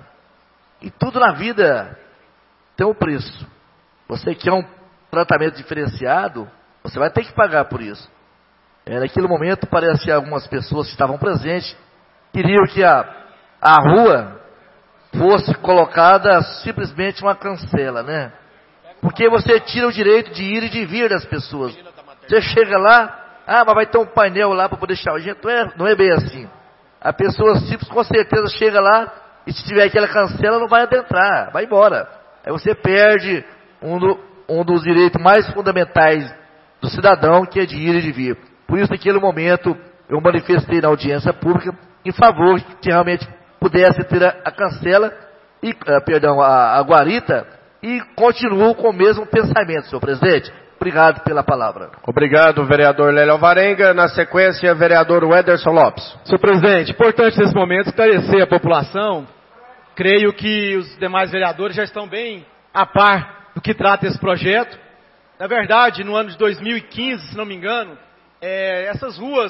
E tudo na vida tem um preço. Você quer um tratamento diferenciado, você vai ter que pagar por isso. É, naquele momento, parece que algumas pessoas que estavam presentes queriam que a, a rua fosse colocada simplesmente uma cancela, né? Porque você tira o direito de ir e de vir das pessoas. Você chega lá, ah, mas vai ter um painel lá para poder deixar. Gente, não é, não é bem assim. A pessoa simples com certeza chega lá e se tiver aquela cancela não vai adentrar, vai embora. Aí você perde um, do, um dos direitos mais fundamentais do cidadão, que é de ir e de vir. Por isso, naquele momento, eu manifestei na audiência pública em favor que realmente pudesse ter a, a cancela, e, uh, perdão, a, a guarita, e continuo com o mesmo pensamento, senhor presidente. Obrigado pela palavra. Obrigado, vereador Lélio Alvarenga. Na sequência, vereador Wederson Lopes. Senhor presidente, importante nesse momento esclarecer a população. Creio que os demais vereadores já estão bem a par do que trata esse projeto. Na verdade, no ano de dois mil e quinze, se não me engano, É, essas ruas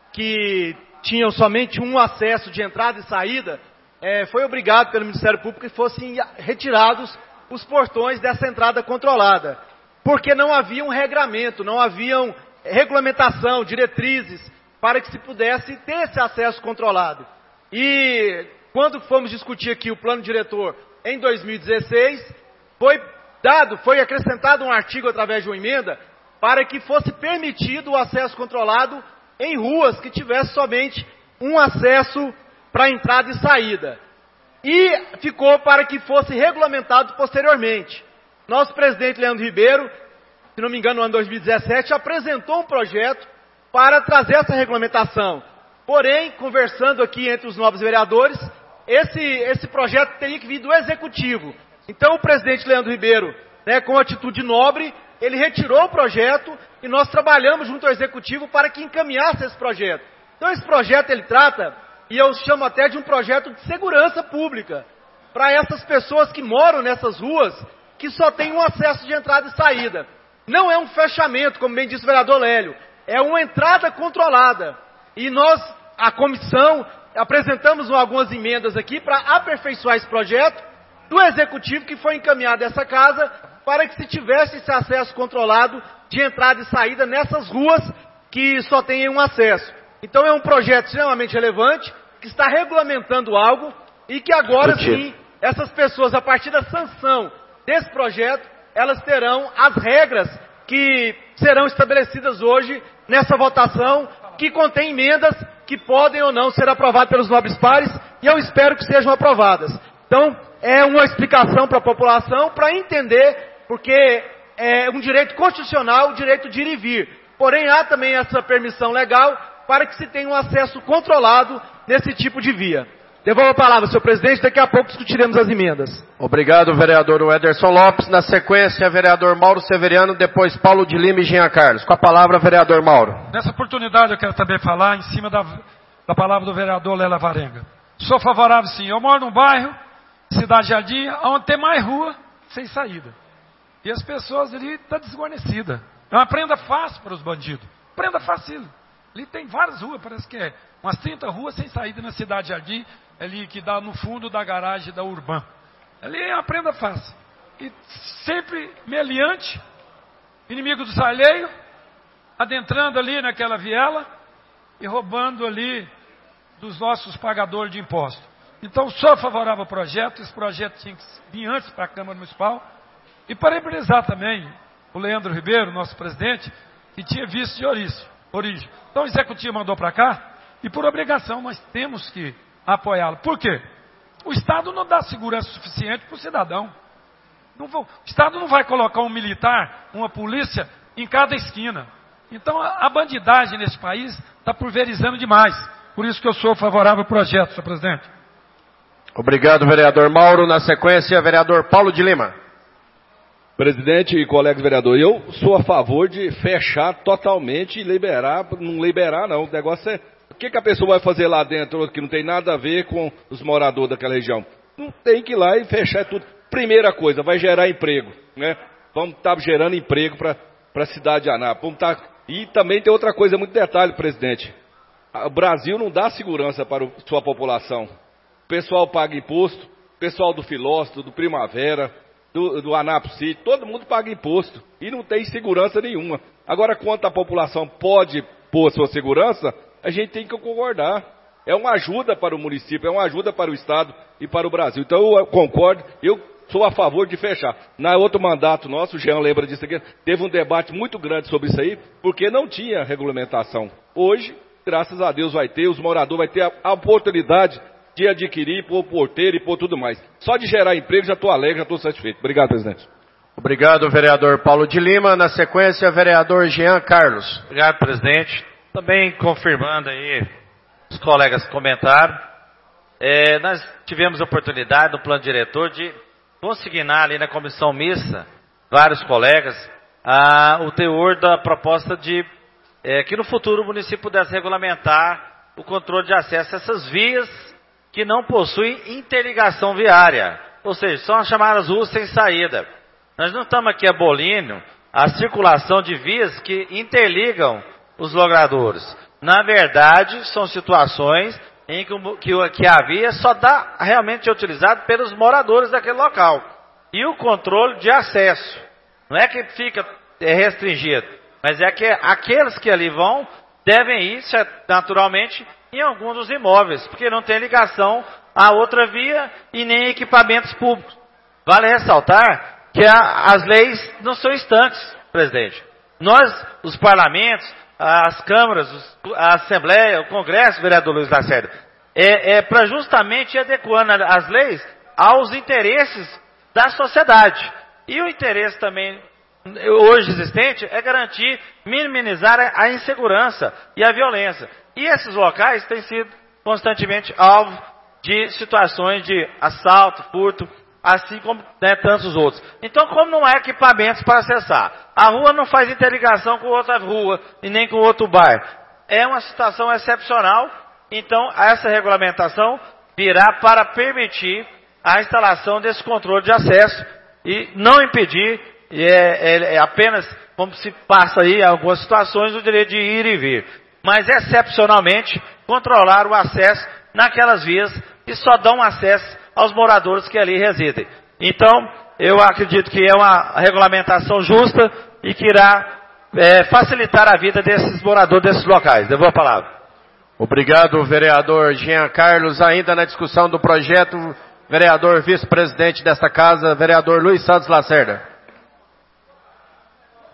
que tinham somente um acesso de entrada e saída, é, foi obrigado pelo Ministério Público que fossem retirados os portões dessa entrada controlada, porque não havia um regramento, não haviam regulamentação, diretrizes, para que se pudesse ter esse acesso controlado. E quando fomos discutir aqui o plano diretor em dois mil e dezesseis, foi dado, foi acrescentado um artigo através de uma emenda, para que fosse permitido o acesso controlado em ruas que tivesse somente um acesso para entrada e saída. E ficou para que fosse regulamentado posteriormente. Nosso presidente Leandro Ribeiro, se não me engano no ano dois mil e dezessete, apresentou um projeto para trazer essa regulamentação. Porém, conversando aqui entre os novos vereadores, esse, esse projeto teria que vir do Executivo. Então o presidente Leandro Ribeiro, né, com atitude nobre, ele retirou o projeto e nós trabalhamos junto ao Executivo para que encaminhasse esse projeto. Então esse projeto ele trata, e eu chamo até de um projeto de segurança pública, para essas pessoas que moram nessas ruas, que só tem um acesso de entrada e saída. Não é um fechamento, como bem disse o vereador Lélio, é uma entrada controlada. E nós, a comissão, apresentamos algumas emendas aqui para aperfeiçoar esse projeto do Executivo, que foi encaminhado a essa casa, para que se tivesse esse acesso controlado de entrada e saída nessas ruas que só tem um acesso. Então é um projeto extremamente relevante, que está regulamentando algo, e que agora sim, essas pessoas, a partir da sanção desse projeto, elas terão as regras que serão estabelecidas hoje nessa votação, que contém emendas que podem ou não ser aprovadas pelos nobres pares, e eu espero que sejam aprovadas. Então, é uma explicação para a população, para entender, porque é um direito constitucional, o direito de ir e vir. Porém, há também essa permissão legal para que se tenha um acesso controlado nesse tipo de via. Devolvo a palavra, senhor presidente, daqui a pouco discutiremos as emendas. Obrigado, vereador Ederson Lopes. Na sequência, vereador Mauro Severiano, depois Paulo de Lima e Jean Carlos. Com a palavra, vereador Mauro. Nessa oportunidade, eu quero também falar em cima da, da palavra do vereador Lela Varenga. Sou favorável, sim. Eu moro num bairro, Cidade Jardim, onde tem mais rua sem saída. E as pessoas ali estão desguarnecidas. É uma prenda fácil para os bandidos. Prenda fácil. Ali tem várias ruas, parece que é umas trinta ruas sem saída na Cidade Jardim, ali que dá no fundo da garagem da Urban. Ali é uma prenda fácil. E sempre meliante, inimigo do salheiro, adentrando ali naquela viela e roubando ali dos nossos pagadores de impostos. Então, sou favorável ao projeto. Esse projeto tinha que vir antes para a Câmara Municipal. E parabenizar também o Leandro Ribeiro, nosso presidente, que tinha visto de origem. Então, o Executivo mandou para cá, e por obrigação nós temos que apoiá-lo. Por quê? O Estado não dá segurança suficiente para o cidadão. Não vou, o Estado não vai colocar um militar, uma polícia em cada esquina. Então, a, a bandidagem nesse país está pulverizando demais. Por isso que eu sou favorável ao projeto, senhor presidente. Obrigado, vereador Mauro. Na sequência, vereador Paulo de Lima. Presidente e colegas vereadores, eu sou a favor de fechar totalmente e liberar, não liberar não, o negócio é, o que, que a pessoa vai fazer lá dentro que não tem nada a ver com os moradores daquela região? Não tem que ir lá e fechar tudo. Primeira coisa, vai gerar emprego, né? Vamos estar tá gerando emprego para a cidade de Anápolis. Vamos tá, e também tem outra coisa, muito detalhe, presidente. O Brasil não dá segurança para a sua população. O pessoal paga imposto, o pessoal do Filósofo, do Primavera, do, do Anápolis City, todo mundo paga imposto e não tem segurança nenhuma. Agora, quanto a população pode pôr sua segurança, a gente tem que concordar. É uma ajuda para o município, é uma ajuda para o Estado e para o Brasil. Então, eu concordo, eu sou a favor de fechar. Na outro mandato nosso, o Jean lembra disso aqui, teve um debate muito grande sobre isso aí, porque não tinha regulamentação. Hoje, graças a Deus, vai ter, os moradores vão ter a, a oportunidade de adquirir, pôr porteiro e pôr tudo mais. Só de gerar emprego, já estou alegre, já estou satisfeito. Obrigado, presidente. Obrigado, vereador Paulo de Lima. Na sequência, vereador Jean Carlos. Obrigado, presidente. Também confirmando aí, os colegas comentaram, é, nós tivemos a oportunidade no plano diretor de consignar ali na comissão mista, vários colegas, a, o teor da proposta de é, que no futuro o município pudesse regulamentar o controle de acesso a essas vias que não possuem interligação viária, ou seja, são as chamadas ruas sem saída. Nós não estamos aqui abolindo a circulação de vias que interligam os logradouros. Na verdade, são situações em que, que, que a via só dá realmente utilizada pelos moradores daquele local. E o controle de acesso. Não é que fica é restringido, mas é que aqueles que ali vão devem ir naturalmente em alguns dos imóveis, porque não tem ligação a outra via e nem equipamentos públicos. Vale ressaltar que a, as leis não são estanques, presidente. Nós, os parlamentos, as câmaras, a Assembleia, o Congresso, vereador Luiz Lacerda, é, é para justamente ir adequando as leis aos interesses da sociedade. E o interesse também, hoje existente, é garantir, minimizar a insegurança e a violência. E esses locais têm sido constantemente alvo de situações de assalto, furto, assim como né, tantos outros. Então, como não há equipamentos para acessar, a rua não faz interligação com outra rua e nem com outro bairro. É uma situação excepcional, então essa regulamentação virá para permitir a instalação desse controle de acesso e não impedir, é, é, é apenas, como se passa aí em algumas situações, o direito de ir e vir. Mas, excepcionalmente, controlar o acesso naquelas vias que só dão acesso aos moradores que ali residem. Então, eu acredito que é uma regulamentação justa e que irá é, facilitar a vida desses moradores desses locais. Devolvo a palavra. Obrigado, vereador Jean Carlos. Ainda na discussão do projeto, vereador vice-presidente desta casa, vereador Luiz Santos Lacerda.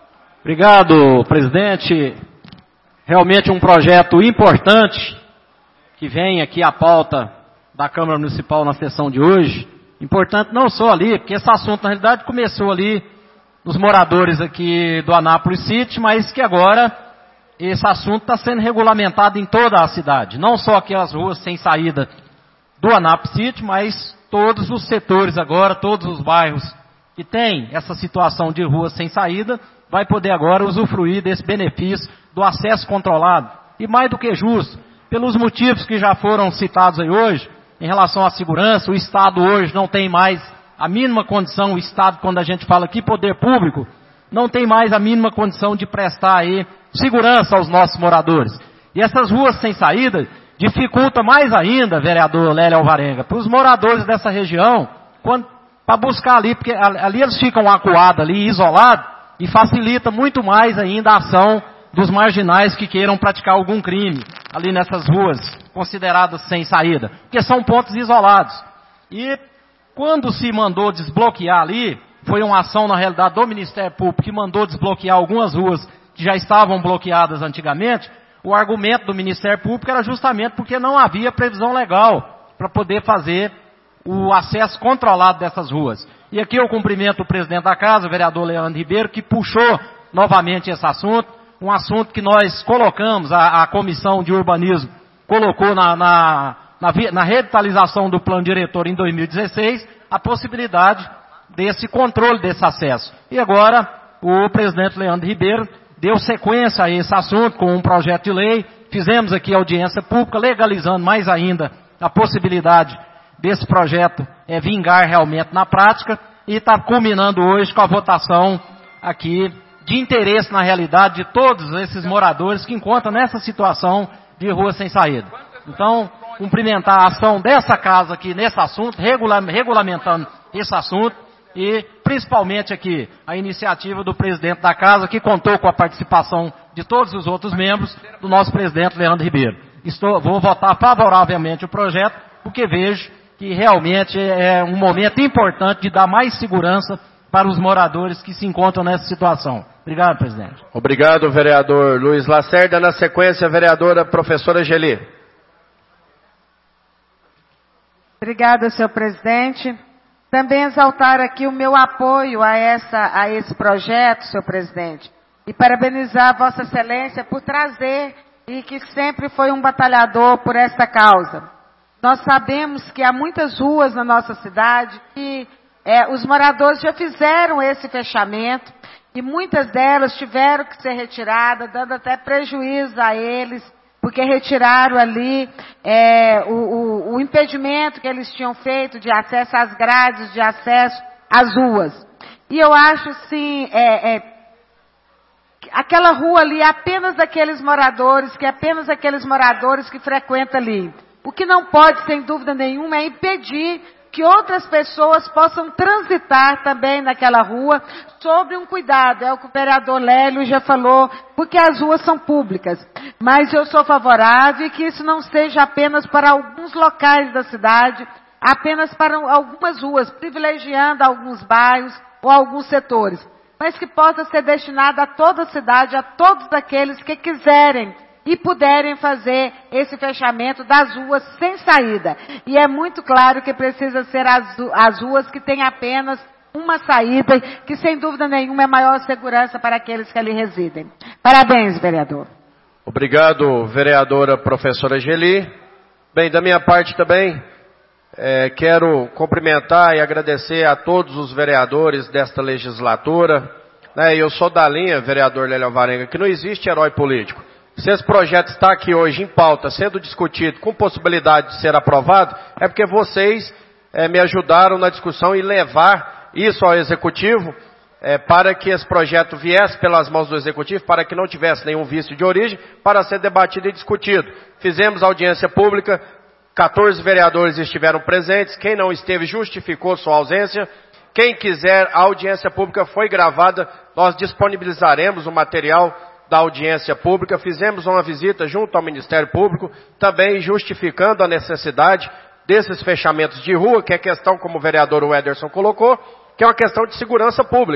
Obrigado, presidente. Realmente um projeto importante que vem aqui à pauta da Câmara Municipal na sessão de hoje. Importante não só ali, porque esse assunto na realidade começou ali nos moradores aqui do Anápolis City, mas que agora esse assunto está sendo regulamentado em toda a cidade. Não só aquelas ruas sem saída do Anápolis City, mas todos os setores agora, todos os bairros que têm essa situação de ruas sem saída, vai poder agora usufruir desse benefício do acesso controlado. E mais do que justo, pelos motivos que já foram citados aí hoje, em relação à segurança, o Estado hoje não tem mais a mínima condição, o Estado, quando a gente fala aqui, poder público, não tem mais a mínima condição de prestar aí segurança aos nossos moradores. E essas ruas sem saída dificulta mais ainda, vereador Lélio Alvarenga, para os moradores dessa região, para buscar ali, porque ali eles ficam acuados ali, isolados, e facilita muito mais ainda a ação dos marginais que queiram praticar algum crime ali nessas ruas consideradas sem saída, porque são pontos isolados. E quando se mandou desbloquear ali, foi uma ação na realidade do Ministério Público que mandou desbloquear algumas ruas que já estavam bloqueadas antigamente, o argumento do Ministério Público era justamente porque não havia previsão legal para poder fazer o acesso controlado dessas ruas. E aqui eu cumprimento o presidente da casa, o vereador Leandro Ribeiro, que puxou novamente esse assunto, um assunto que nós colocamos, a, a Comissão de Urbanismo colocou na, na, na, na revitalização do plano diretor em dois mil e dezesseis, a possibilidade desse controle desse acesso. E agora o presidente Leandro Ribeiro deu sequência a esse assunto com um projeto de lei, fizemos aqui audiência pública, legalizando mais ainda a possibilidade desse projeto é vingar realmente na prática, e está culminando hoje com a votação aqui de interesse na realidade de todos esses moradores que encontram nessa situação de rua sem saída. Então, cumprimentar a ação dessa casa aqui nesse assunto, regula, regulamentando esse assunto, e principalmente aqui a iniciativa do presidente da casa, que contou com a participação de todos os outros membros do nosso presidente Leandro Ribeiro. Estou, vou votar favoravelmente o projeto, porque vejo que realmente é um momento importante de dar mais segurança para os moradores que se encontram nessa situação. Obrigado, presidente. Obrigado, vereador Luiz Lacerda. Na sequência, a vereadora professora Geli. Obrigada, senhor presidente. Também exaltar aqui o meu apoio a, essa, a esse projeto, senhor presidente, e parabenizar Vossa Excelência por trazer e que sempre foi um batalhador por esta causa. Nós sabemos que há muitas ruas na nossa cidade que é, os moradores já fizeram esse fechamento e muitas delas tiveram que ser retiradas, dando até prejuízo a eles, porque retiraram ali é, o, o, o impedimento que eles tinham feito de acesso às grades, de acesso às ruas. E eu acho, sim, é, é, aquela rua ali é apenas daqueles moradores, que é apenas aqueles moradores que frequentam ali. O que não pode, sem dúvida nenhuma, é impedir que outras pessoas possam transitar também naquela rua sobre um cuidado. É o que o vereador Lélio já falou, porque as ruas são públicas. Mas eu sou favorável que isso não seja apenas para alguns locais da cidade, apenas para algumas ruas, privilegiando alguns bairros ou alguns setores, mas que possa ser destinado a toda a cidade, a todos aqueles que quiserem e puderem fazer esse fechamento das ruas sem saída. E é muito claro que precisa ser as, as ruas que têm apenas uma saída, que sem dúvida nenhuma é maior segurança para aqueles que ali residem. Parabéns, vereador. Obrigado, vereadora professora Geli. Bem, da minha parte também, é, quero cumprimentar e agradecer a todos os vereadores desta legislatura. Né, eu sou da linha, vereador Lélio Alvarenga, que não existe herói político. Se esse projeto está aqui hoje em pauta, sendo discutido, com possibilidade de ser aprovado, é porque vocês é, me ajudaram na discussão e levar isso ao Executivo, é, para que esse projeto viesse pelas mãos do Executivo, para que não tivesse nenhum vício de origem, para ser debatido e discutido. Fizemos audiência pública, quatorze vereadores estiveram presentes, quem não esteve justificou sua ausência. Quem quiser, a audiência pública foi gravada, nós disponibilizaremos o material da audiência pública, fizemos uma visita junto ao Ministério Público, também justificando a necessidade desses fechamentos de rua, que é questão, como o vereador Wederson colocou, que é uma questão de segurança pública.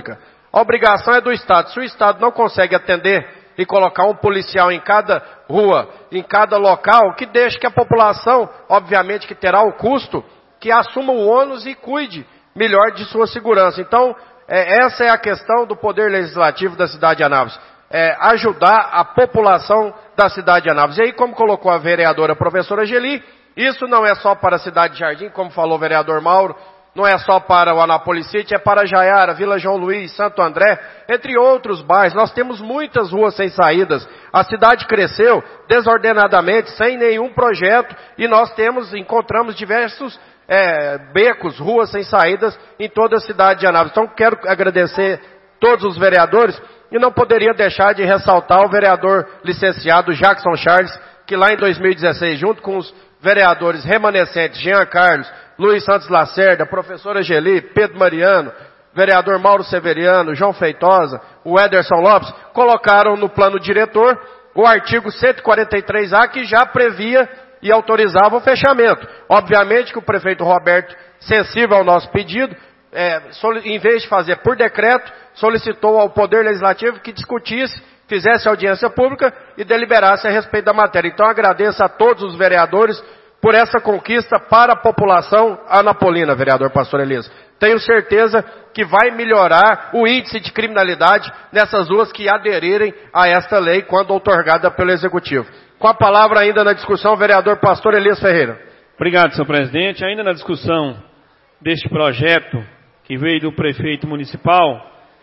A obrigação é do Estado. Se o Estado não consegue atender e colocar um policial em cada rua, em cada local, que deixe que a população, obviamente que terá o custo, que assuma o ônus e cuide melhor de sua segurança. Então, é, essa é a questão do Poder Legislativo da cidade de Anápolis. É, ajudar a população da cidade de Anápolis. E aí, como colocou a vereadora professora Geli, isso não é só para a cidade de Jardim, como falou o vereador Mauro, não é só para o Anápolis City, é para Jaiara, Vila João Luiz, Santo André, entre outros bairros. Nós temos muitas ruas sem saídas. A cidade cresceu desordenadamente, sem nenhum projeto, e nós temos, encontramos diversos é, becos, ruas sem saídas em toda a cidade de Anápolis. Então, quero agradecer todos os vereadores, e não poderia deixar de ressaltar o vereador licenciado Jackson Charles, que lá em dois mil e dezesseis, junto com os vereadores remanescentes Jean Carlos, Luiz Santos Lacerda, professora Geli, Pedro Mariano, vereador Mauro Severiano, João Feitosa, o Ederson Lopes, colocaram no plano diretor o artigo cento e quarenta e três A, que já previa e autorizava o fechamento. Obviamente que o prefeito Roberto, sensível ao nosso pedido, é, em vez de fazer por decreto, solicitou ao Poder Legislativo que discutisse, fizesse audiência pública e deliberasse a respeito da matéria. Então agradeço a todos os vereadores por essa conquista para a população anapolina, vereador Pastor Elias. Tenho certeza que vai melhorar o índice de criminalidade nessas ruas que aderirem a esta lei quando outorgada pelo Executivo. Com a palavra ainda na discussão, o vereador Pastor Elias Ferreira. Obrigado, senhor presidente. Ainda na discussão deste projeto que veio do prefeito municipal,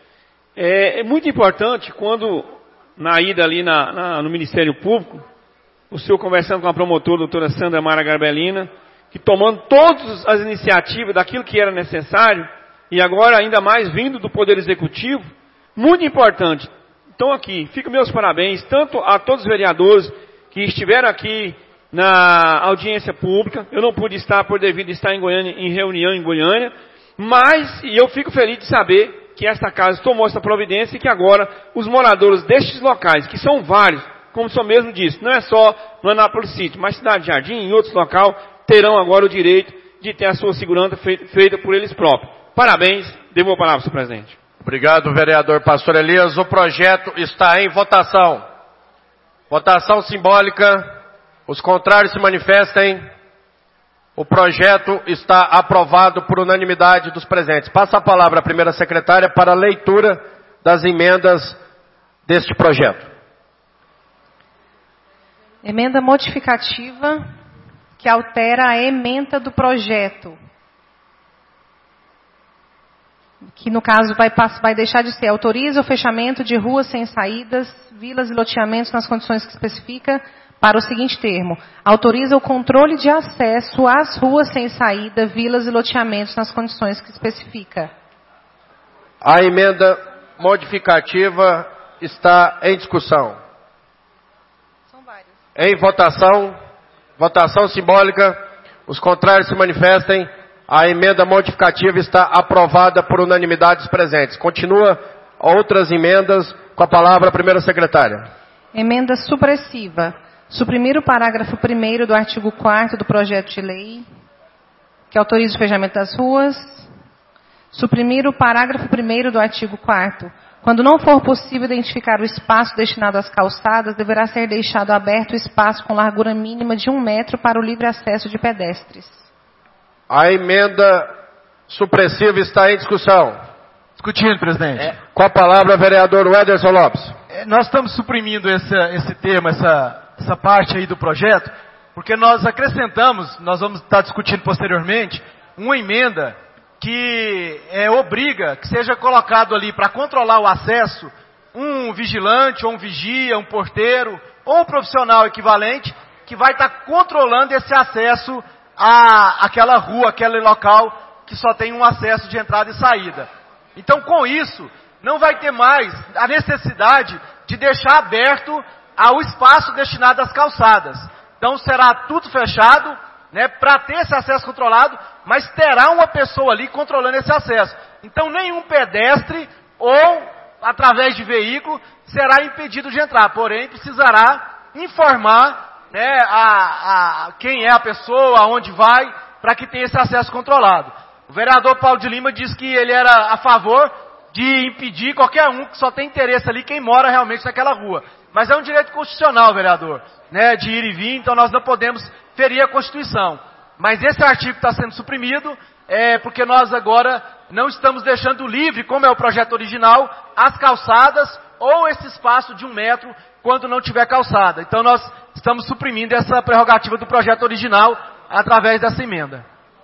é, é muito importante quando, na ida ali na, na, no Ministério Público, o senhor conversando com a promotora, a doutora Sandra Mara Garbelina, que tomando todas as iniciativas daquilo que era necessário, e agora ainda mais vindo do Poder Executivo, muito importante. Então aqui, fico meus parabéns, tanto a todos os vereadores que estiveram aqui na audiência pública. Eu não pude estar por devido estar em Goiânia, em reunião em Goiânia, mas e eu fico feliz de saber que esta casa tomou essa providência e que agora os moradores destes locais, que são vários, como o senhor mesmo disse, não é só no Anápolis City, mas Cidade de Jardim e em outros locais, terão agora o direito de ter a sua segurança feita, feita por eles próprios. Parabéns, devo a palavra, senhor presidente. Obrigado, vereador Pastor Elias. O projeto está em votação. Votação simbólica. Os contrários se manifestem. O projeto está aprovado por unanimidade dos presentes. Passa a palavra à primeira secretária para a leitura das emendas deste projeto. Emenda modificativa que altera a ementa do projeto. Que no caso vai, vai deixar de ser: autoriza o fechamento de ruas sem saídas, vilas e loteamentos nas condições que especifica, para o seguinte termo: autoriza o controle de acesso às ruas sem saída, vilas e loteamentos nas condições que especifica. A emenda modificativa está em discussão. São várias. Em votação, votação simbólica, os contrários se manifestem. A emenda modificativa está aprovada por unanimidade dos presentes. Continua outras emendas. Com a palavra a primeira secretária. Emenda supressiva. Suprimir o parágrafo primeiro do artigo quarto do projeto de lei, que autoriza o fechamento das ruas. Suprimir o parágrafo primeiro do artigo quarto. Quando não for possível identificar o espaço destinado às calçadas, deverá ser deixado aberto o espaço com largura mínima de um metro para o livre acesso de pedestres. A emenda supressiva está em discussão. Discutindo, presidente. É. Com a palavra, vereador Ederson Lopes. É, nós estamos suprimindo esse, esse termo, essa, essa parte aí do projeto, porque nós acrescentamos, nós vamos estar discutindo posteriormente, uma emenda que é, obriga que seja colocado ali para controlar o acesso um vigilante, ou um vigia, um porteiro, ou um profissional equivalente, que vai estar controlando esse acesso a aquela rua, aquele local que só tem um acesso de entrada e saída. Então, com isso, não vai ter mais a necessidade de deixar aberto ao espaço destinado às calçadas. Então, será tudo fechado, né, para ter esse acesso controlado, mas terá uma pessoa ali controlando esse acesso. Então, nenhum pedestre ou, através de veículo, será impedido de entrar. Porém, precisará informar, né, a, a, quem é a pessoa, aonde vai, para que tenha esse acesso controlado. O vereador Paulo de Lima disse que ele era a favor de impedir qualquer um que só tem interesse ali, quem mora realmente naquela rua. Mas é um direito constitucional, vereador, né, de ir e vir, então nós não podemos ferir a Constituição. Mas esse artigo está sendo suprimido, é, porque nós agora não estamos deixando livre, como é o projeto original, as calçadas ou esse espaço de um metro quando não tiver calçada. Então nós estamos suprimindo essa prerrogativa do projeto original através dessa emenda.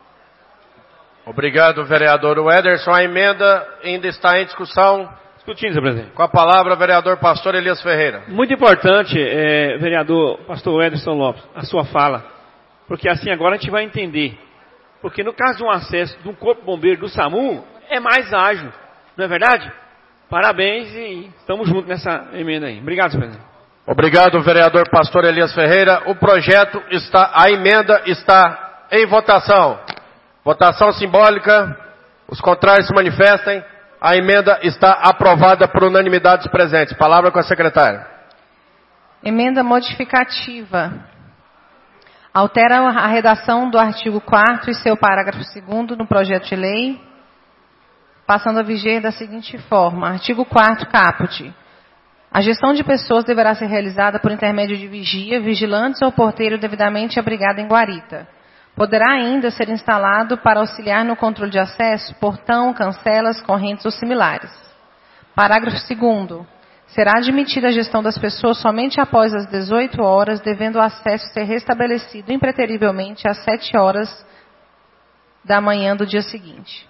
Obrigado, vereador Wederson. A emenda ainda está em discussão. Discutindo, senhor presidente. Com a palavra, vereador pastor Elias Ferreira. Muito importante, é, vereador pastor Wederson Lopes, a sua fala, porque assim agora a gente vai entender. Porque no caso de um acesso de um corpo bombeiro do SAMU, é mais ágil, não é verdade? Parabéns e estamos juntos nessa emenda aí. Obrigado, senhor presidente. Obrigado, vereador pastor Elias Ferreira. O projeto está, a emenda está em votação. Votação simbólica. Os contrários se manifestem. A emenda está aprovada por unanimidade dos presentes. Palavra com a secretária. Emenda modificativa. Altera a redação do artigo quarto e seu parágrafo segundo no projeto de lei, passando a viger da seguinte forma. Artigo quarto, caput. A gestão de pessoas deverá ser realizada por intermédio de vigia, vigilantes ou porteiro devidamente abrigado em guarita. Poderá ainda ser instalado para auxiliar no controle de acesso, portão, cancelas, correntes ou similares. Parágrafo segundo. Será admitida a gestão das pessoas somente após as dezoito horas, devendo o acesso ser restabelecido impreterivelmente às sete horas da manhã do dia seguinte.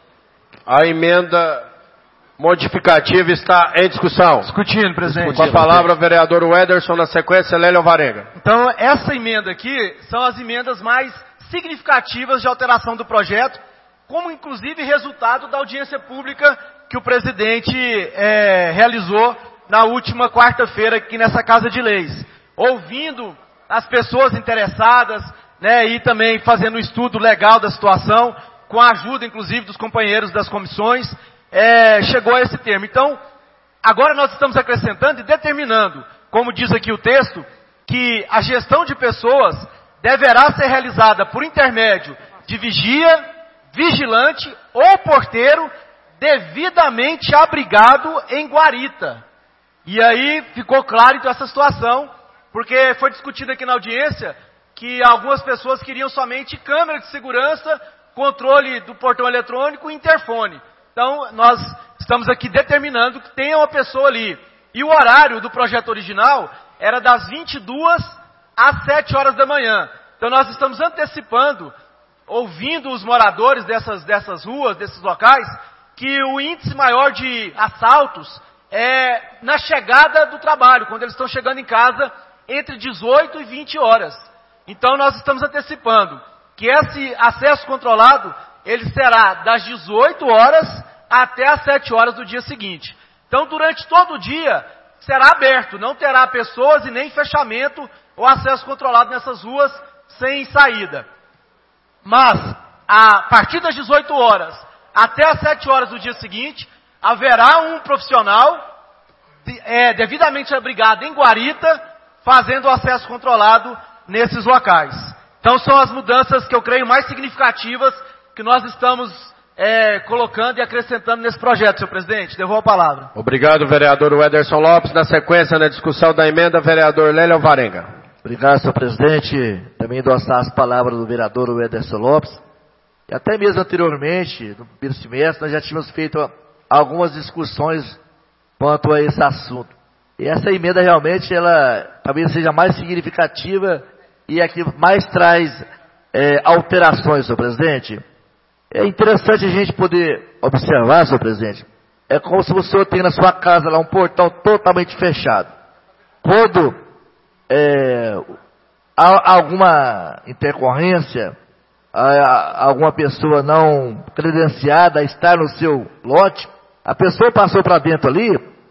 A emenda modificativa está em discussão. Discutindo, presidente. Com a palavra, vereador Wederson, na sequência, Lélio Alvarenga. Então, essa emenda aqui são as emendas mais significativas de alteração do projeto, como inclusive resultado da audiência pública que o presidente é, realizou na última quarta-feira aqui nessa Casa de Leis. Ouvindo as pessoas interessadas, né, e também fazendo um estudo legal da situação, com a ajuda inclusive dos companheiros das comissões, é, chegou a esse termo. Então, agora nós estamos acrescentando e determinando, como diz aqui o texto, que a gestão de pessoas deverá ser realizada por intermédio de vigia, vigilante ou porteiro devidamente abrigado em guarita. E aí ficou claro então essa situação, porque foi discutido aqui na audiência que algumas pessoas queriam somente câmera de segurança, controle do portão eletrônico e interfone. Então nós estamos aqui determinando que tenha uma pessoa ali. E o horário do projeto original era das vinte e duas às sete horas da manhã. Então nós estamos antecipando, ouvindo os moradores dessas, dessas ruas, desses locais, que o índice maior de assaltos é na chegada do trabalho, quando eles estão chegando em casa entre dezoito e vinte horas. Então nós estamos antecipando que esse acesso controlado, ele será das dezoito horas até as sete horas do dia seguinte. Então durante todo o dia será aberto, não terá pessoas e nem fechamento ou acesso controlado nessas ruas sem saída. Mas, a partir das dezoito horas até as sete horas do dia seguinte, haverá um profissional de, é, devidamente abrigado em guarita, fazendo o acesso controlado nesses locais. Então são as mudanças que eu creio mais significativas que nós estamos é, colocando e acrescentando nesse projeto, senhor presidente. Devolvo a palavra. Obrigado, vereador Wederson Lopes. Na sequência, na discussão da emenda, vereador Lélio Alvarenga. Obrigado, senhor presidente. Também endossar as palavras do vereador Wederson Lopes. E até mesmo anteriormente, no primeiro semestre, nós já tínhamos feito algumas discussões quanto a esse assunto. E essa emenda realmente, ela talvez seja mais significativa e a que mais traz é, alterações, senhor presidente. É interessante a gente poder observar, senhor presidente. É como se o senhor tem na sua casa lá um portão totalmente fechado. Quando É, há alguma intercorrência, há alguma pessoa não credenciada está no seu lote, a pessoa passou para dentro ali,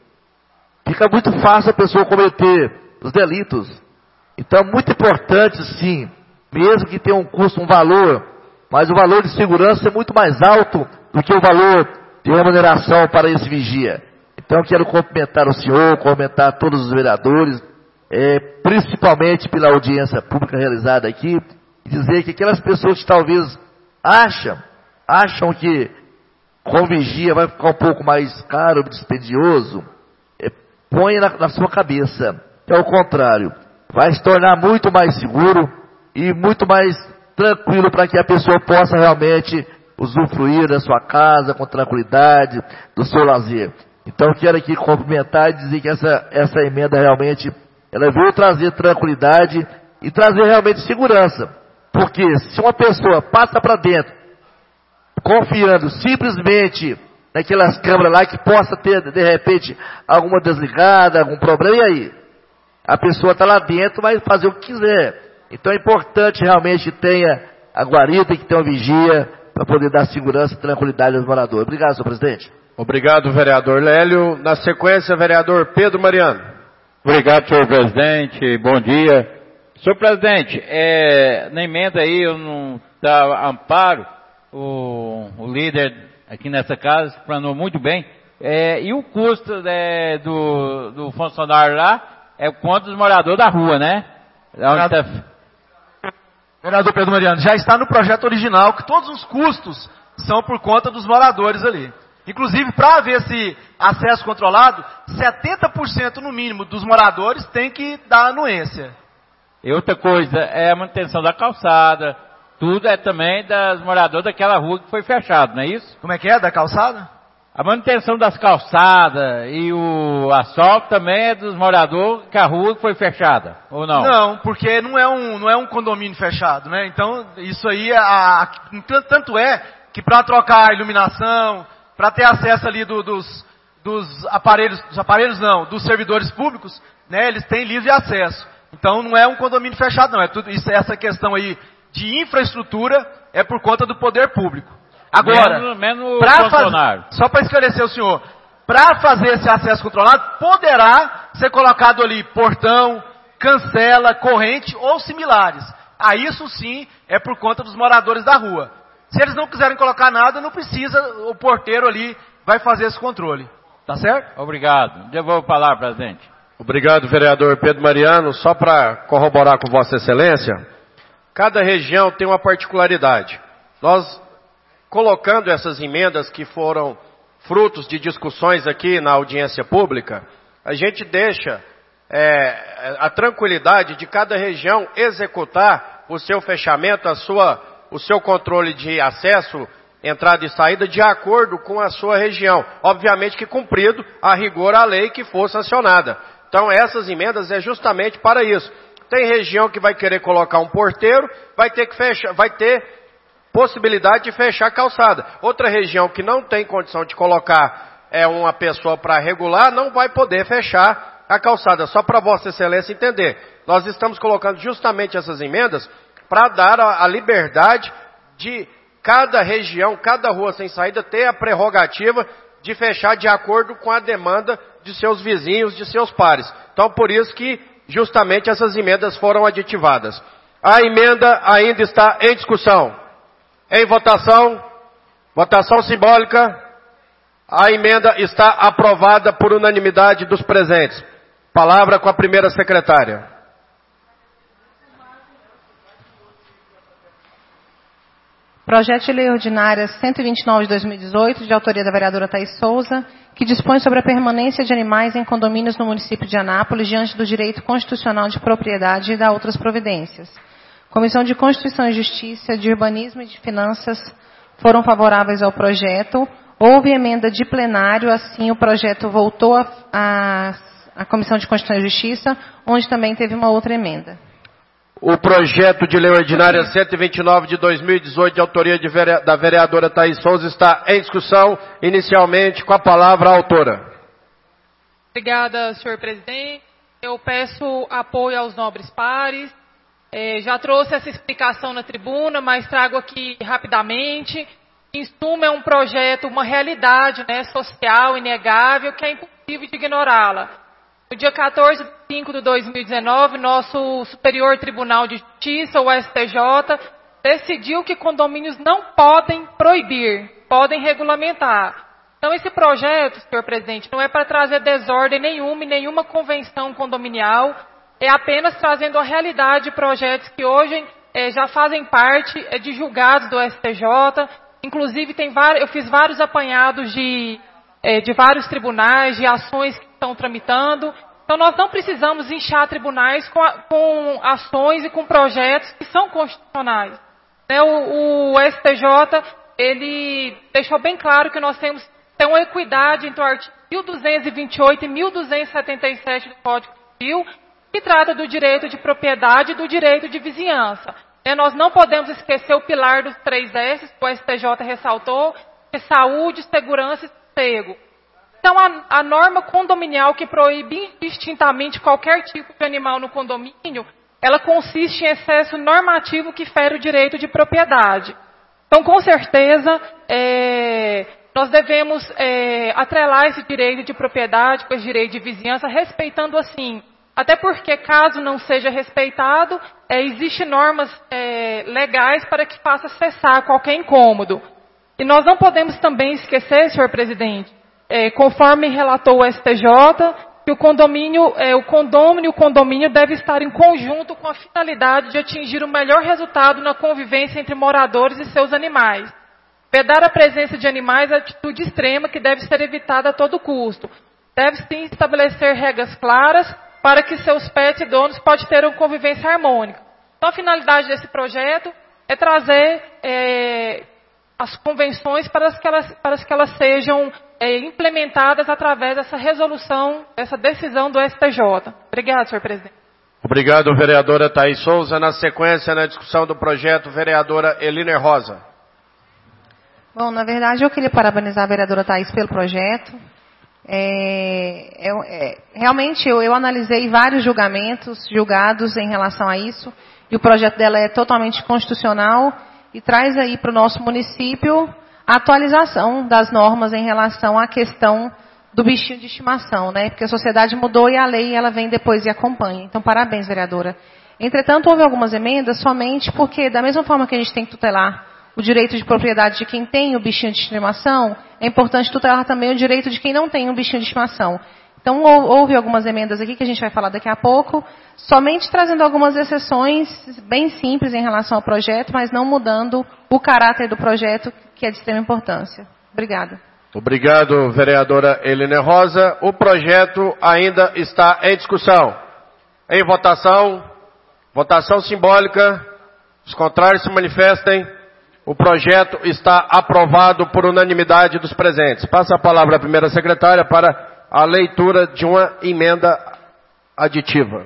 fica muito fácil a pessoa cometer os delitos. Então é muito importante, sim, mesmo que tenha um custo, um valor, mas o valor de segurança é muito mais alto do que o valor de remuneração para esse vigia. Então quero cumprimentar o senhor, cumprimentar todos os vereadores, É, principalmente pela audiência pública realizada aqui, e dizer que aquelas pessoas que talvez acham, acham que com vigia vai ficar um pouco mais caro, dispendioso, é, põe na, na sua cabeça. É o contrário. Vai se tornar muito mais seguro e muito mais tranquilo para que a pessoa possa realmente usufruir da sua casa com tranquilidade, do seu lazer. Então quero aqui cumprimentar e dizer que essa, essa emenda realmente, ela veio trazer tranquilidade e trazer realmente segurança. Porque se uma pessoa passa para dentro, confiando simplesmente naquelas câmeras lá que possa ter, de repente, alguma desligada, algum problema, e aí? A pessoa está lá dentro, vai fazer o que quiser. Então é importante realmente que tenha a guarita e que tenha uma vigia para poder dar segurança e tranquilidade aos moradores. Obrigado, senhor presidente. Obrigado, vereador Lélio. Na sequência, vereador Pedro Mariano. Obrigado, senhor presidente. Bom dia. Senhor presidente, é, na emenda aí eu não dá amparo, o, o líder aqui nessa casa planou muito bem. É, e o custo é, do, do funcionário lá é quanto dos moradores da rua, né? Vereador, tá... vereador Pedro Mariano, já está no projeto original que todos os custos são por conta dos moradores ali. Inclusive, para haver esse acesso controlado, setenta por cento no mínimo dos moradores tem que dar anuência. E outra coisa, é a manutenção da calçada, tudo é também das moradores daquela rua que foi fechada, não é isso? Como é que é, da calçada? A manutenção das calçadas e o asfalto também é dos moradores que a rua foi fechada, ou não? Não, porque não é um, não é um condomínio fechado, né? Então, isso aí, a, a, tanto é que para trocar a iluminação, para ter acesso ali do, dos, dos aparelhos, dos aparelhos não, dos servidores públicos, né? Eles têm livre acesso. Então, não é um condomínio fechado, não. É tudo isso, essa questão aí de infraestrutura é por conta do poder público. Agora, menos, menos pra fazer, só para esclarecer o senhor, para fazer esse acesso controlado, poderá ser colocado ali portão, cancela, corrente ou similares. Ah, isso sim é por conta dos moradores da rua. Se eles não quiserem colocar nada, não precisa, o porteiro ali vai fazer esse controle. Tá certo? Obrigado. Devolvo a palavra, presidente. Obrigado, vereador Pedro Mariano. Só para corroborar com Vossa Excelência, cada região tem uma particularidade. Nós, colocando essas emendas que foram frutos de discussões aqui na audiência pública, a gente deixa é, a tranquilidade de cada região executar o seu fechamento, a sua, o seu controle de acesso, entrada e saída, de acordo com a sua região. Obviamente que cumprido a rigor a lei que for sancionada. Então essas emendas é justamente para isso. Tem região que vai querer colocar um porteiro, vai ter que fechar, vai ter possibilidade de fechar a calçada. Outra região que não tem condição de colocar é, uma pessoa para regular, não vai poder fechar a calçada. Só para Vossa Excelência entender. Nós estamos colocando justamente essas emendas para dar a, a liberdade de cada região, cada rua sem saída, ter a prerrogativa de fechar de acordo com a demanda de seus vizinhos, de seus pares. Então, por isso que justamente essas emendas foram aditivadas. A emenda ainda está em discussão. Em votação, votação simbólica, a emenda está aprovada por unanimidade dos presentes. Palavra com a primeira secretária. Projeto de Lei Ordinária cento e vinte e nove de dois mil e dezoito, de autoria da vereadora Thaís Souza, que dispõe sobre a permanência de animais em condomínios no município de Anápolis, diante do direito constitucional de propriedade e da outras providências. Comissão de Constituição e Justiça, de Urbanismo e de Finanças foram favoráveis ao projeto. Houve emenda de plenário, assim o projeto voltou à Comissão de Constituição e Justiça, onde também teve uma outra emenda. O projeto de lei ordinária cento e vinte e nove de dois mil e dezoito, de autoria de vere... da vereadora Thaís Souza, está em discussão, inicialmente com a palavra a autora. Obrigada, senhor presidente. Eu peço apoio aos nobres pares. É, já trouxe essa explicação na tribuna, mas trago aqui rapidamente. Em suma, é um projeto, uma realidade, né, social, inegável, que é impossível de ignorá-la. No dia quatorze de cinco de dois mil e dezenove, nosso Superior Tribunal de Justiça, o S T J, decidiu que condomínios não podem proibir, podem regulamentar. Então, esse projeto, senhor presidente, não é para trazer desordem nenhuma e nenhuma convenção condominial, é apenas trazendo a realidade de projetos que hoje é, já fazem parte é, de julgados do S T J, Inclusive, tem vários, eu fiz vários apanhados de, é, de vários tribunais, de ações que estão tramitando. Então, nós não precisamos inchar tribunais com, a, com ações e com projetos que são constitucionais. Né? O, o S T J, ele deixou bem claro que nós temos que ter uma equidade entre o artigo mil duzentos e vinte e oito e mil duzentos e setenta e sete do Código Civil, que trata do direito de propriedade e do direito de vizinhança. É, nós não podemos esquecer o pilar dos três S, que o S T J ressaltou, que é saúde, segurança e sossego. Então, a, a norma condominial que proíbe indistintamente qualquer tipo de animal no condomínio, ela consiste em excesso normativo que fere o direito de propriedade. Então, com certeza, é, nós devemos é, atrelar esse direito de propriedade com esse direito de vizinhança, respeitando assim. Até porque, caso não seja respeitado, é, existem normas é, legais para que faça cessar qualquer incômodo. E nós não podemos também esquecer, senhor presidente, é, conforme relatou o S T J, que o condomínio, é, o condômino e o condomínio deve estar em conjunto com a finalidade de atingir o melhor resultado na convivência entre moradores e seus animais. Vedar a presença de animais é atitude extrema que deve ser evitada a todo custo. Deve-se estabelecer regras claras para que seus pets e donos possam ter uma convivência harmônica. Então, a finalidade desse projeto é trazer é, as convenções para que elas, para que elas sejam é, implementadas através dessa resolução, dessa decisão do S T J. Obrigado, senhor presidente. Obrigado, vereadora Thaís Souza. Na sequência, na discussão do projeto, vereadora Eliner Rosa. Bom, na verdade, eu queria parabenizar a vereadora Thaís pelo projeto. É, eu, é, realmente eu, eu analisei vários julgamentos, julgados em relação a isso, e o projeto dela é totalmente constitucional e traz aí para o nosso município a atualização das normas em relação à questão do bichinho de estimação, né? Porque a sociedade mudou e a lei ela vem depois e acompanha. Então, parabéns, vereadora. Entretanto, houve algumas emendas somente porque, da mesma forma que a gente tem que tutelar o direito de propriedade de quem tem o bichinho de estimação, é importante tutelar também o direito de quem não tem um bichinho de estimação. Então, houve algumas emendas aqui que a gente vai falar daqui a pouco, somente trazendo algumas exceções bem simples em relação ao projeto, mas não mudando o caráter do projeto, que é de extrema importância. Obrigada. Obrigado, vereadora Eliner Rosa. O projeto ainda está em discussão. Em votação, votação simbólica. Os contrários se manifestem. O projeto está aprovado por unanimidade dos presentes. Passa a palavra à primeira secretária para a leitura de uma emenda aditiva.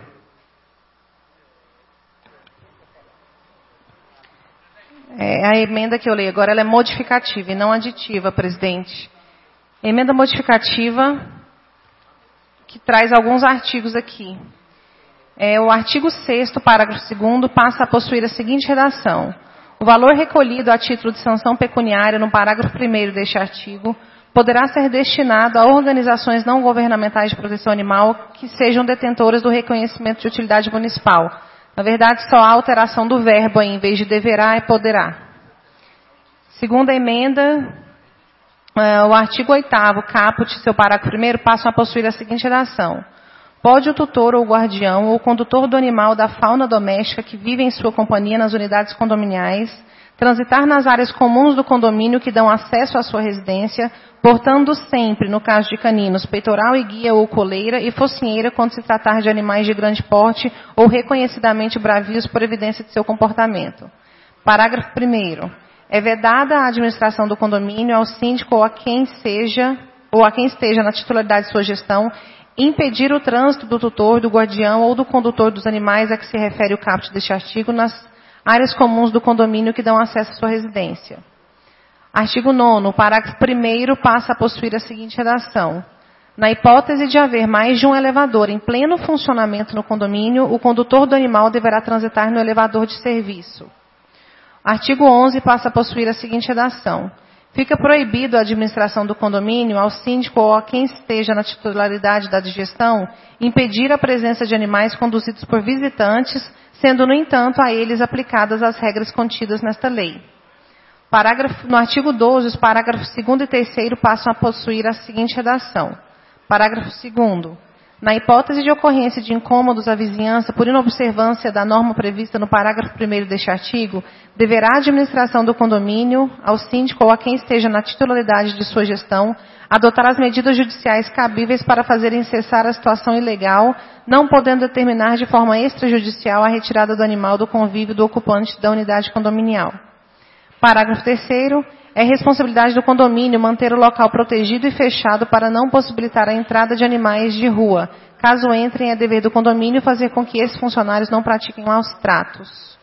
É, a emenda que eu leio agora ela é modificativa e não aditiva, presidente. Emenda modificativa que traz alguns artigos aqui. É, o artigo sexto, parágrafo segundo, passa a possuir a seguinte redação. O valor recolhido a título de sanção pecuniária no parágrafo primeiro deste artigo poderá ser destinado a organizações não governamentais de proteção animal que sejam detentoras do reconhecimento de utilidade municipal. Na verdade, só há alteração do verbo aí, em vez de deverá, é poderá. Segunda emenda, uh, o artigo oitavo, caput, seu parágrafo primeiro, passam a possuir a seguinte redação. Pode o tutor ou o guardião ou o condutor do animal da fauna doméstica que vive em sua companhia nas unidades condominiais transitar nas áreas comuns do condomínio que dão acesso à sua residência, portando sempre, no caso de caninos, peitoral e guia ou coleira e focinheira quando se tratar de animais de grande porte ou reconhecidamente bravios por evidência de seu comportamento. Parágrafo primeiro. É vedada a administração do condomínio ao síndico ou a quem seja, ou a quem esteja na titularidade de sua gestão, impedir o trânsito do tutor, do guardião ou do condutor dos animais a que se refere o caput deste artigo nas áreas comuns do condomínio que dão acesso à sua residência. Artigo nono. O parágrafo primeiro passa a possuir a seguinte redação. Na hipótese de haver mais de um elevador em pleno funcionamento no condomínio, o condutor do animal deverá transitar no elevador de serviço. Artigo onze passa a possuir a seguinte redação. Fica proibido a administração do condomínio ao síndico ou a quem esteja na titularidade da digestão impedir a presença de animais conduzidos por visitantes, sendo, no entanto, a eles aplicadas as regras contidas nesta lei. Parágrafo, no artigo doze, os parágrafos segundo e terceiro passam a possuir a seguinte redação. Parágrafo segundo. Na hipótese de ocorrência de incômodos à vizinhança por inobservância da norma prevista no parágrafo primeiro deste artigo, deverá a administração do condomínio, ao síndico ou a quem esteja na titularidade de sua gestão, adotar as medidas judiciais cabíveis para fazerem cessar a situação ilegal, não podendo determinar de forma extrajudicial a retirada do animal do convívio do ocupante da unidade condominial. Parágrafo terceiro. É responsabilidade do condomínio manter o local protegido e fechado para não possibilitar a entrada de animais de rua. Caso entrem, é dever do condomínio fazer com que esses funcionários não pratiquem maus tratos.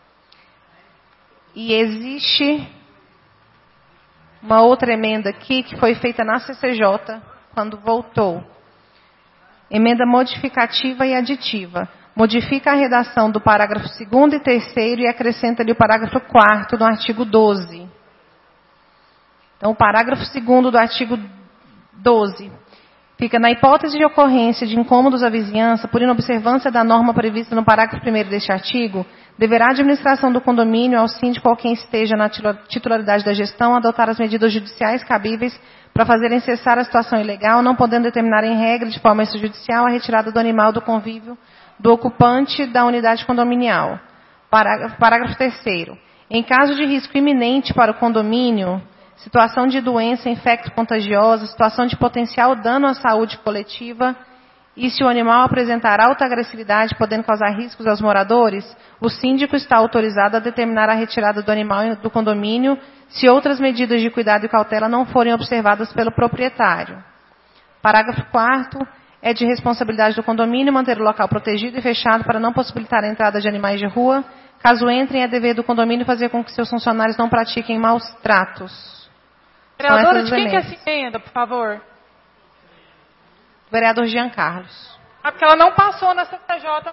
E existe uma outra emenda aqui que foi feita na C C J quando voltou. Emenda modificativa e aditiva. Modifica a redação do parágrafo segundo e terceiro e acrescenta-lhe o parágrafo quarto do artigo doze. Então, o parágrafo segundo do artigo doze fica: na hipótese de ocorrência de incômodos à vizinhança por inobservância da norma prevista no parágrafo primeiro deste artigo, deverá a administração do condomínio, ao síndico ou quem esteja na titularidade da gestão, adotar as medidas judiciais cabíveis para fazerem cessar a situação ilegal, não podendo determinar em regra de forma extrajudicial a retirada do animal do convívio do ocupante da unidade condominial. Parágrafo, parágrafo terceiro. Em caso de risco iminente para o condomínio, situação de doença infecto-contagiosa, situação de potencial dano à saúde coletiva, e se o animal apresentar alta agressividade, podendo causar riscos aos moradores, o síndico está autorizado a determinar a retirada do animal do condomínio, se outras medidas de cuidado e cautela não forem observadas pelo proprietário. Parágrafo quarto. É de responsabilidade do condomínio manter o local protegido e fechado para não possibilitar a entrada de animais de rua. Caso entrem, é dever do condomínio fazer com que seus funcionários não pratiquem maus tratos. Vereadora, de quem que é essa emenda, por favor? Vereador Jean Carlos. Ah, porque ela não passou na C C J.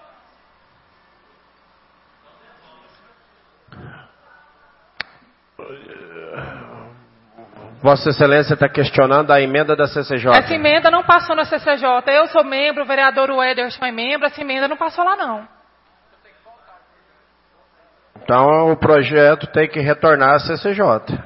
Vossa Excelência está questionando a emenda da C C J. Essa emenda não passou na C C J. Eu sou membro, o vereador Wederson é membro, essa emenda não passou lá, não. Então o projeto tem que retornar à C C J.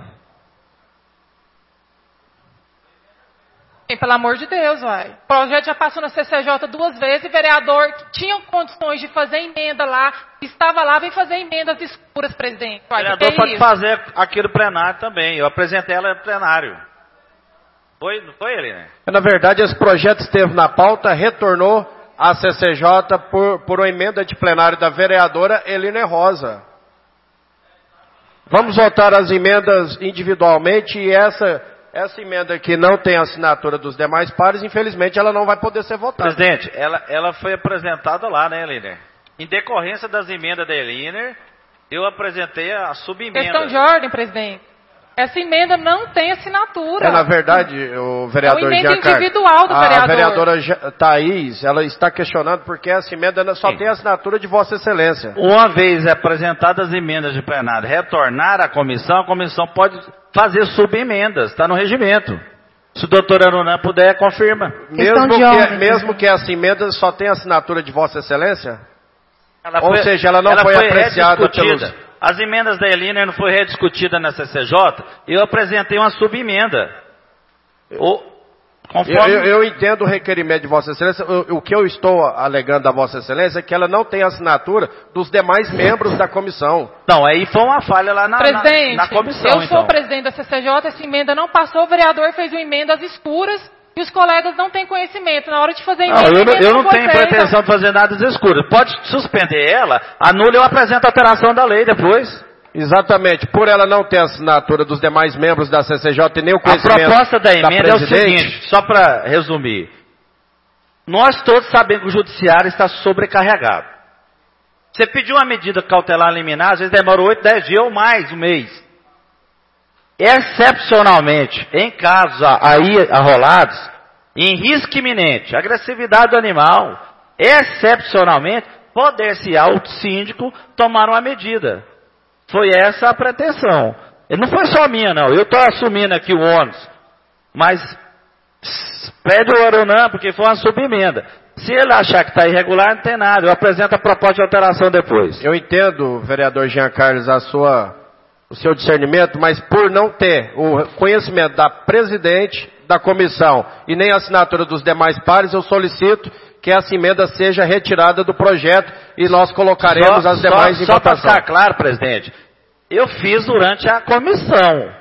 E, pelo amor de Deus, vai. O projeto já passou na C C J duas vezes e o vereador que tinha condições de fazer emenda lá, estava lá, vem fazer emendas escuras, presidente. O vereador pode isso? fazer aqui no plenário também. Eu apresentei ela no plenário. Foi, não foi ele, né? Na verdade, esse projeto esteve na pauta, retornou à C C J por, por uma emenda de plenário da vereadora Eliner Rosa. Vamos votar as emendas individualmente e essa... Essa emenda aqui não tem assinatura dos demais pares, infelizmente ela não vai poder ser votada. Presidente, ela, ela foi apresentada lá, né, Eliner? Em decorrência das emendas da Eliner, eu apresentei a subemenda. Questão de ordem, presidente. Essa emenda não tem assinatura. É, na verdade, o vereador... É uma emenda Giancarlo, individual do a vereador. A vereadora Thaís, ela está questionando porque essa emenda só Sim. tem assinatura de Vossa Excelência. Uma vez apresentadas as emendas de plenário, retornar à comissão, a comissão pode fazer subemendas, está no regimento. Se o doutor Arunan puder, confirma. Mesmo que, ordem, mesmo que essa emenda só tenha assinatura de Vossa Excelência? Ela Ou foi, seja, ela não ela foi, foi apreciada pelos... As emendas da Eliner não foi rediscutida na C C J, eu apresentei uma subemenda. O, conforme... eu, eu, eu entendo o requerimento de Vossa Excelência, o, o que eu estou alegando a Vossa Excelência é que ela não tem assinatura dos demais membros da comissão. Não, aí foi uma falha lá na, presidente, na, na comissão. Eu sou então. presidente da C C J, essa emenda não passou, o vereador fez uma emenda às escuras e os colegas não têm conhecimento. Na hora de fazer emenda, não, eu não, eu não não tenho feita. pretensão de fazer nada às escuras. Pode suspender ela, anula e eu apresento a alteração da lei depois. Exatamente, por ela não ter assinatura dos demais membros da C C J e nem o conhecimento. A proposta da emenda da é o seguinte, só para resumir. Nós todos sabemos que o judiciário está sobrecarregado. Você pediu uma medida cautelar liminar, às vezes demora oito, dez dias ou mais, um mês. Excepcionalmente, em casos aí arrolados, em risco iminente, agressividade do animal, excepcionalmente, poder-se-á o síndico tomar uma medida. Foi essa a pretensão. Não foi só minha, não. Eu estou assumindo aqui o ônus. Mas pede o Arunan, porque foi uma subemenda. Se ele achar que está irregular, não tem nada. Eu apresento a proposta de alteração depois. Eu entendo, vereador Jean Carlos, a sua, o seu discernimento, mas por não ter o conhecimento da presidente, da comissão e nem a assinatura dos demais pares, eu solicito que essa emenda seja retirada do projeto e nós colocaremos só, as demais só, em só votação. Só para ficar claro, presidente, eu fiz durante a comissão.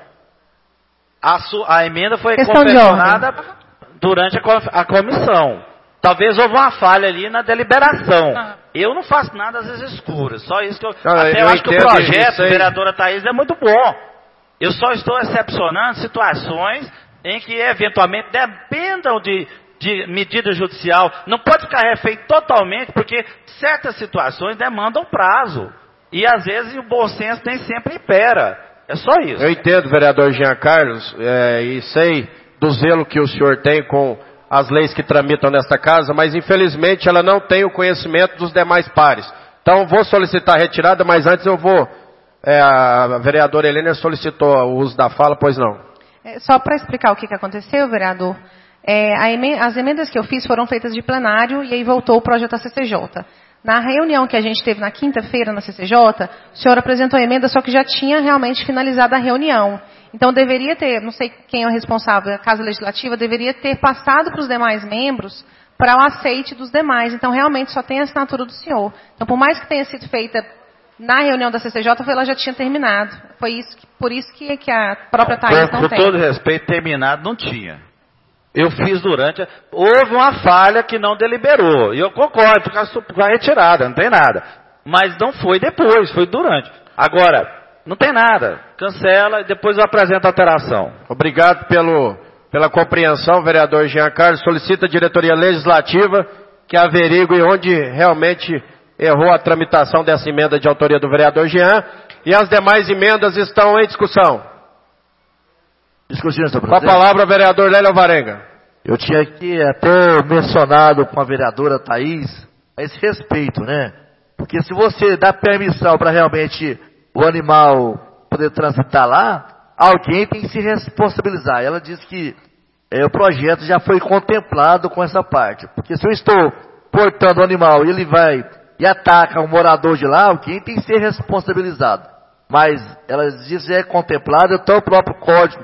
A, su, a emenda foi confeccionada durante a, a comissão. Talvez houve uma falha ali na deliberação. Ah. Eu não faço nada às vezes escuras. Só isso que eu. Não, até eu, eu acho que o projeto, aí... vereadora Thaís, é muito bom. Eu só estou excepcionando situações em que eventualmente dependam de, de medida judicial. Não pode ficar refém totalmente, porque certas situações demandam prazo. E às vezes o bom senso nem sempre impera. É só isso. Eu entendo, vereador Jean Carlos, é, e sei do zelo que o senhor tem com as leis que tramitam nesta casa, mas infelizmente ela não tem o conhecimento dos demais pares. Então vou solicitar a retirada, mas antes eu vou... É, a vereadora Helena solicitou o uso da fala, pois não. É, só para explicar o que, que aconteceu, vereador, é, a emenda, as emendas que eu fiz foram feitas de plenário e aí voltou o projeto da C C J. Na reunião que a gente teve na quinta-feira na C C J, o senhor apresentou a emenda, só que já tinha realmente finalizado a reunião. Então deveria ter, não sei quem é o responsável, a Casa Legislativa, deveria ter passado para os demais membros para o aceite dos demais. Então realmente só tem a assinatura do senhor. Então por mais que tenha sido feita na reunião da C C J, ela já tinha terminado. Foi isso que, por isso que, que a própria Thaís não com tem. Com todo respeito, terminado não tinha. Eu fiz durante... Houve uma falha que não deliberou. E eu concordo, ficar retirada, não tem nada. Mas não foi depois, foi durante. Agora, não tem nada. Cancela e depois eu apresento a alteração. Obrigado pelo, pela compreensão, vereador Jean Carlos. Solicita a diretoria legislativa que averigue onde realmente errou a tramitação dessa emenda de autoria do vereador Jean. E as demais emendas estão em discussão. Discutindo, senhor presidente. Com a palavra, vereador Lélio Alvarenga. Eu tinha aqui até mencionado com a vereadora Thaís a esse respeito, né? Porque se você dá permissão para realmente o animal poder transitar lá, alguém tem que se responsabilizar. Ela disse que é, o projeto já foi contemplado com essa parte. Porque se eu estou portando o animal e ele vai e ataca um morador de lá, alguém tem que ser responsabilizado. Mas ela disse que é contemplado, então o próprio código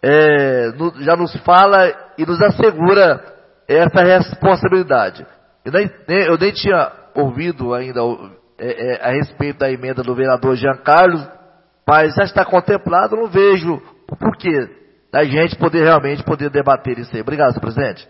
é, no, já nos fala e nos assegura essa responsabilidade. Eu nem, eu nem tinha ouvido ainda é, é, a respeito da emenda do vereador Jean Carlos, mas já está contemplado, não vejo o porquê da gente poder realmente poder debater isso aí. Obrigado, senhor presidente.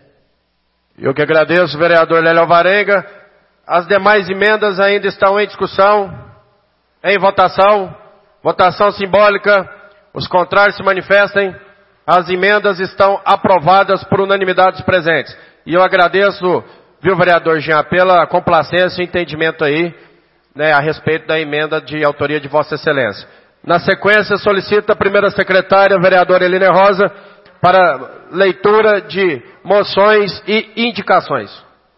Eu que agradeço, vereador Lélio Alvarenga. As demais emendas ainda estão em discussão, em votação, votação simbólica. Os contrários se manifestem. As emendas estão aprovadas por unanimidade dos presentes. E eu agradeço, viu, vereador Jean, pela complacência e entendimento aí, né, a respeito da emenda de autoria de Vossa Excelência. Na sequência, solicito a primeira secretária, a vereadora Helena Rosa, para leitura de moções e indicações.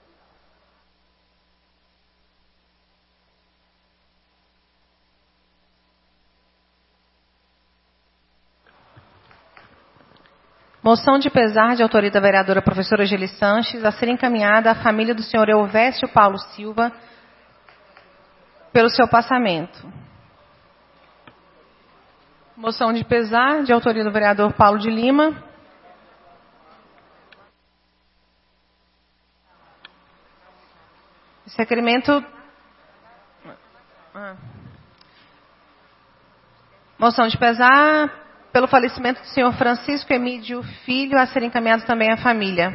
Moção de pesar de autoria da vereadora professora Geli Sanches a ser encaminhada à família do senhor Elvésio Paulo Silva pelo seu passamento. Moção de pesar de autoria do vereador Paulo de Lima. Esse requerimento... Ah. Moção de pesar... pelo falecimento do senhor Francisco Emídio Filho, a ser encaminhado também à família.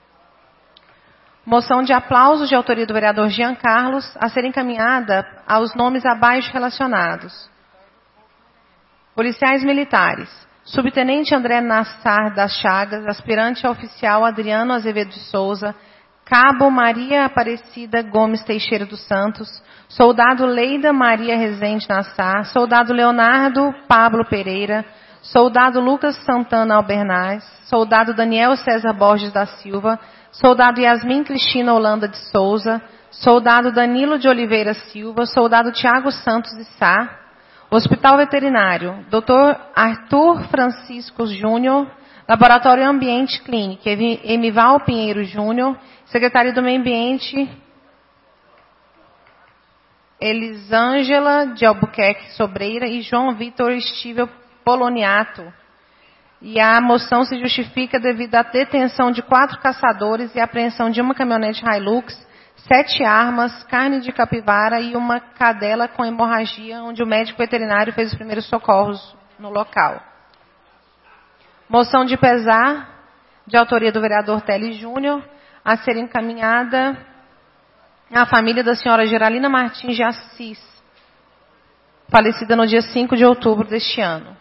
Moção de aplausos de autoria do vereador Jean Carlos, a ser encaminhada aos nomes abaixo relacionados. Policiais militares. Subtenente André Nassar das Chagas, aspirante a oficial Adriano Azevedo de Souza, Cabo Maria Aparecida Gomes Teixeira dos Santos, soldado Leida Maria Rezende Nassar, soldado Leonardo Pablo Pereira, soldado Lucas Santana Albernaz, soldado Daniel César Borges da Silva, soldado Yasmin Cristina Holanda de Souza, soldado Danilo de Oliveira Silva, soldado Tiago Santos de Sá, Hospital Veterinário, doutor Arthur Francisco Júnior, Laboratório Ambiente Clínico, Emival Pinheiro Júnior, Secretaria do Meio Ambiente, Elisângela de Albuquerque Sobreira e João Vitor Estível Poloniato, E a moção se justifica devido à detenção de quatro caçadores e apreensão de uma caminhonete Hilux, sete armas, carne de capivara e uma cadela com hemorragia, onde o médico veterinário fez os primeiros socorros no local. Moção de pesar, de autoria do vereador Teles Júnior, a ser encaminhada à família da senhora Geralina Martins de Assis, falecida no dia cinco de outubro deste ano.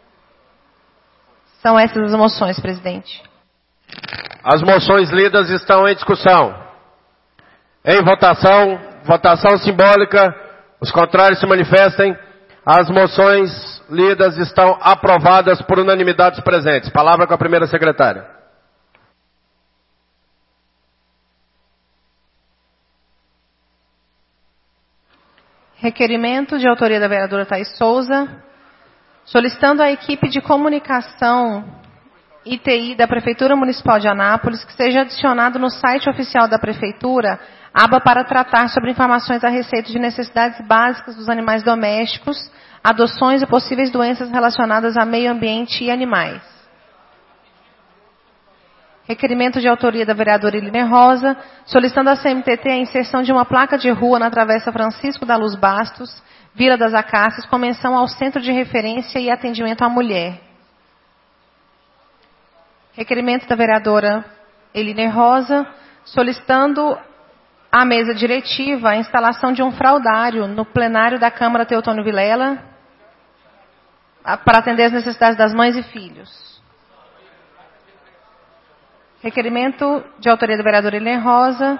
São essas as moções, presidente. As moções lidas estão em discussão. Em votação, votação simbólica, os contrários se manifestem. As moções lidas estão aprovadas por unanimidade dos presentes. Palavra com a primeira secretária. Requerimento de autoria da vereadora Thaís Souza, solicitando à equipe de comunicação I T I da Prefeitura Municipal de Anápolis que seja adicionado no site oficial da Prefeitura aba para tratar sobre informações a respeito de necessidades básicas dos animais domésticos, adoções e possíveis doenças relacionadas a meio ambiente e animais. Requerimento de autoria da vereadora Eline Rosa, solicitando à C M T T a inserção de uma placa de rua na Travessa Francisco da Luz Bastos, Vila das Acácias, com menção ao Centro de Referência e Atendimento à Mulher. Requerimento da vereadora Eline Rosa, solicitando à mesa diretiva a instalação de um fraudário no plenário da Câmara Teotônio Vilela, para atender as necessidades das mães e filhos. Requerimento de autoria do vereador Eline Rosa.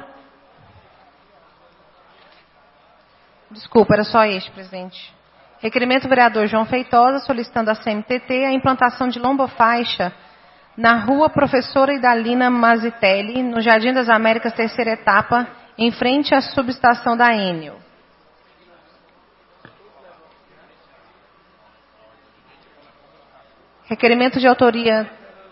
Desculpa, era só este, presidente. Requerimento do vereador João Feitosa, solicitando à C M T T a implantação de lombofaixa na rua Professora Idalina Mazitelli, no Jardim das Américas, terceira etapa, em frente à subestação da Enel. Requerimento de autoria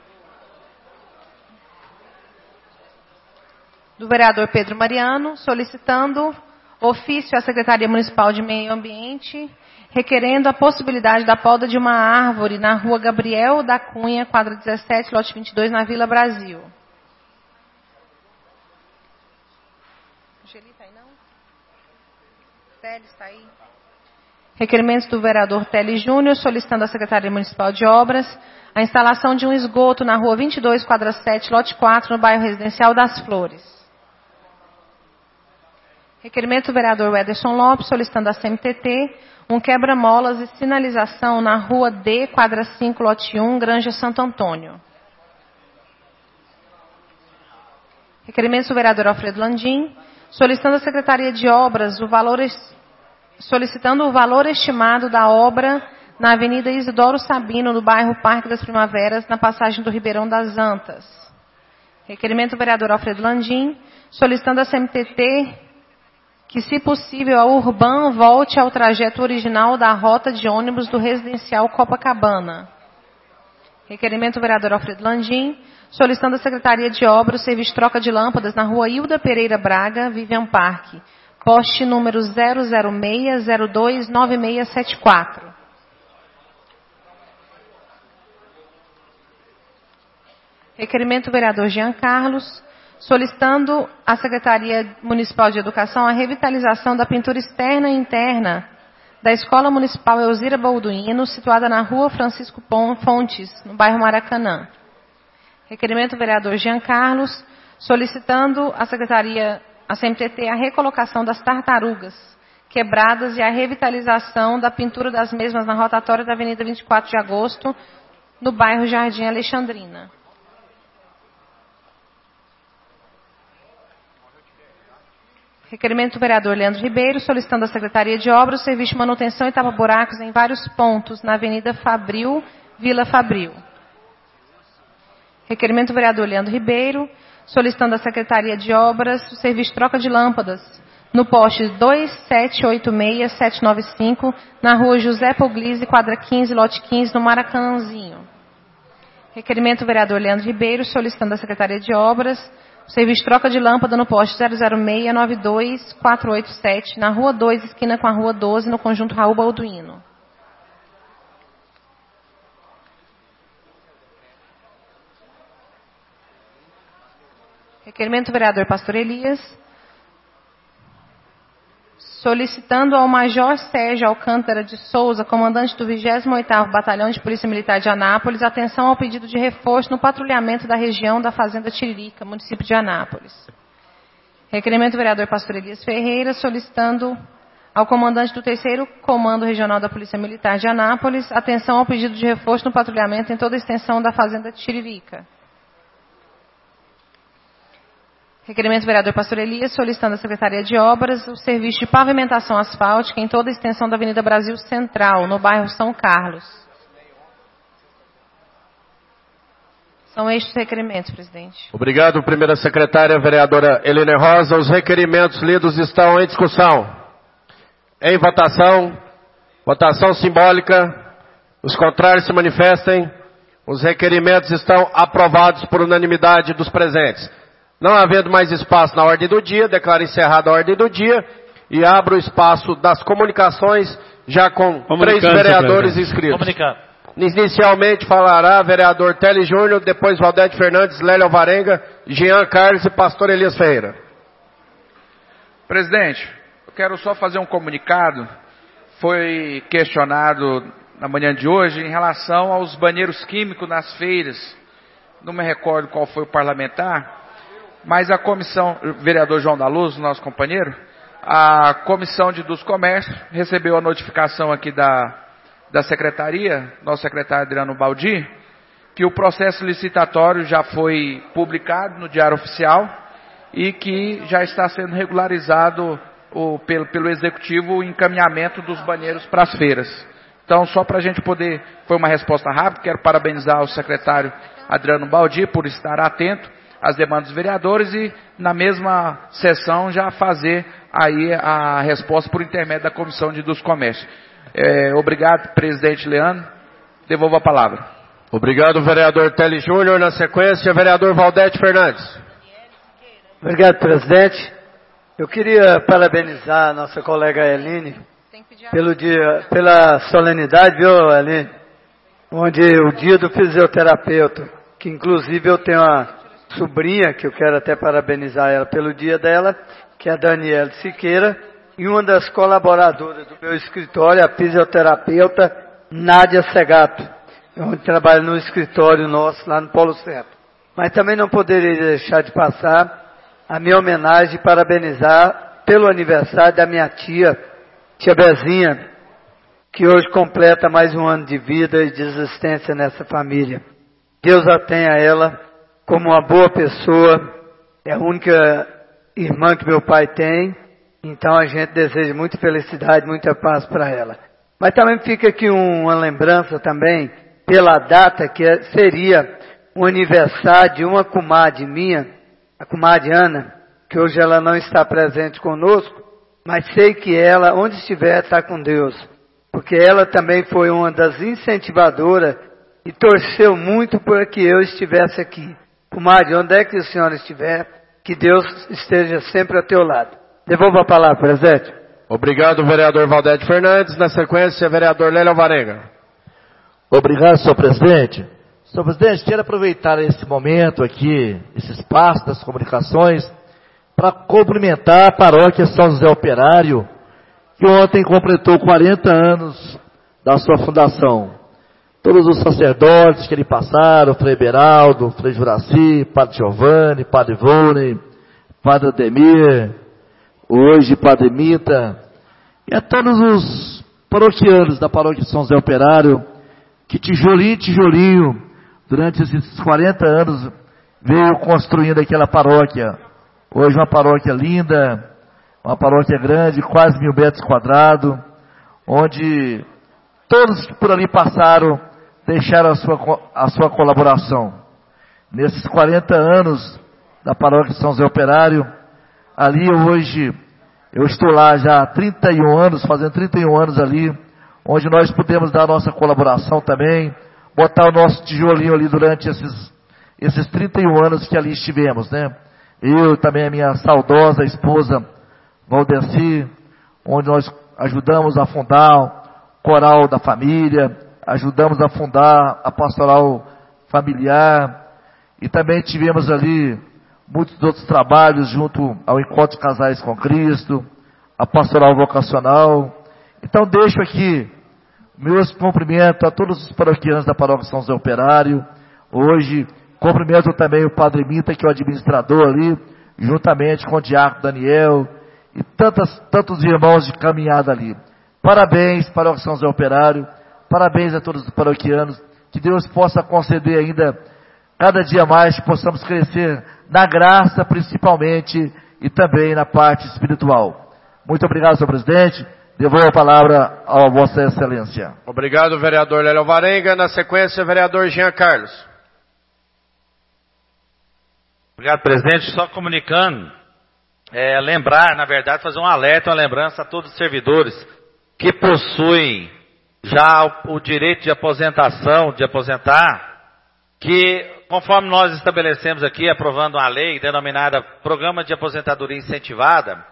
do vereador Pedro Mariano, solicitando ofício à Secretaria Municipal de Meio Ambiente, requerendo a possibilidade da poda de uma árvore na rua Gabriel da Cunha, quadra dezessete, lote vinte e dois, na Vila Brasil. Geli está aí, não? Teles está aí? Requerimentos do vereador Teles Júnior, solicitando à Secretaria Municipal de Obras a instalação de um esgoto na rua vinte e dois, quadra sete, lote quatro, no bairro residencial das Flores. Requerimento do vereador Ederson Lopes, solicitando à C M T T um quebra-molas e sinalização na rua D, quadra cinco, lote um, Granja Santo Antônio. Requerimento do vereador Alfredo Landim, solicitando à Secretaria de Obras o valor, solicitando o valor estimado da obra na Avenida Isidoro Sabino, no bairro Parque das Primaveras, na passagem do Ribeirão das Antas. Requerimento do vereador Alfredo Landim, solicitando à C M T T que, se possível, a Urban volte ao trajeto original da rota de ônibus do residencial Copacabana. Requerimento do vereador Alfredo Landim, solicitando à Secretaria de Obras o serviço de troca de lâmpadas na rua Hilda Pereira Braga, Vivian Parque, poste número zero zero seis zero dois nove seis sete quatro. Requerimento do vereador Jean Carlos, solicitando à Secretaria Municipal de Educação a revitalização da pintura externa e interna da Escola Municipal Elzira Balduino, situada na rua Francisco Fontes, no bairro Maracanã. Requerimento do vereador Jean Carlos, solicitando à Secretaria, à C M T T, a recolocação das tartarugas quebradas e a revitalização da pintura das mesmas na rotatória da Avenida vinte e quatro de agosto, no bairro Jardim Alexandrina. Requerimento do vereador Leandro Ribeiro, solicitando à Secretaria de Obras o serviço de manutenção e tapa-buracos em vários pontos na Avenida Fabril, Vila Fabril. Requerimento do vereador Leandro Ribeiro, solicitando à Secretaria de Obras o serviço de troca de lâmpadas no poste dois sete oito seis sete nove cinco, na rua José Puglisi, quadra quinze, lote quinze, no Maracanãzinho. Requerimento do vereador Leandro Ribeiro, solicitando à Secretaria de Obras o serviço de troca de lâmpada no poste zero zero seis nove dois quatro oito sete, na rua dois, esquina com a rua doze, no conjunto Raul Balduino. Requerimento do vereador Pastor Elias, solicitando ao Major Sérgio Alcântara de Souza, comandante do vigésimo oitavo Batalhão de Polícia Militar de Anápolis, atenção ao pedido de reforço no patrulhamento da região da Fazenda Tiririca, município de Anápolis. Requerimento do vereador Pastor Elias Ferreira, solicitando ao comandante do terceiro Comando Regional da Polícia Militar de Anápolis, atenção ao pedido de reforço no patrulhamento em toda a extensão da Fazenda Tiririca. Requerimento do vereador Pastor Elias, solicitando à Secretaria de Obras o serviço de pavimentação asfáltica em toda a extensão da Avenida Brasil Central, no bairro São Carlos. São estes os requerimentos, presidente. Obrigado, primeira secretária, vereadora Helena Rosa. Os requerimentos lidos estão em discussão. Em votação. Votação simbólica. Os contrários se manifestem. Os requerimentos estão aprovados por unanimidade dos presentes. Não havendo mais espaço na ordem do dia, declaro encerrada a ordem do dia e abro o espaço das comunicações, já com três vereadores inscritos. Comunicado. Inicialmente falará vereador Tele Júnior, depois Valdete Fernandes, Lélia Alvarenga, Jean Carlos e Pastor Elias Ferreira. Presidente, eu quero só fazer um comunicado. Foi questionado na manhã de hoje em relação aos banheiros químicos nas feiras. Não me recordo qual foi o parlamentar. Mas a comissão, o vereador João da Luz, nosso companheiro, a comissão de, dos comércios recebeu a notificação aqui da, da secretaria, nosso secretário Adriano Baldi, que o processo licitatório já foi publicado no Diário Oficial e que já está sendo regularizado o, pelo, pelo executivo o encaminhamento dos banheiros para as feiras. Então, só para a gente poder, foi uma resposta rápida, quero parabenizar o secretário Adriano Baldi por estar atento as demandas dos vereadores e na mesma sessão já fazer aí a resposta por intermédio da Comissão de dos Comércios. É, obrigado, presidente Leandro. Devolvo a palavra. Obrigado, vereador Tele Júnior. Na sequência, vereador Valdete Fernandes. Obrigado, presidente. Eu queria parabenizar a nossa colega Eline pelo dia, pela solenidade, viu, Eline? Onde o dia do fisioterapeuta, que inclusive eu tenho uma sobrinha, que eu quero até parabenizar ela pelo dia dela, que é a Daniela Siqueira, e uma das colaboradoras do meu escritório, a fisioterapeuta Nádia Segato, onde trabalha no escritório nosso, lá no Polo Centro. Mas também não poderia deixar de passar a minha homenagem e parabenizar pelo aniversário da minha tia, tia Bezinha, que hoje completa mais um ano de vida e de existência nessa família. Deus a tenha ela como uma boa pessoa, é a única irmã que meu pai tem, então a gente deseja muita felicidade, muita paz para ela. Mas também fica aqui uma lembrança também, pela data que seria o aniversário de uma comadre minha, a comadre Ana, que hoje ela não está presente conosco, mas sei que ela, onde estiver, está com Deus, porque ela também foi uma das incentivadoras e torceu muito para que eu estivesse aqui. Comadre, onde é que a senhora estiver, que Deus esteja sempre ao teu lado. Devolvo a palavra, presidente. Obrigado, vereador Valdete Fernandes. Na sequência, vereador Lélia Alvarenga. Obrigado, senhor presidente. Senhor presidente, quero aproveitar esse momento aqui, esse espaço das comunicações, para cumprimentar a paróquia São José Operário, que ontem completou quarenta anos da sua fundação. Todos os sacerdotes que ali passaram, Frei Beraldo, Frei Juraci, Padre Giovanni, Padre Ivone, Padre Ademir, hoje Padre Mita, e a todos os paroquianos da paróquia São José Operário, que tijolinho, tijolinho, durante esses quarenta anos, veio construindo aquela paróquia. Hoje uma paróquia linda, uma paróquia grande, quase mil metros quadrados, onde todos que por ali passaram, deixaram a sua, a sua colaboração. Nesses quarenta anos da paróquia São José Operário, ali hoje, eu estou lá já há trinta e um anos, fazendo trinta e um anos ali, onde nós podemos dar a nossa colaboração também, botar o nosso tijolinho ali durante esses, esses trinta e um anos que ali estivemos, né? Eu também, a minha saudosa esposa, Valdeci, onde nós ajudamos a fundar o Coral da Família, ajudamos a fundar a pastoral familiar, e também tivemos ali muitos outros trabalhos junto ao Encontro de Casais com Cristo, a Pastoral Vocacional. Então deixo aqui meus cumprimentos a todos os paroquianos da Paróquia São José Operário. Hoje cumprimento também o Padre Mita, que é o administrador ali, juntamente com o Diácono Daniel e tantas, tantos irmãos de caminhada ali. Parabéns, Paróquia São José Operário, parabéns a todos os paroquianos, que Deus possa conceder ainda, cada dia mais, que possamos crescer na graça, principalmente, e também na parte espiritual. Muito obrigado, senhor presidente. Devolvo a palavra a Vossa Excelência. Obrigado, vereador Lélio Alvarenga. Na sequência, vereador Jean Carlos. Obrigado, presidente. Só comunicando, é, lembrar, na verdade, fazer um alerta, uma lembrança a todos os servidores que possuem já o, o direito de aposentação, de aposentar, que conforme nós estabelecemos aqui, aprovando uma lei denominada Programa de Aposentadoria Incentivada,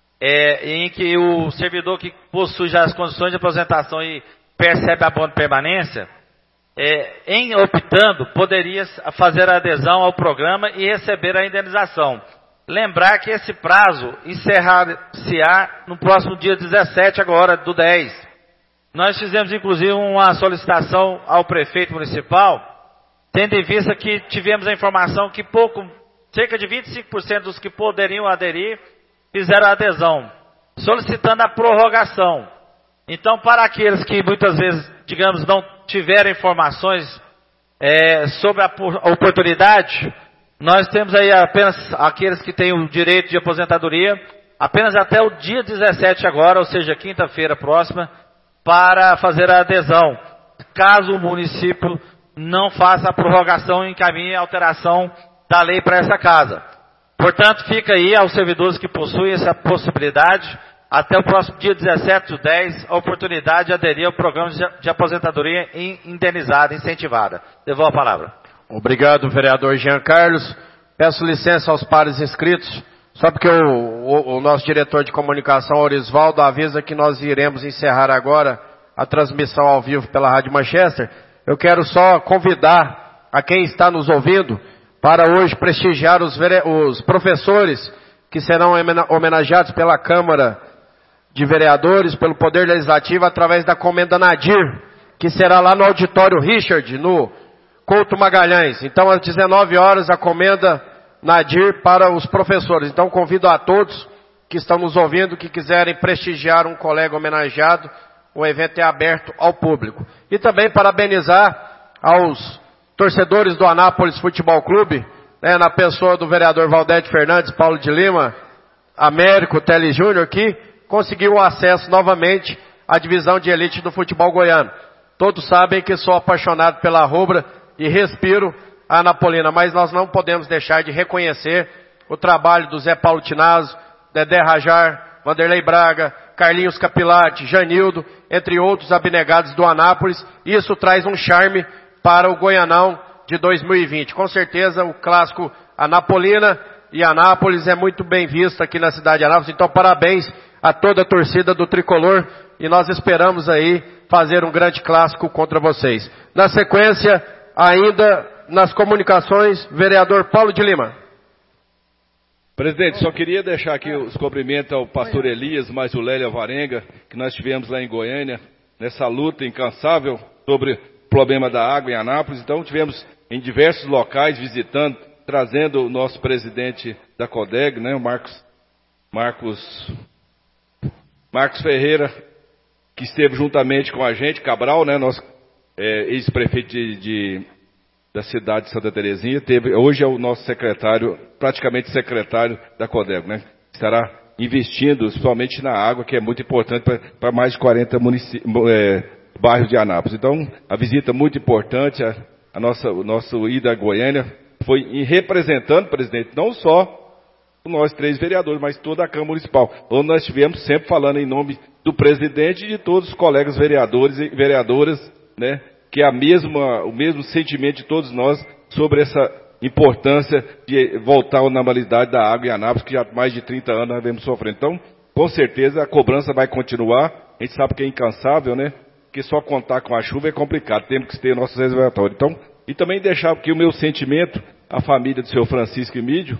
é, em que o servidor que possui já as condições de aposentação e percebe abono de permanência, é, em optando, poderia fazer a adesão ao programa e receber a indenização. Lembrar que esse prazo encerrar-se-á no próximo dia dezessete agora, do dez. Nós fizemos inclusive uma solicitação ao prefeito municipal, tendo em vista que tivemos a informação que pouco, cerca de vinte e cinco por cento dos que poderiam aderir, fizeram a adesão, solicitando a prorrogação. Então, para aqueles que muitas vezes, digamos, não tiveram informações é, sobre a oportunidade, nós temos aí apenas aqueles que têm o direito de aposentadoria, apenas até o dia dezessete agora, ou seja, quinta-feira próxima, para fazer a adesão, caso o município não faça a prorrogação e encaminhe a alteração da lei para essa casa. Portanto, fica aí aos servidores que possuem essa possibilidade, até o próximo dia dezessete do dez, a oportunidade de aderir ao programa de aposentadoria indenizada, incentivada. Devolvo a palavra. Obrigado, vereador Jean Carlos. Peço licença aos pares inscritos, só porque o, o, o nosso diretor de comunicação, Orisvaldo, avisa que nós iremos encerrar agora a transmissão ao vivo pela Rádio Manchester. Eu quero só convidar a quem está nos ouvindo para hoje prestigiar os, os professores que serão homenageados pela Câmara de Vereadores, pelo Poder Legislativo, através da Comenda Nadir, que será lá no Auditório Richard, no Couto Magalhães. Então, às dezenove horas, a Comenda Nadir para os professores. Então, convido a todos que estão nos ouvindo, que quiserem prestigiar um colega homenageado, o evento é aberto ao público. E também parabenizar aos torcedores do Anápolis Futebol Clube, né, na pessoa do vereador Valdete Fernandes, Paulo de Lima, Américo Teles Júnior, que conseguiu o acesso novamente à divisão de elite do futebol goiano. Todos sabem que sou apaixonado pela rubra e respiro a Anapolina, mas nós não podemos deixar de reconhecer o trabalho do Zé Paulo Tinazzo, Dedé Rajar, Vanderlei Braga, Carlinhos Capilati, Janildo, entre outros abnegados do Anápolis. Isso traz um charme para o Goianão de dois mil e vinte. Com certeza o clássico Anapolina e Anápolis é muito bem visto aqui na cidade de Anápolis. Então parabéns a toda a torcida do Tricolor e nós esperamos aí fazer um grande clássico contra vocês. Na sequência, ainda nas comunicações, vereador Paulo de Lima. Presidente, só queria deixar aqui os cumprimentos ao pastor Elias, mais o Lélio Alvarenga, que nós tivemos lá em Goiânia, nessa luta incansável sobre o problema da água em Anápolis. Então, tivemos em diversos locais visitando, trazendo o nosso presidente da CODEG, né, o Marcos, Marcos, Marcos Ferreira, que esteve juntamente com a gente, Cabral, né, nosso é, ex-prefeito de, de, da cidade de Santa Terezinha, teve, hoje é o nosso secretário, praticamente secretário da CODEG, né, estará investindo principalmente na água, que é muito importante para mais de quarenta municípios, é, bairros de Anápolis. Então, a visita muito importante, a, a nossa, o nosso ida a Goiânia, foi em representando, presidente, não só nós três vereadores, mas toda a Câmara Municipal, onde nós estivemos sempre falando em nome do presidente e de todos os colegas vereadores e vereadoras, né, que é a mesma, o mesmo sentimento de todos nós sobre essa importância de voltar à normalidade da água em Anápolis, que já há mais de trinta anos nós vemos sofrendo. Então, com certeza, a cobrança vai continuar, a gente sabe que é incansável, né, que só contar com a chuva é complicado, temos que ter nossos reservatórios. Então, e também deixar aqui o meu sentimento, a família do senhor Francisco Emídio,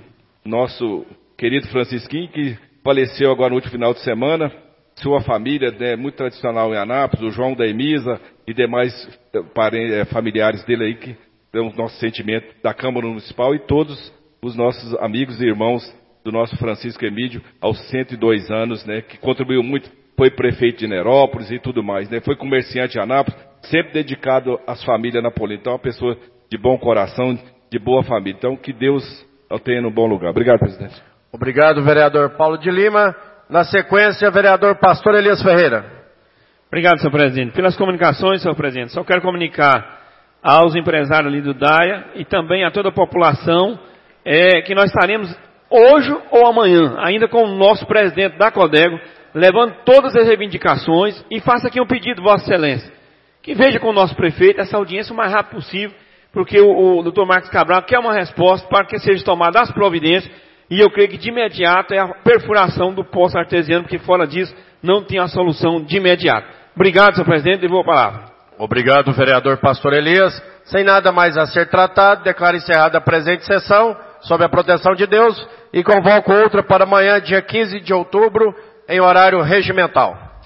nosso querido Francisquinho, que faleceu agora no último final de semana. Sua família, né, muito tradicional em Anápolis, o João da Emisa e demais parentes, familiares dele aí, que dão o nosso sentimento da Câmara Municipal e todos os nossos amigos e irmãos do nosso Francisco Emídio, aos cento e dois anos, né, que contribuiu muito, foi prefeito de Nerópolis e tudo mais, né, foi comerciante em Anápolis, sempre dedicado às famílias napolitanas. Então, uma pessoa de bom coração, de boa família. Então, que Deus o tenha no bom lugar. Obrigado, presidente. Obrigado, vereador Paulo de Lima. Na sequência, vereador Pastor Elias Ferreira. Obrigado, senhor presidente. Pelas comunicações, senhor presidente, só quero comunicar aos empresários ali do DAIA e também a toda a população é, que nós estaremos hoje ou amanhã, ainda com o nosso presidente da Codego, levando todas as reivindicações, e faço aqui um pedido, Vossa Excelência, que veja com o nosso prefeito essa audiência o mais rápido possível, porque o, o doutor Marcos Cabral quer uma resposta para que seja tomada as providências, e eu creio que de imediato é a perfuração do poço artesiano, porque fora disso não tem a solução de imediato. Obrigado, senhor presidente, devolvo a palavra. Obrigado, vereador Pastor Elias. Sem nada mais a ser tratado, declaro encerrada a presente sessão, sob a proteção de Deus, e convoco outra para amanhã, dia quinze de outubro, em horário regimental.